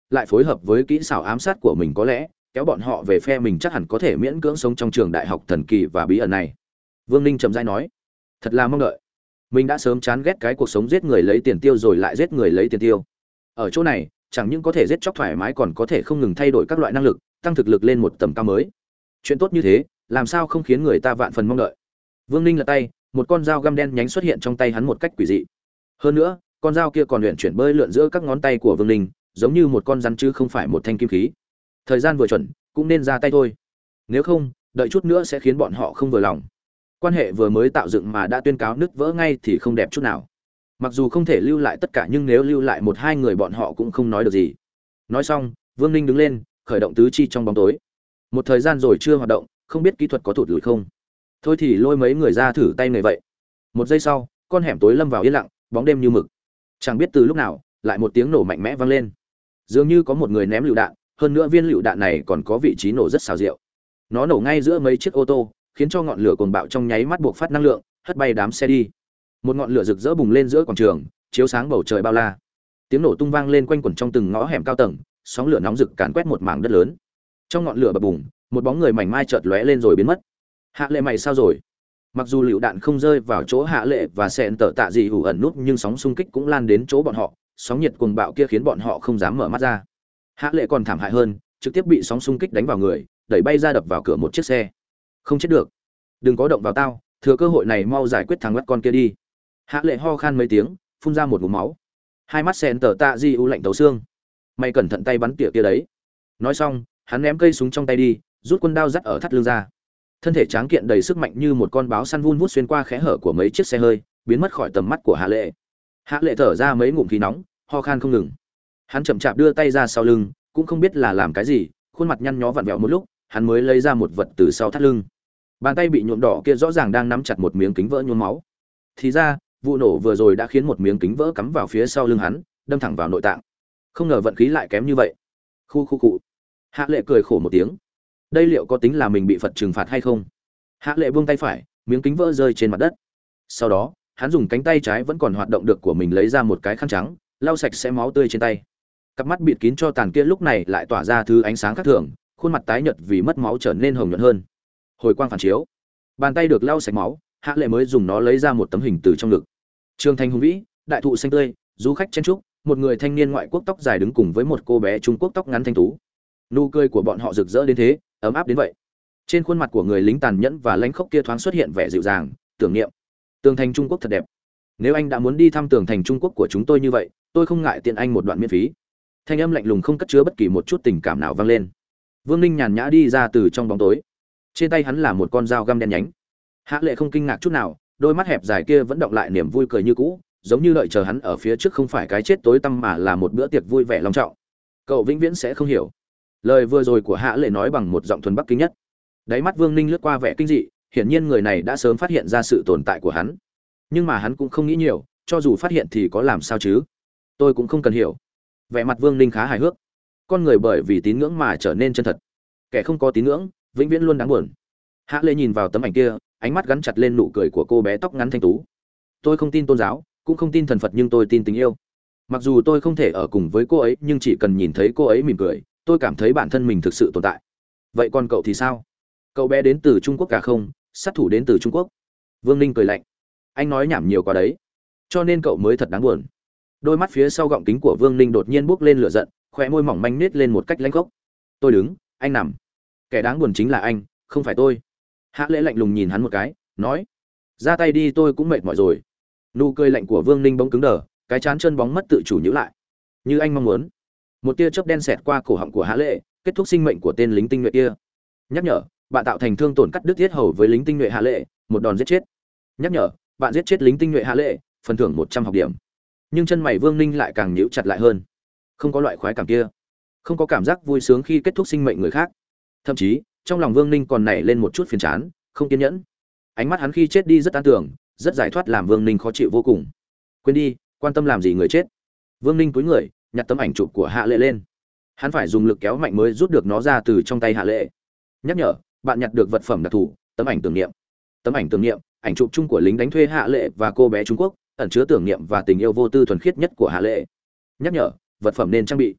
A: lại phối hợp với kỹ xảo ám sát của mình có lẽ kéo bọn họ về phe mình chắc hẳn có thể miễn cưỡng sống trong trường đại học thần kỳ và bí ẩn này. Vương Ninh chậm rãi nói, thật là mong đợi. Mình đã sớm chán ghét cái cuộc sống giết người lấy tiền tiêu rồi lại giết người lấy tiền tiêu. Ở chỗ này, chẳng những có thể giết chóc thoải mái còn có thể không ngừng thay đổi các loại năng lực, tăng thực lực lên một tầm cao mới. Chuyện tốt như thế, làm sao không khiến người ta vạn phần mong đợi. Vương Ninh lật tay, một con dao găm đen nhánh xuất hiện trong tay hắn một cách quỷ dị. Hơn nữa, con dao kia còn luyện chuyển bơi lượn giữa các ngón tay của Vương Ninh, giống như một con rắn chứ không phải một thanh kim khí. Thời gian vừa chuẩn, cũng nên ra tay thôi. Nếu không, đợi chút nữa sẽ khiến bọn họ không vừa lòng. Quan hệ vừa mới tạo dựng mà đã tuyên cáo nứt vỡ ngay thì không đẹp chút nào. Mặc dù không thể lưu lại tất cả nhưng nếu lưu lại một hai người bọn họ cũng không nói được gì. Nói xong, Vương Ninh đứng lên, khởi động tứ chi trong bóng tối. Một thời gian rồi chưa hoạt động, không biết kỹ thuật có thụt lùi không. Thôi thì lôi mấy người ra thử tay nghề vậy. Một giây sau, con hẻm tối lâm vào yên lặng, bóng đêm như mực. Chẳng biết từ lúc nào, lại một tiếng nổ mạnh mẽ vang lên. Dường như có một người ném lựu đạn, hơn nữa viên lựu đạn này còn có vị trí nổ rất xảo diệu. Nó nổ ngay giữa mấy chiếc ô tô, khiến cho ngọn lửa cuồng bạo trong nháy mắt buộc phát năng lượng, hất bay đám xe đi. Một ngọn lửa rực rỡ bùng lên giữa quảng trường, chiếu sáng bầu trời bao la. Tiếng nổ tung vang lên quanh quẩn trong từng ngõ hẻm cao tầng, sóng lửa nóng rực càn quét một mảng đất lớn. Trong ngọn lửa bập bùng, một bóng người mảnh mai chợt lóe lên rồi biến mất. Hạ Lệ mày sao rồi? Mặc dù lựu đạn không rơi vào chỗ Hạ Lệ và Sẹn Tở Tạ gì ủ ẩn nút, nhưng sóng xung kích cũng lan đến chỗ bọn họ, sóng nhiệt cuồng bạo kia khiến bọn họ không dám mở mắt ra. Hạ Lệ còn thảm hại hơn, trực tiếp bị sóng xung kích đánh vào người, đẩy bay ra đập vào cửa một chiếc xe. Không chết được, đừng có động vào tao, thừa cơ hội này mau giải quyết thằng ngắt con kia đi. Hạ Lệ ho khan mấy tiếng, phun ra một ngụm máu. Hai mắt Sẹn Tở Tạ gì ủ lạnh tấu xương. Mày cẩn thận tay bắn tỉa kia đấy. Nói xong, hắn ném cây súng trong tay đi, rút quân đao dắt ở thắt lưng ra. Thân thể tráng kiện đầy sức mạnh như một con báo săn vun vút xuyên qua kẽ hở của mấy chiếc xe hơi, biến mất khỏi tầm mắt của Hạ Lệ. Hạ Lệ thở ra mấy ngụm khí nóng, ho khan không ngừng. Hắn chậm chạp đưa tay ra sau lưng, cũng không biết là làm cái gì, khuôn mặt nhăn nhó vặn vẹo một lúc, hắn mới lấy ra một vật từ sau thắt lưng. Bàn tay bị nhuộm đỏ kia rõ ràng đang nắm chặt một miếng kính vỡ nhuốm máu. Thì ra, vụ nổ vừa rồi đã khiến một miếng kính vỡ cắm vào phía sau lưng hắn, đâm thẳng vào nội tạng. Không ngờ vận khí lại kém như vậy. Khu khu cụ. Hạ Lệ cười khổ một tiếng. Đây liệu có tính là mình bị Phật trừng phạt hay không? Hạ Lệ buông tay phải, miếng kính vỡ rơi trên mặt đất. Sau đó, hắn dùng cánh tay trái vẫn còn hoạt động được của mình lấy ra một cái khăn trắng, lau sạch sẽ máu tươi trên tay. Cặp mắt bịt kín cho tàn kia lúc này lại tỏa ra thứ ánh sáng khác thường, khuôn mặt tái nhợt vì mất máu trở nên hồng nhuận hơn. Hồi quang phản chiếu, bàn tay được lau sạch máu, Hạ Lệ mới dùng nó lấy ra một tấm hình từ trong ngực. Trường thành hùng vĩ, đại thụ xanh tươi, du khách chen chúc, một người thanh niên ngoại quốc tóc dài đứng cùng với một cô bé Trung Quốc tóc ngắn thanh tú. Nụ cười của bọn họ rực rỡ đến thế, ấm áp đến vậy. Trên khuôn mặt của người lính tàn nhẫn và lãnh khốc kia thoáng xuất hiện vẻ dịu dàng, tưởng niệm. Tường thành Trung Quốc thật đẹp. Nếu anh đã muốn đi thăm tường thành Trung Quốc của chúng tôi như vậy, tôi không ngại tiện anh một đoạn miễn phí. Thanh âm lạnh lùng không cất chứa bất kỳ một chút tình cảm nào vang lên. Vương Ninh nhàn nhã đi ra từ trong bóng tối. Trên tay hắn là một con dao găm đen nhánh. Hạ Lệ không kinh ngạc chút nào, đôi mắt hẹp dài kia vẫn động lại niềm vui cười như cũ, giống như đợi chờ hắn ở phía trước không phải cái chết tối tăm mà là một bữa tiệc vui vẻ long trọng. Cậu vĩnh viễn sẽ không hiểu. Lời vừa rồi của Hạ Lệ nói bằng một giọng thuần bắc kinh nhất. Đáy mắt Vương Ninh lướt qua vẻ kinh dị, hiển nhiên người này đã sớm phát hiện ra sự tồn tại của hắn. Nhưng mà hắn cũng không nghĩ nhiều, cho dù phát hiện thì có làm sao chứ? Tôi cũng không cần hiểu. Vẻ mặt Vương Ninh khá hài hước. Con người bởi vì tín ngưỡng mà trở nên chân thật. Kẻ không có tín ngưỡng, vĩnh viễn luôn đáng buồn. Hạ Lệ nhìn vào tấm ảnh kia, ánh mắt gắn chặt lên nụ cười của cô bé tóc ngắn thanh tú. Tôi không tin tôn giáo, cũng không tin thần Phật, nhưng tôi tin tình yêu. Mặc dù tôi không thể ở cùng với cô ấy, nhưng chỉ cần nhìn thấy cô ấy mỉm cười, tôi cảm thấy bản thân mình thực sự tồn tại. Vậy còn cậu thì sao? Cậu bé đến từ Trung Quốc cả không? Sát thủ đến từ Trung Quốc? Vương Ninh cười lạnh. Anh nói nhảm nhiều quá đấy, cho nên cậu mới thật đáng buồn. Đôi mắt phía sau gọng kính của Vương Ninh đột nhiên bốc lên lửa giận, khóe môi mỏng manh nết lên một cách lãnh khốc. Tôi đứng, anh nằm. Kẻ đáng buồn chính là anh, không phải tôi. Hạ Lễ lạnh lùng nhìn hắn một cái, nói: ra tay đi, tôi cũng mệt mỏi rồi. Nụ cười lạnh của Vương Ninh bỗng cứng đờ, cái trán chân bóng mất tự chủ nhíu lại. Như anh mong muốn. Một tia chớp đen xẹt qua cổ họng của Hạ Lễ, kết thúc sinh mệnh của tên lính tinh nhuệ kia. Nhắc nhở: bạn tạo thành thương tổn cắt đứt tiết hầu với lính tinh nhuệ Hạ Lễ, một đòn giết chết. Nhắc nhở: bạn giết chết lính tinh nhuệ Hạ Lễ, phần thưởng một trăm học điểm. Nhưng chân mày Vương Ninh lại càng nhíu chặt lại hơn. Không có loại khoái cảm kia, không có cảm giác vui sướng khi kết thúc sinh mệnh người khác. Thậm chí, trong lòng Vương Ninh còn nảy lên một chút phiền chán, không kiên nhẫn. Ánh mắt hắn khi chết đi rất an tưởng, rất giải thoát, làm Vương Ninh khó chịu vô cùng. Quên đi, quan tâm làm gì người chết. Vương Ninh cúi người, nhặt tấm ảnh chụp của Hạ Lệ lên. Hắn phải dùng lực kéo mạnh mới rút được nó ra từ trong tay Hạ Lệ. Nhắc nhở: bạn nhặt được vật phẩm đặc thù, tấm ảnh tưởng niệm. Tấm ảnh tưởng niệm, ảnh chụp chung của lính đánh thuê Hạ Lệ và cô bé Trung Quốc, ẩn chứa tưởng niệm và tình yêu vô tư thuần khiết nhất của Hạ Lệ. Nhắc nhở: vật phẩm nên trang bị.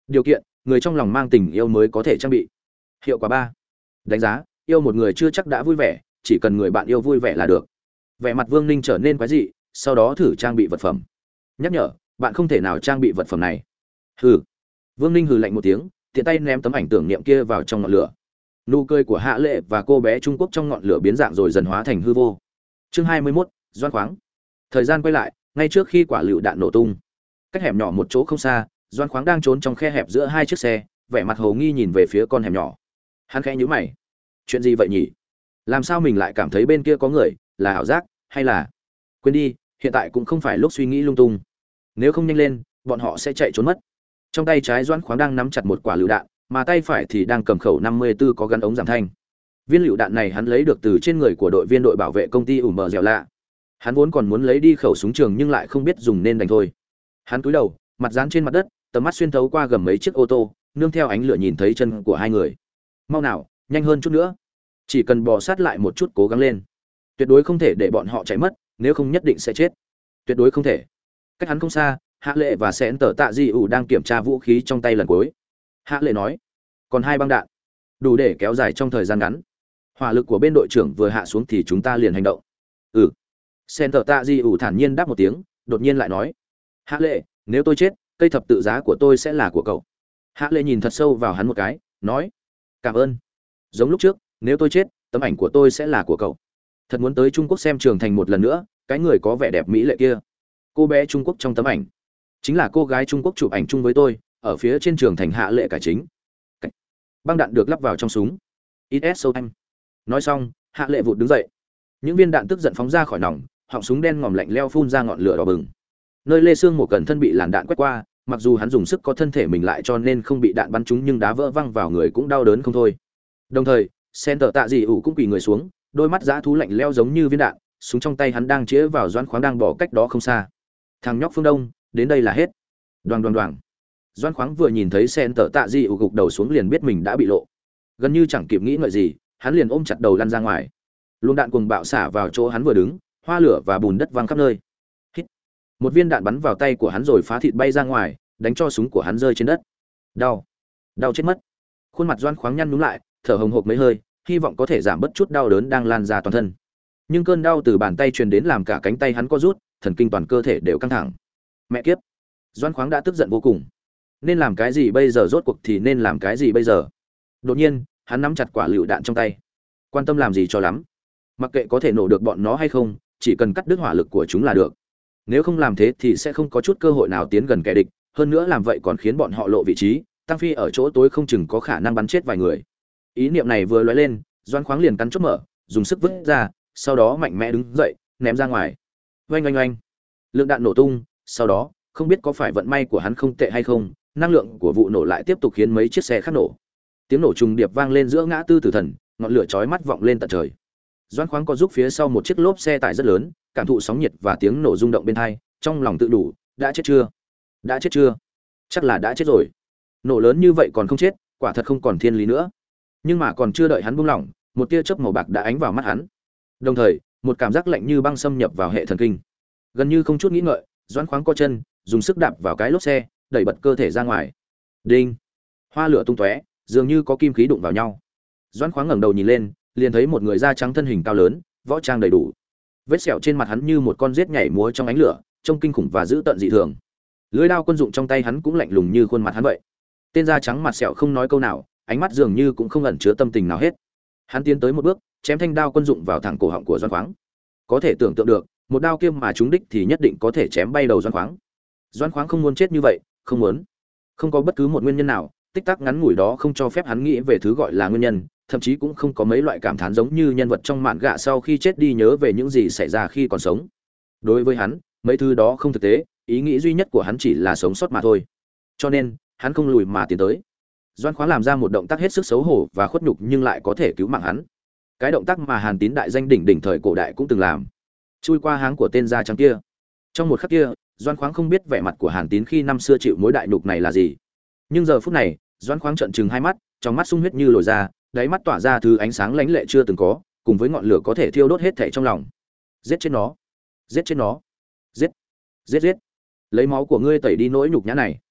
A: Điều kiện, người trong lòng mang tình yêu mới có thể trang bị. Hiệu quả ba. Đánh giá, yêu một người chưa chắc đã vui vẻ, chỉ cần người bạn yêu vui vẻ là được. Vẻ mặt Vương Ninh trở nên quái dị, sau đó thử trang bị vật phẩm. Nhắc nhở, bạn không thể nào trang bị vật phẩm này. Hừ. Vương Ninh hừ lạnh một tiếng, tiện tay ném tấm ảnh tưởng niệm kia vào trong ngọn lửa. Nụ cười của Hạ Lệ và cô bé Trung Quốc trong ngọn lửa biến dạng rồi dần hóa thành hư vô. Chương hai mươi mốt, Doan Khoáng. Thời gian quay lại, ngay trước khi quả lựu đạn nổ tung. Cách hẻm nhỏ một chỗ không xa, Doan Khoáng đang trốn trong khe hẹp giữa hai chiếc xe, vẻ mặt hồ nghi nhìn về phía con hẻm nhỏ. Hắn khẽ nhíu mày. Chuyện gì vậy nhỉ? Làm sao mình lại cảm thấy bên kia có người, là ảo giác hay là... Quên đi, hiện tại cũng không phải lúc suy nghĩ lung tung. Nếu không nhanh lên, bọn họ sẽ chạy trốn mất. Trong tay trái Doan Khoáng đang nắm chặt một quả lựu đạn, mà tay phải thì đang cầm khẩu năm mươi tư có gắn ống giảm thanh. Viên lựu đạn này hắn lấy được từ trên người của đội viên đội bảo vệ công ty ủ mờ dẻo lạ. Hắn vốn còn muốn lấy đi khẩu súng trường nhưng lại không biết dùng nên đành thôi. Hắn cúi đầu, mặt dán trên mặt đất, tầm mắt xuyên thấu qua gầm mấy chiếc ô tô, nương theo ánh lửa nhìn thấy chân của hai người. Mau nào, nhanh hơn chút nữa. Chỉ cần bò sát lại một chút, cố gắng lên. Tuyệt đối không thể để bọn họ chạy mất, nếu không nhất định sẽ chết. Tuyệt đối không thể. Cách hắn không xa, Hạ Lệ và Sẹn Tở Tạ Di ủ đang kiểm tra vũ khí trong tay lần cuối. Hạ Lệ nói, còn hai băng đạn, đủ để kéo dài trong thời gian ngắn. Hỏa lực của bên đội trưởng vừa hạ xuống thì chúng ta liền hành động. Ừ. Sẹn Tở Tạ Di ủ thản nhiên đáp một tiếng, đột nhiên lại nói, Hạ Lệ, nếu tôi chết, cây thập tự giá của tôi sẽ là của cậu. Hạ Lệ nhìn thật sâu vào hắn một cái, nói, cảm ơn. Giống lúc trước, nếu tôi chết, tấm ảnh của tôi sẽ là của cậu. Thật muốn tới Trung Quốc xem trường thành một lần nữa, cái người có vẻ đẹp mỹ lệ kia, cô bé Trung Quốc trong tấm ảnh, chính là cô gái Trung Quốc chụp ảnh chung với tôi ở phía trên trường thành. Hạ Lệ cải chính. Băng đạn được lắp vào trong súng. ít ét sâu anh. Nói xong, Hạ Lệ vụt đứng dậy. Những viên đạn tức giận phóng ra khỏi nòng, họng súng đen ngòm lạnh leo phun ra ngọn lửa đỏ bừng. Nơi Lê Sương một cẩn thân bị làn đạn quét qua, mặc dù hắn dùng sức có thân thể mình lại cho nên không bị đạn bắn trúng nhưng đá vỡ văng vào người cũng đau đớn không thôi. Đồng thời, Sen Tở Tạ Dị ủ cũng quỳ người xuống, đôi mắt dã thú lạnh leo giống như viên đạn, súng trong tay hắn đang chĩa vào Doãn Khoáng đang bỏ cách đó không xa. Thằng nhóc phương Đông, đến đây là hết. Đoàng đoàng đoàng. Doãn Khoáng vừa nhìn thấy Sen Tở Tạ Dị ủ gục đầu xuống liền biết mình đã bị lộ. Gần như chẳng kịp nghĩ ngợi gì, hắn liền ôm chặt đầu lăn ra ngoài. Luồng đạn cuồng bạo xả vào chỗ hắn vừa đứng, hoa lửa và bùn đất văng khắp nơi. Hít. Một viên đạn bắn vào tay của hắn rồi phá thịt bay ra ngoài, đánh cho súng của hắn rơi trên đất. Đau, đau chết mất. Khuôn mặt Doãn Khoáng nhăn nhúm lại, thở hồng hộc mấy hơi, hy vọng có thể giảm bớt chút đau đớn đang lan ra toàn thân. Nhưng cơn đau từ bàn tay truyền đến làm cả cánh tay hắn co rút, thần kinh toàn cơ thể đều căng thẳng. Mẹ kiếp. Doãn Khoáng đã tức giận vô cùng. Nên làm cái gì bây giờ, rốt cuộc thì nên làm cái gì bây giờ? Đột nhiên, hắn nắm chặt quả lựu đạn trong tay. Quan tâm làm gì cho lắm? Mặc kệ có thể nổ được bọn nó hay không, chỉ cần cắt đứt hỏa lực của chúng là được. Nếu không làm thế thì sẽ không có chút cơ hội nào tiến gần kẻ địch, hơn nữa làm vậy còn khiến bọn họ lộ vị trí, tăng phi ở chỗ tối không chừng có khả năng bắn chết vài người. Ý niệm này vừa lóe lên, Doãn Khoáng liền cắn chốt mở, dùng sức vứt ra, sau đó mạnh mẽ đứng dậy, ném ra ngoài. Oanh oanh oanh. Lượng đạn nổ tung, sau đó, không biết có phải vận may của hắn không tệ hay không, năng lượng của vụ nổ lại tiếp tục khiến mấy chiếc xe khác nổ. Tiếng nổ trùng điệp vang lên giữa ngã tư Tử Thần, ngọn lửa chói mắt vọng lên tận trời. Doãn Khoáng có giúp phía sau một chiếc lốp xe tải rất lớn, cảm thụ sóng nhiệt và tiếng nổ rung động bên tai, trong lòng tự đủ, đã chết chưa? Đã chết chưa? Chắc là đã chết rồi. Nổ lớn như vậy còn không chết, quả thật không còn thiên lý nữa. Nhưng mà còn chưa đợi hắn buông lỏng, một tia chớp màu bạc đã ánh vào mắt hắn. Đồng thời, một cảm giác lạnh như băng xâm nhập vào hệ thần kinh. Gần như không chút nghĩ ngợi, Doãn Khoáng co chân, dùng sức đạp vào cái lốp xe, đẩy bật cơ thể ra ngoài. Đinh! Hoa lửa tung tóe, dường như có kim khí đụng vào nhau. Doãn Khoáng ngẩng đầu nhìn lên, liền thấy một người da trắng thân hình cao lớn, võ trang đầy đủ. Vết sẹo trên mặt hắn như một con rết nhảy múa trong ánh lửa, trông kinh khủng và dữ tợn dị thường. Lưỡi đao quân dụng trong tay hắn cũng lạnh lùng như khuôn mặt hắn vậy. Tên da trắng mặt sẹo không nói câu nào, ánh mắt dường như cũng không ẩn chứa tâm tình nào hết. Hắn tiến tới một bước, chém thanh đao quân dụng vào thẳng cổ họng của Doãn Khoáng. Có thể tưởng tượng được, một đao kia mà trúng đích thì nhất định có thể chém bay đầu Doãn Khoáng. Doãn Khoáng không muốn chết như vậy, không muốn. Không có bất cứ một nguyên nhân nào, tích tắc ngắn ngủi đó không cho phép hắn nghĩ về thứ gọi là nguyên nhân, thậm chí cũng không có mấy loại cảm thán giống như nhân vật trong mạn gạ sau khi chết đi nhớ về những gì xảy ra khi còn sống. Đối với hắn, mấy thứ đó không thực tế, ý nghĩ duy nhất của hắn chỉ là sống sót mà thôi. Cho nên, hắn không lùi mà tiến tới. Doãn Khoáng làm ra một động tác hết sức xấu hổ và khuất nhục nhưng lại có thể cứu mạng hắn. Cái động tác mà Hàn Tín đại danh đỉnh đỉnh thời cổ đại cũng từng làm. Chui qua háng của tên da trắng kia. Trong một khắc kia, Doãn Khoáng không biết vẻ mặt của Hàn Tín khi năm xưa chịu mối đại nhục này là gì. Nhưng giờ phút này, Doãn Khoáng trợn trừng hai mắt, trong mắt sung huyết như lồi ra, đáy mắt tỏa ra thứ ánh sáng lánh lệ chưa từng có, cùng với ngọn lửa có thể thiêu đốt hết thảy trong lòng. Giết chết nó, giết chết nó, giết, giết giết. Lấy máu của ngươi tẩy đi nỗi nhục nhã này.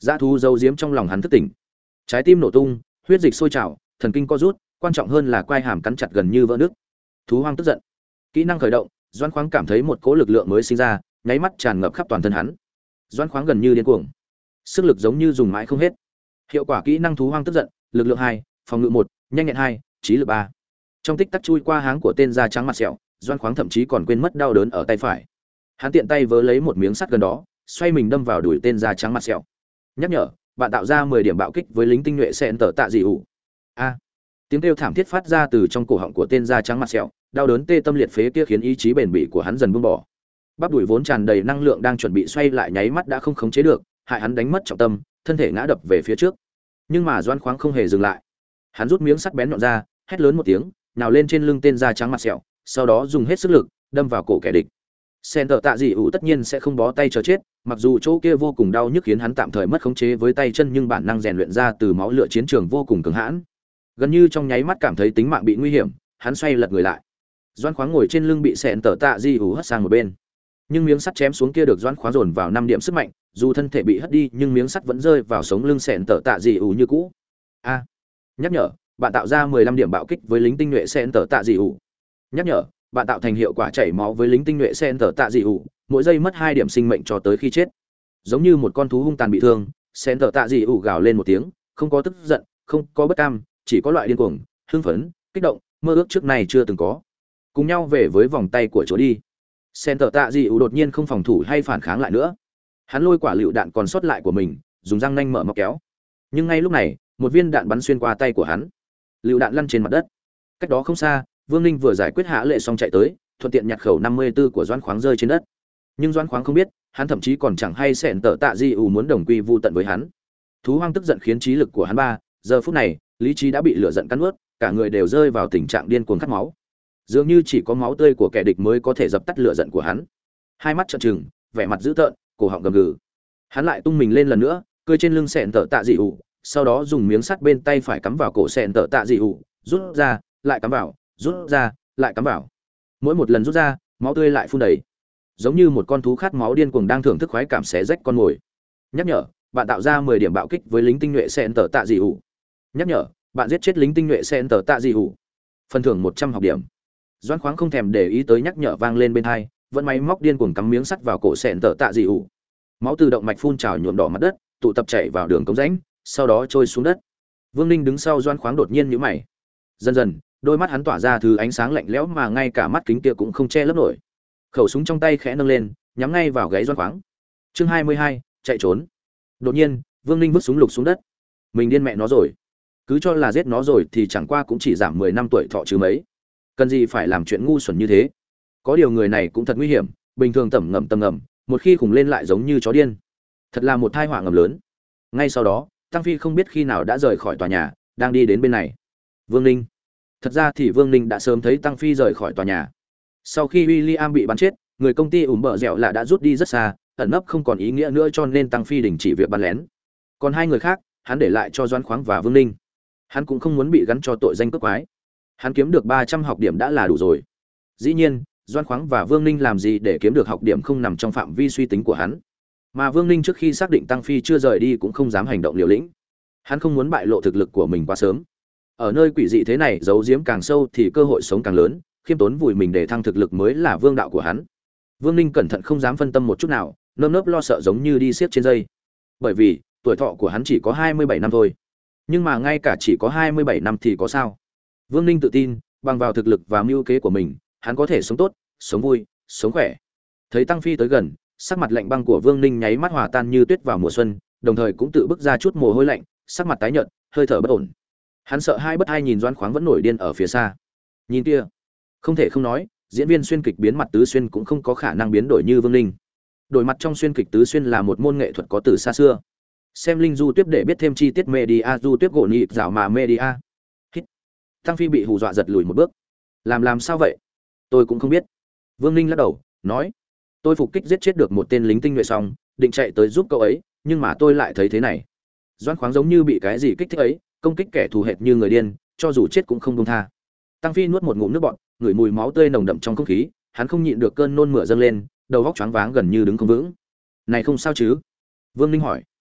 A: Dã thú giấu giếm trong lòng hắn thức tỉnh, trái tim nổ tung, huyết dịch sôi trào, thần kinh co rút, quan trọng hơn là quai hàm cắn chặt gần như vỡ nứt. Thú hoang tức giận, kỹ năng khởi động, Doãn Khoáng cảm thấy một cỗ lực lượng mới sinh ra, nháy mắt tràn ngập khắp toàn thân hắn. Doãn Khoáng gần như điên cuồng, sức lực giống như dùng mãi không hết. Hiệu quả kỹ năng thú hoang tức giận, lực lượng hai, phòng ngự một, nhanh nhẹn hai, trí lực ba. Trong tích tắc chui qua háng của tên da trắng mặt sẹo, Doãn Khoáng thậm chí còn quên mất đau đớn ở tay phải. Hắn tiện tay vớ lấy một miếng sắt gần đó, xoay mình đâm vào đùi tên da trắng mặt sẹo. Nhắc nhở, bạn tạo ra mười điểm bạo kích với lính tinh nhuệ sen tở tạ dị ủ. A. Tiếng kêu thảm thiết phát ra từ trong cổ họng của tên da trắng mặt sẹo, đau đớn tê tâm liệt phế kia khiến ý chí bền bỉ của hắn dần buông bỏ. Bắp đùi vốn tràn đầy năng lượng đang chuẩn bị xoay lại nháy mắt đã không khống chế được, hại hắn đánh mất trọng tâm, thân thể ngã đập về phía trước. Nhưng mà Doãn Khoáng không hề dừng lại. Hắn rút miếng sắt bén nhọn ra, hét lớn một tiếng, nhào lên trên lưng tên da trắng mặt sẹo, sau đó dùng hết sức lực đâm vào cổ kẻ địch. Sen tở tạ dị ủ tất nhiên sẽ không bó tay chờ chết, mặc dù chỗ kia vô cùng đau nhức khiến hắn tạm thời mất khống chế với tay chân, nhưng bản năng rèn luyện ra từ máu lửa chiến trường vô cùng cứng hãn. Gần như trong nháy mắt cảm thấy tính mạng bị nguy hiểm, hắn xoay lật người lại. Doãn Khoáng ngồi trên lưng bị Sen tở tạ dị ủ hất sang một bên, nhưng miếng sắt chém xuống kia được Doãn Khoáng dồn vào năm điểm sức mạnh, dù thân thể bị hất đi nhưng miếng sắt vẫn rơi vào sống lưng Sen tở tạ dị ủ như cũ. A. Nhắc nhở, bạn tạo ra mười lăm điểm bạo kích với lính tinh nhuệ Sen tở tạ dị ủ. Nhắc nhở, bạn tạo thành hiệu quả chảy máu với lính tinh nhuệ Sen tở tạ dị ủ, mỗi giây mất hai điểm sinh mệnh cho tới khi chết. Giống như một con thú hung tàn bị thương, Sen tở tạ dị ủ gào lên một tiếng, không có tức giận, không có bất cam, chỉ có loại điên cuồng, hưng phấn, kích động, mơ ước trước này chưa từng có. Cùng nhau về với vòng tay của chúa đi. Sen tở tạ dị ủ đột nhiên không phòng thủ hay phản kháng lại nữa. Hắn lôi quả lựu đạn còn sót lại của mình, dùng răng nanh mở móc kéo. Nhưng ngay lúc này, một viên đạn bắn xuyên qua tay của hắn. Lựu đạn lăn trên mặt đất. Cách đó không xa, Vương Ninh vừa giải quyết hạ lệ xong chạy tới, thuận tiện nhặt khẩu năm mươi tư của Doãn Khoáng rơi trên đất. Nhưng Doãn Khoáng không biết, hắn thậm chí còn chẳng hay Sen tở tạ dị ủ muốn đồng quy vu tận với hắn. Thú hoang tức giận khiến trí lực của hắn ba, giờ phút này, lý trí đã bị lửa giận cắn nuốt, cả người đều rơi vào tình trạng điên cuồng khát máu. Dường như chỉ có máu tươi của kẻ địch mới có thể dập tắt lửa giận của hắn. Hai mắt trợn trừng, vẻ mặt dữ tợn, cổ họng gầm gừ. Hắn lại tung mình lên lần nữa, cơi trên lưng Sen tở tạ dị ủ, sau đó dùng miếng sắt bên tay phải cắm vào cổ Sen tở tạ dị ủ, rút ra, lại cắm vào, rút ra, lại cắm vào. Mỗi một lần rút ra, máu tươi lại phun đầy, giống như một con thú khát máu điên cuồng đang thưởng thức khoái cảm xé rách con mồi. Nhắc nhở, bạn tạo ra mười điểm bạo kích với lính tinh nhuệ Sen tở tạ dị ủ. Nhắc nhở, bạn giết chết lính tinh nhuệ Sen tở tạ dị ủ. Phần thưởng một trăm học điểm. Doãn Khoáng không thèm để ý tới nhắc nhở vang lên bên tai, vẫn máy móc điên cuồng cắm miếng sắt vào cổ Sen tở tạ dị ủ. Máu từ động mạch phun trào nhuộm đỏ mặt đất, tụ tập chảy vào đường cống rãnh, sau đó trôi xuống đất. Vương Ninh đứng sau Doãn Khoáng đột nhiên nhíu mày. Dần dần, đôi mắt hắn tỏa ra thứ ánh sáng lạnh lẽo mà ngay cả mắt kính kia cũng không che lấp nổi. Khẩu súng trong tay khẽ nâng lên, nhắm ngay vào gáy Doãn Khoáng. Chương hai mươi hai, chạy trốn. Đột nhiên, Vương Ninh vứt súng lục xuống đất. Mình điên mẹ nó rồi. Cứ cho là giết nó rồi thì chẳng qua cũng chỉ giảm mười năm tuổi thọ chứ mấy. Cần gì phải làm chuyện ngu xuẩn như thế. Có điều người này cũng thật nguy hiểm, bình thường tẩm ngầm tầm ngầm, một khi khùng lên lại giống như chó điên. Thật là một tai họa ngầm lớn. Ngay sau đó, Tăng Phi không biết khi nào đã rời khỏi tòa nhà, đang đi đến bên này. Vương Ninh. Thật ra thì Vương Ninh đã sớm thấy Tăng Phi rời khỏi tòa nhà. Sau khi William bị bắn chết, người công ty ủm bờ dẻo là đã rút đi rất xa, ẩn nấp không còn ý nghĩa nữa, cho nên Tăng Phi đình chỉ việc bắn lén. Còn hai người khác, hắn để lại cho Doãn Khoáng và Vương Ninh. Hắn cũng không muốn bị gắn cho tội danh cướp quái. Hắn kiếm được ba trăm học điểm đã là đủ rồi. Dĩ nhiên, Doãn Khoáng và Vương Ninh làm gì để kiếm được học điểm không nằm trong phạm vi suy tính của hắn. Mà Vương Ninh trước khi xác định Tăng Phi chưa rời đi cũng không dám hành động liều lĩnh. Hắn không muốn bại lộ thực lực của mình quá sớm. Ở nơi quỷ dị thế này, giấu giếm càng sâu thì cơ hội sống càng lớn, khiêm tốn vùi mình để thăng thực lực mới là vương đạo của hắn. Vương Ninh cẩn thận không dám phân tâm một chút nào, nơm nớp lo sợ giống như đi xiết trên dây. Bởi vì, tuổi thọ của hắn chỉ có hai mươi bảy năm thôi. Nhưng mà ngay cả chỉ có hai mươi bảy năm thì có sao? Vương Ninh tự tin, bằng vào thực lực và mưu kế của mình, hắn có thể sống tốt, sống vui, sống khỏe. Thấy Tăng Phi tới gần, sắc mặt lạnh băng của Vương Ninh nháy mắt hòa tan như tuyết vào mùa xuân, đồng thời cũng tự bức ra chút mồ hôi lạnh, sắc mặt tái nhợt, hơi thở bất ổn. Hắn sợ hai bất hai nhìn Doãn Khoáng vẫn nổi điên ở phía xa. Nhìn kia, không thể không nói, diễn viên xuyên kịch biến mặt tứ xuyên cũng không có khả năng biến đổi như Vương Ninh. Đổi mặt trong xuyên kịch tứ xuyên là một môn nghệ thuật có từ xa xưa. Xem linh du tiếp để biết thêm chi tiết media du tiếp gỗ nhịp dạo mà media. Hít. Tăng Phi bị hù dọa giật lùi một bước. Làm làm sao vậy? Tôi cũng không biết. Vương Ninh lắc đầu, nói: Tôi phục kích giết chết được một tên lính tinh nhuệ xong, định chạy tới giúp cậu ấy, nhưng mà tôi lại thấy thế này. Doãn Khoáng giống như bị cái gì kích thích ấy, công kích kẻ thù hệt như người điên, cho dù chết cũng không buông tha. Tăng Phi nuốt một ngụm nước bọt, ngửi mùi máu tươi nồng đậm trong không khí, hắn không nhịn được cơn nôn mửa dâng lên, đầu óc choáng váng gần như đứng không vững. Này không sao chứ? Vương Ninh hỏi.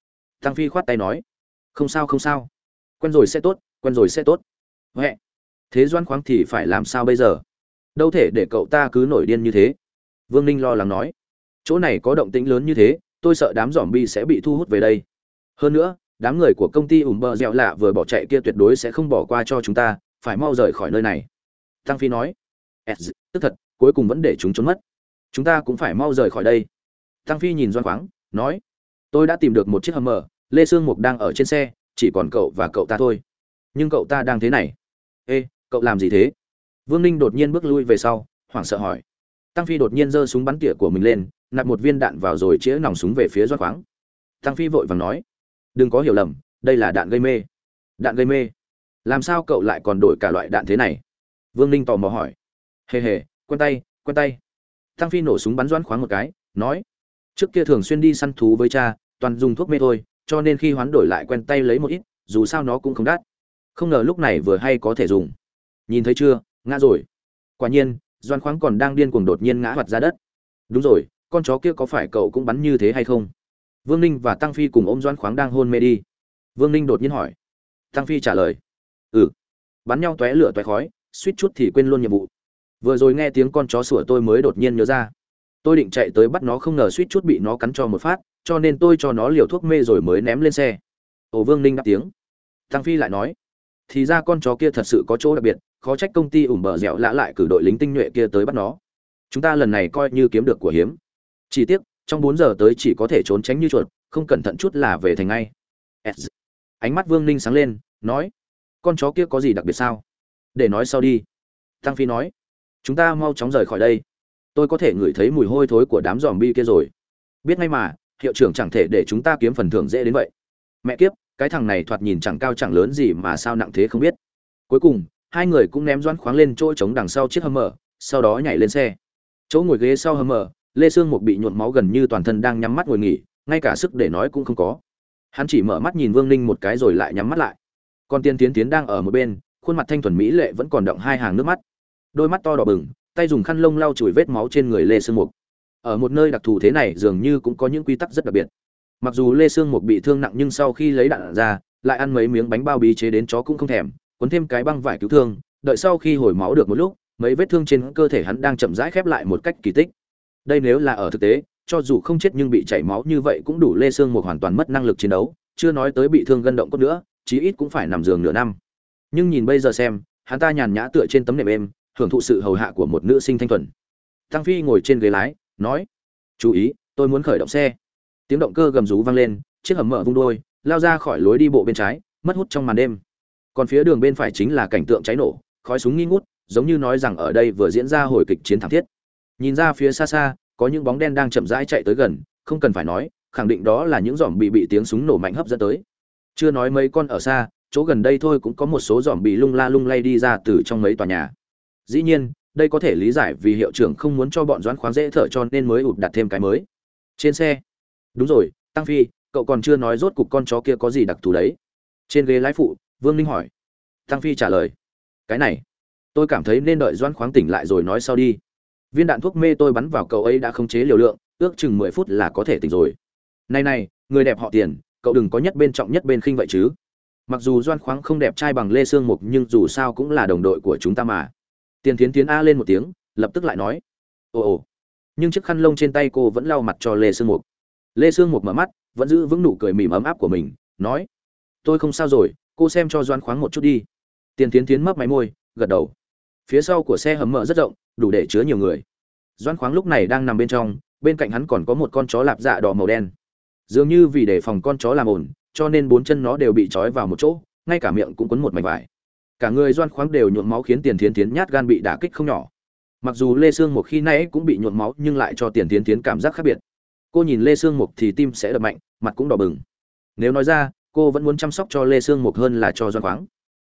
A: Tăng Phi khoát tay nói, không sao không sao, quen rồi sẽ tốt, quen rồi sẽ tốt. Huệ, thế Doan Khoáng thì phải làm sao bây giờ? Đâu thể để cậu ta cứ nổi điên như thế. Vương Ninh lo lắng nói, chỗ này có động tĩnh lớn như thế, tôi sợ đám zombie sẽ bị thu hút về đây. Hơn nữa, đám người của công ty ủng bờ dẻo lạ vừa bỏ chạy kia tuyệt đối sẽ không bỏ qua cho chúng ta, phải mau rời khỏi nơi này. Tăng Phi nói, tức thật, cuối cùng vẫn để chúng trốn mất. Chúng ta cũng phải mau rời khỏi đây. Tăng Phi nhìn Doan Khoáng, nói, tôi đã tìm được một chiếc Hummer, Lê Sương Mục đang ở trên xe, chỉ còn cậu và cậu ta thôi. Nhưng cậu ta đang thế này. Ê, cậu làm gì thế? Vương Ninh đột nhiên bước lui về sau, hoảng sợ hỏi. Tăng Phi đột nhiên giơ súng bắn tỉa của mình lên, nạp một viên đạn vào rồi chĩa nòng súng về phía Doan Khoáng. Tăng Phi vội vàng nói, đừng có hiểu lầm, đây là đạn gây mê. Đạn gây mê? Làm sao cậu lại còn đổi cả loại đạn thế này? Vương Ninh tò mò hỏi. Hề hề, quen tay, quen tay. Tăng Phi nổ súng bắn Doan Khoáng một cái, nói, trước kia thường xuyên đi săn thú với cha, toàn dùng thuốc mê thôi, cho nên khi hoán đổi lại quen tay lấy một ít, dù sao nó cũng không đắt. Không ngờ lúc này vừa hay có thể dùng. Nhìn thấy chưa, ngã rồi. Quả nhiên, Doan Khoáng còn đang điên cuồng đột nhiên ngã hoạt ra đất. Đúng rồi, con chó kia có phải cậu cũng bắn như thế hay không? Vương Ninh và Tăng Phi cùng ôm Doan Khoáng đang hôn mê đi. Vương Ninh đột nhiên hỏi. Tăng Phi trả lời, ừ, bắn nhau tóe lửa tóe khói, suýt chút thì quên luôn nhiệm vụ. Vừa rồi nghe tiếng con chó sủa tôi mới đột nhiên nhớ ra. Tôi định chạy tới bắt nó, không ngờ suýt chút bị nó cắn cho một phát, cho nên tôi cho nó liều thuốc mê rồi mới ném lên xe. Ồ, Vương Ninh đáp tiếng. Tăng Phi lại nói, thì ra con chó kia thật sự có chỗ đặc biệt, khó trách công ty ủng bờ dẻo lạ lại cử đội lính tinh nhuệ kia tới bắt nó. Chúng ta lần này coi như kiếm được của hiếm. Chỉ tiếc, trong bốn giờ tới chỉ có thể trốn tránh như chuột, không cẩn thận chút là về thành ngay. Ánh mắt Vương Ninh sáng lên, nói, con chó kia có gì đặc biệt sao? Để nói sau đi. Tăng Phi nói, chúng ta mau chóng rời khỏi đây. Tôi có thể ngửi thấy mùi hôi thối của đám zombie kia rồi. Biết ngay mà, hiệu trưởng chẳng thể để chúng ta kiếm phần thưởng dễ đến vậy. Mẹ kiếp, cái thằng này thoạt nhìn chẳng cao chẳng lớn gì mà sao nặng thế không biết. Cuối cùng, hai người cũng ném Doan Khoáng lên chỗ trống đằng sau chiếc Hummer, sau đó nhảy lên xe. Chỗ ngồi ghế sau Hummer, Lê Sương Mục bị nhuộm máu gần như toàn thân đang nhắm mắt ngồi nghỉ, ngay cả sức để nói cũng không có. Hắn chỉ mở mắt nhìn Vương Ninh một cái rồi lại nhắm mắt lại. Còn Tiên Tiến Tiến đang ở một bên, khuôn mặt thanh thuần mỹ lệ vẫn còn đọng hai hàng nước mắt. Đôi mắt to đỏ bừng, tay dùng khăn lông lau chùi vết máu trên người Lê Sương Mục. Ở một nơi đặc thù thế này dường như cũng có những quy tắc rất đặc biệt. Mặc dù Lê Sương Mục bị thương nặng nhưng sau khi lấy đạn ra, lại ăn mấy miếng bánh bao bí chế đến chó cũng không thèm, cuốn thêm cái băng vải cứu thương, đợi sau khi hồi máu được một lúc, mấy vết thương trên cơ thể hắn đang chậm rãi khép lại một cách kỳ tích. Đây nếu là ở thực tế, cho dù không chết nhưng bị chảy máu như vậy cũng đủ Lê Sương Mục hoàn toàn mất năng lực chiến đấu, chưa nói tới bị thương gân động cốt nữa, chí ít cũng phải nằm giường nửa năm. Nhưng nhìn bây giờ xem, hắn ta nhàn nhã tựa trên tấm nệm êm, hưởng thụ sự hầu hạ của một nữ sinh thanh thuần. Tăng Phi ngồi trên ghế lái, nói, chú ý, tôi muốn khởi động xe. Tiếng động cơ gầm rú vang lên, chiếc hầm mở vung đôi, lao ra khỏi lối đi bộ bên trái, mất hút trong màn đêm. Còn phía đường bên phải chính là cảnh tượng cháy nổ, khói súng nghi ngút, giống như nói rằng ở đây vừa diễn ra hồi kịch chiến thảm thiết. Nhìn ra phía xa xa, có những bóng đen đang chậm rãi chạy tới gần, không cần phải nói, khẳng định đó là những giòm bị bị tiếng súng nổ mạnh hấp dẫn tới. Chưa nói mấy con ở xa, chỗ gần đây thôi cũng có một số giòm bị lung la lung lay đi ra từ trong mấy tòa nhà. Dĩ nhiên, đây có thể lý giải vì hiệu trưởng không muốn cho bọn Doãn Khoáng dễ thở cho nên mới ụt đặt thêm cái mới. Trên xe. Đúng rồi, Tăng Phi, cậu còn chưa nói rốt cục con chó kia có gì đặc thù đấy. Trên ghế lái phụ, Vương Ninh hỏi. Tăng Phi trả lời. Cái này, tôi cảm thấy nên đợi Doãn Khoáng tỉnh lại rồi nói sau đi. Viên đạn thuốc mê tôi bắn vào cậu ấy đã khống chế liều lượng, ước chừng mười phút là có thể tỉnh rồi. Này này, người đẹp họ Tiền, cậu đừng có nhất bên trọng nhất bên khinh vậy chứ. Mặc dù Doãn Khoáng không đẹp trai bằng Lê Sương Mục nhưng dù sao cũng là đồng đội của chúng ta mà. Tiền Thiến Thiến a lên một tiếng, lập tức lại nói, ồ ồ. Nhưng chiếc khăn lông trên tay cô vẫn lau mặt cho Lê Sương Mục. Lê Sương Mục mở mắt, vẫn giữ vững nụ cười mỉm ấm áp của mình, nói, tôi không sao rồi, cô xem cho Doãn Khoáng một chút đi. Tiền Thiến Thiến mấp máy môi, gật đầu. Phía sau của xe hầm mở rất rộng, đủ để chứa nhiều người. Doãn Khoáng lúc này đang nằm bên trong, bên cạnh hắn còn có một con chó lạp dạ đỏ màu đen. Dường như vì đề phòng con chó làm ồn, cho nên bốn chân nó đều bị trói vào một chỗ, ngay cả miệng cũng quấn một mảnh vải. Cả người Doãn Khoáng đều nhuộm máu khiến Tiền Thiến Thiến nhát gan bị đả kích không nhỏ. Mặc dù Lê Sương Mục khi nãy cũng bị nhuộm máu nhưng lại cho Tiền Thiến Thiến cảm giác khác biệt. Cô nhìn Lê Sương Mục thì tim sẽ đập mạnh, mặt cũng đỏ bừng. Nếu nói ra, cô vẫn muốn chăm sóc cho Lê Sương Mục hơn là cho Doãn Khoáng.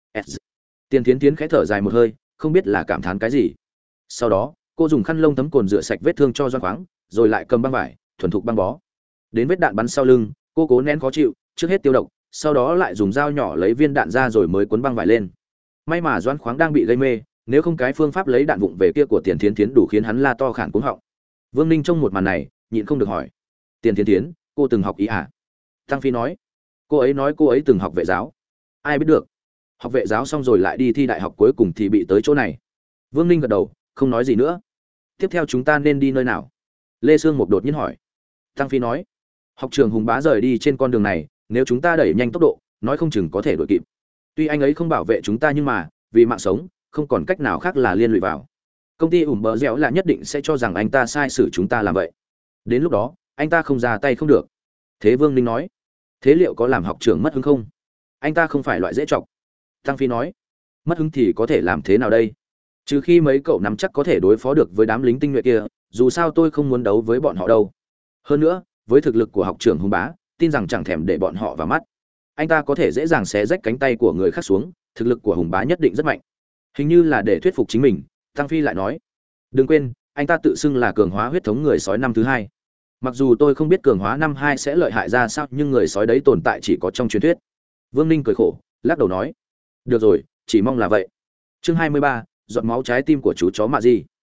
A: Tiền Thiến Thiến khẽ thở dài một hơi, không biết là cảm thán cái gì. Sau đó, cô dùng khăn lông thấm cồn rửa sạch vết thương cho Doãn Khoáng, rồi lại cầm băng vải, thuần thục băng bó. Đến vết đạn bắn sau lưng, cô cố nén khó chịu, trước hết tiêu độc, sau đó lại dùng dao nhỏ lấy viên đạn ra rồi mới cuốn băng vải lên. May mà Doãn Khoáng đang bị gây mê, nếu không cái phương pháp lấy đạn vụng về kia của Tiền Thiến Thiến đủ khiến hắn la to khản cuống họng. Vương Ninh trông một màn này, nhịn không được hỏi, Tiền Thiến Thiến, cô từng học ý à? Tăng Phi nói, Cô ấy nói cô ấy từng học vệ giáo. Ai biết được. Học vệ giáo xong rồi lại đi thi đại học, cuối cùng thì bị tới chỗ này. Vương Ninh gật đầu, không nói gì nữa. Tiếp theo chúng ta nên đi nơi nào? Lê Sương Mục đột nhiên hỏi. Tăng Phi nói, học trường Hùng Bá rời đi trên con đường này, nếu chúng ta đẩy nhanh tốc độ, nói không chừng có thể đuổi kịp. Tuy anh ấy không bảo vệ chúng ta nhưng mà, vì mạng sống, không còn cách nào khác là liên lụy vào. Công ty ủm bờ dẻo là nhất định sẽ cho rằng anh ta sai xử chúng ta làm vậy. Đến lúc đó, anh ta không ra tay không được. Thế Vương Ninh nói, thế liệu có làm học trưởng mất hứng không? Anh ta không phải loại dễ chọc. Tăng Phi nói, mất hứng thì có thể làm thế nào đây? Trừ khi mấy cậu nắm chắc có thể đối phó được với đám lính tinh nhuệ kia, dù sao tôi không muốn đấu với bọn họ đâu. Hơn nữa, với thực lực của học trưởng Hùng Bá, tin rằng chẳng thèm để bọn họ vào mắt. Anh ta có thể dễ dàng xé rách cánh tay của người khác xuống, thực lực của Hùng Bá nhất định rất mạnh. Hình như là để thuyết phục chính mình, Tăng Phi lại nói, đừng quên, anh ta tự xưng là cường hóa huyết thống người sói năm thứ hai. Mặc dù tôi không biết cường hóa năm hai sẽ lợi hại ra sao, nhưng người sói đấy tồn tại chỉ có trong truyền thuyết. Vương Ninh cười khổ, lắc đầu nói, được rồi, chỉ mong là vậy. Chương hai mươi ba, giọt máu trái tim của chú chó Mạ Di.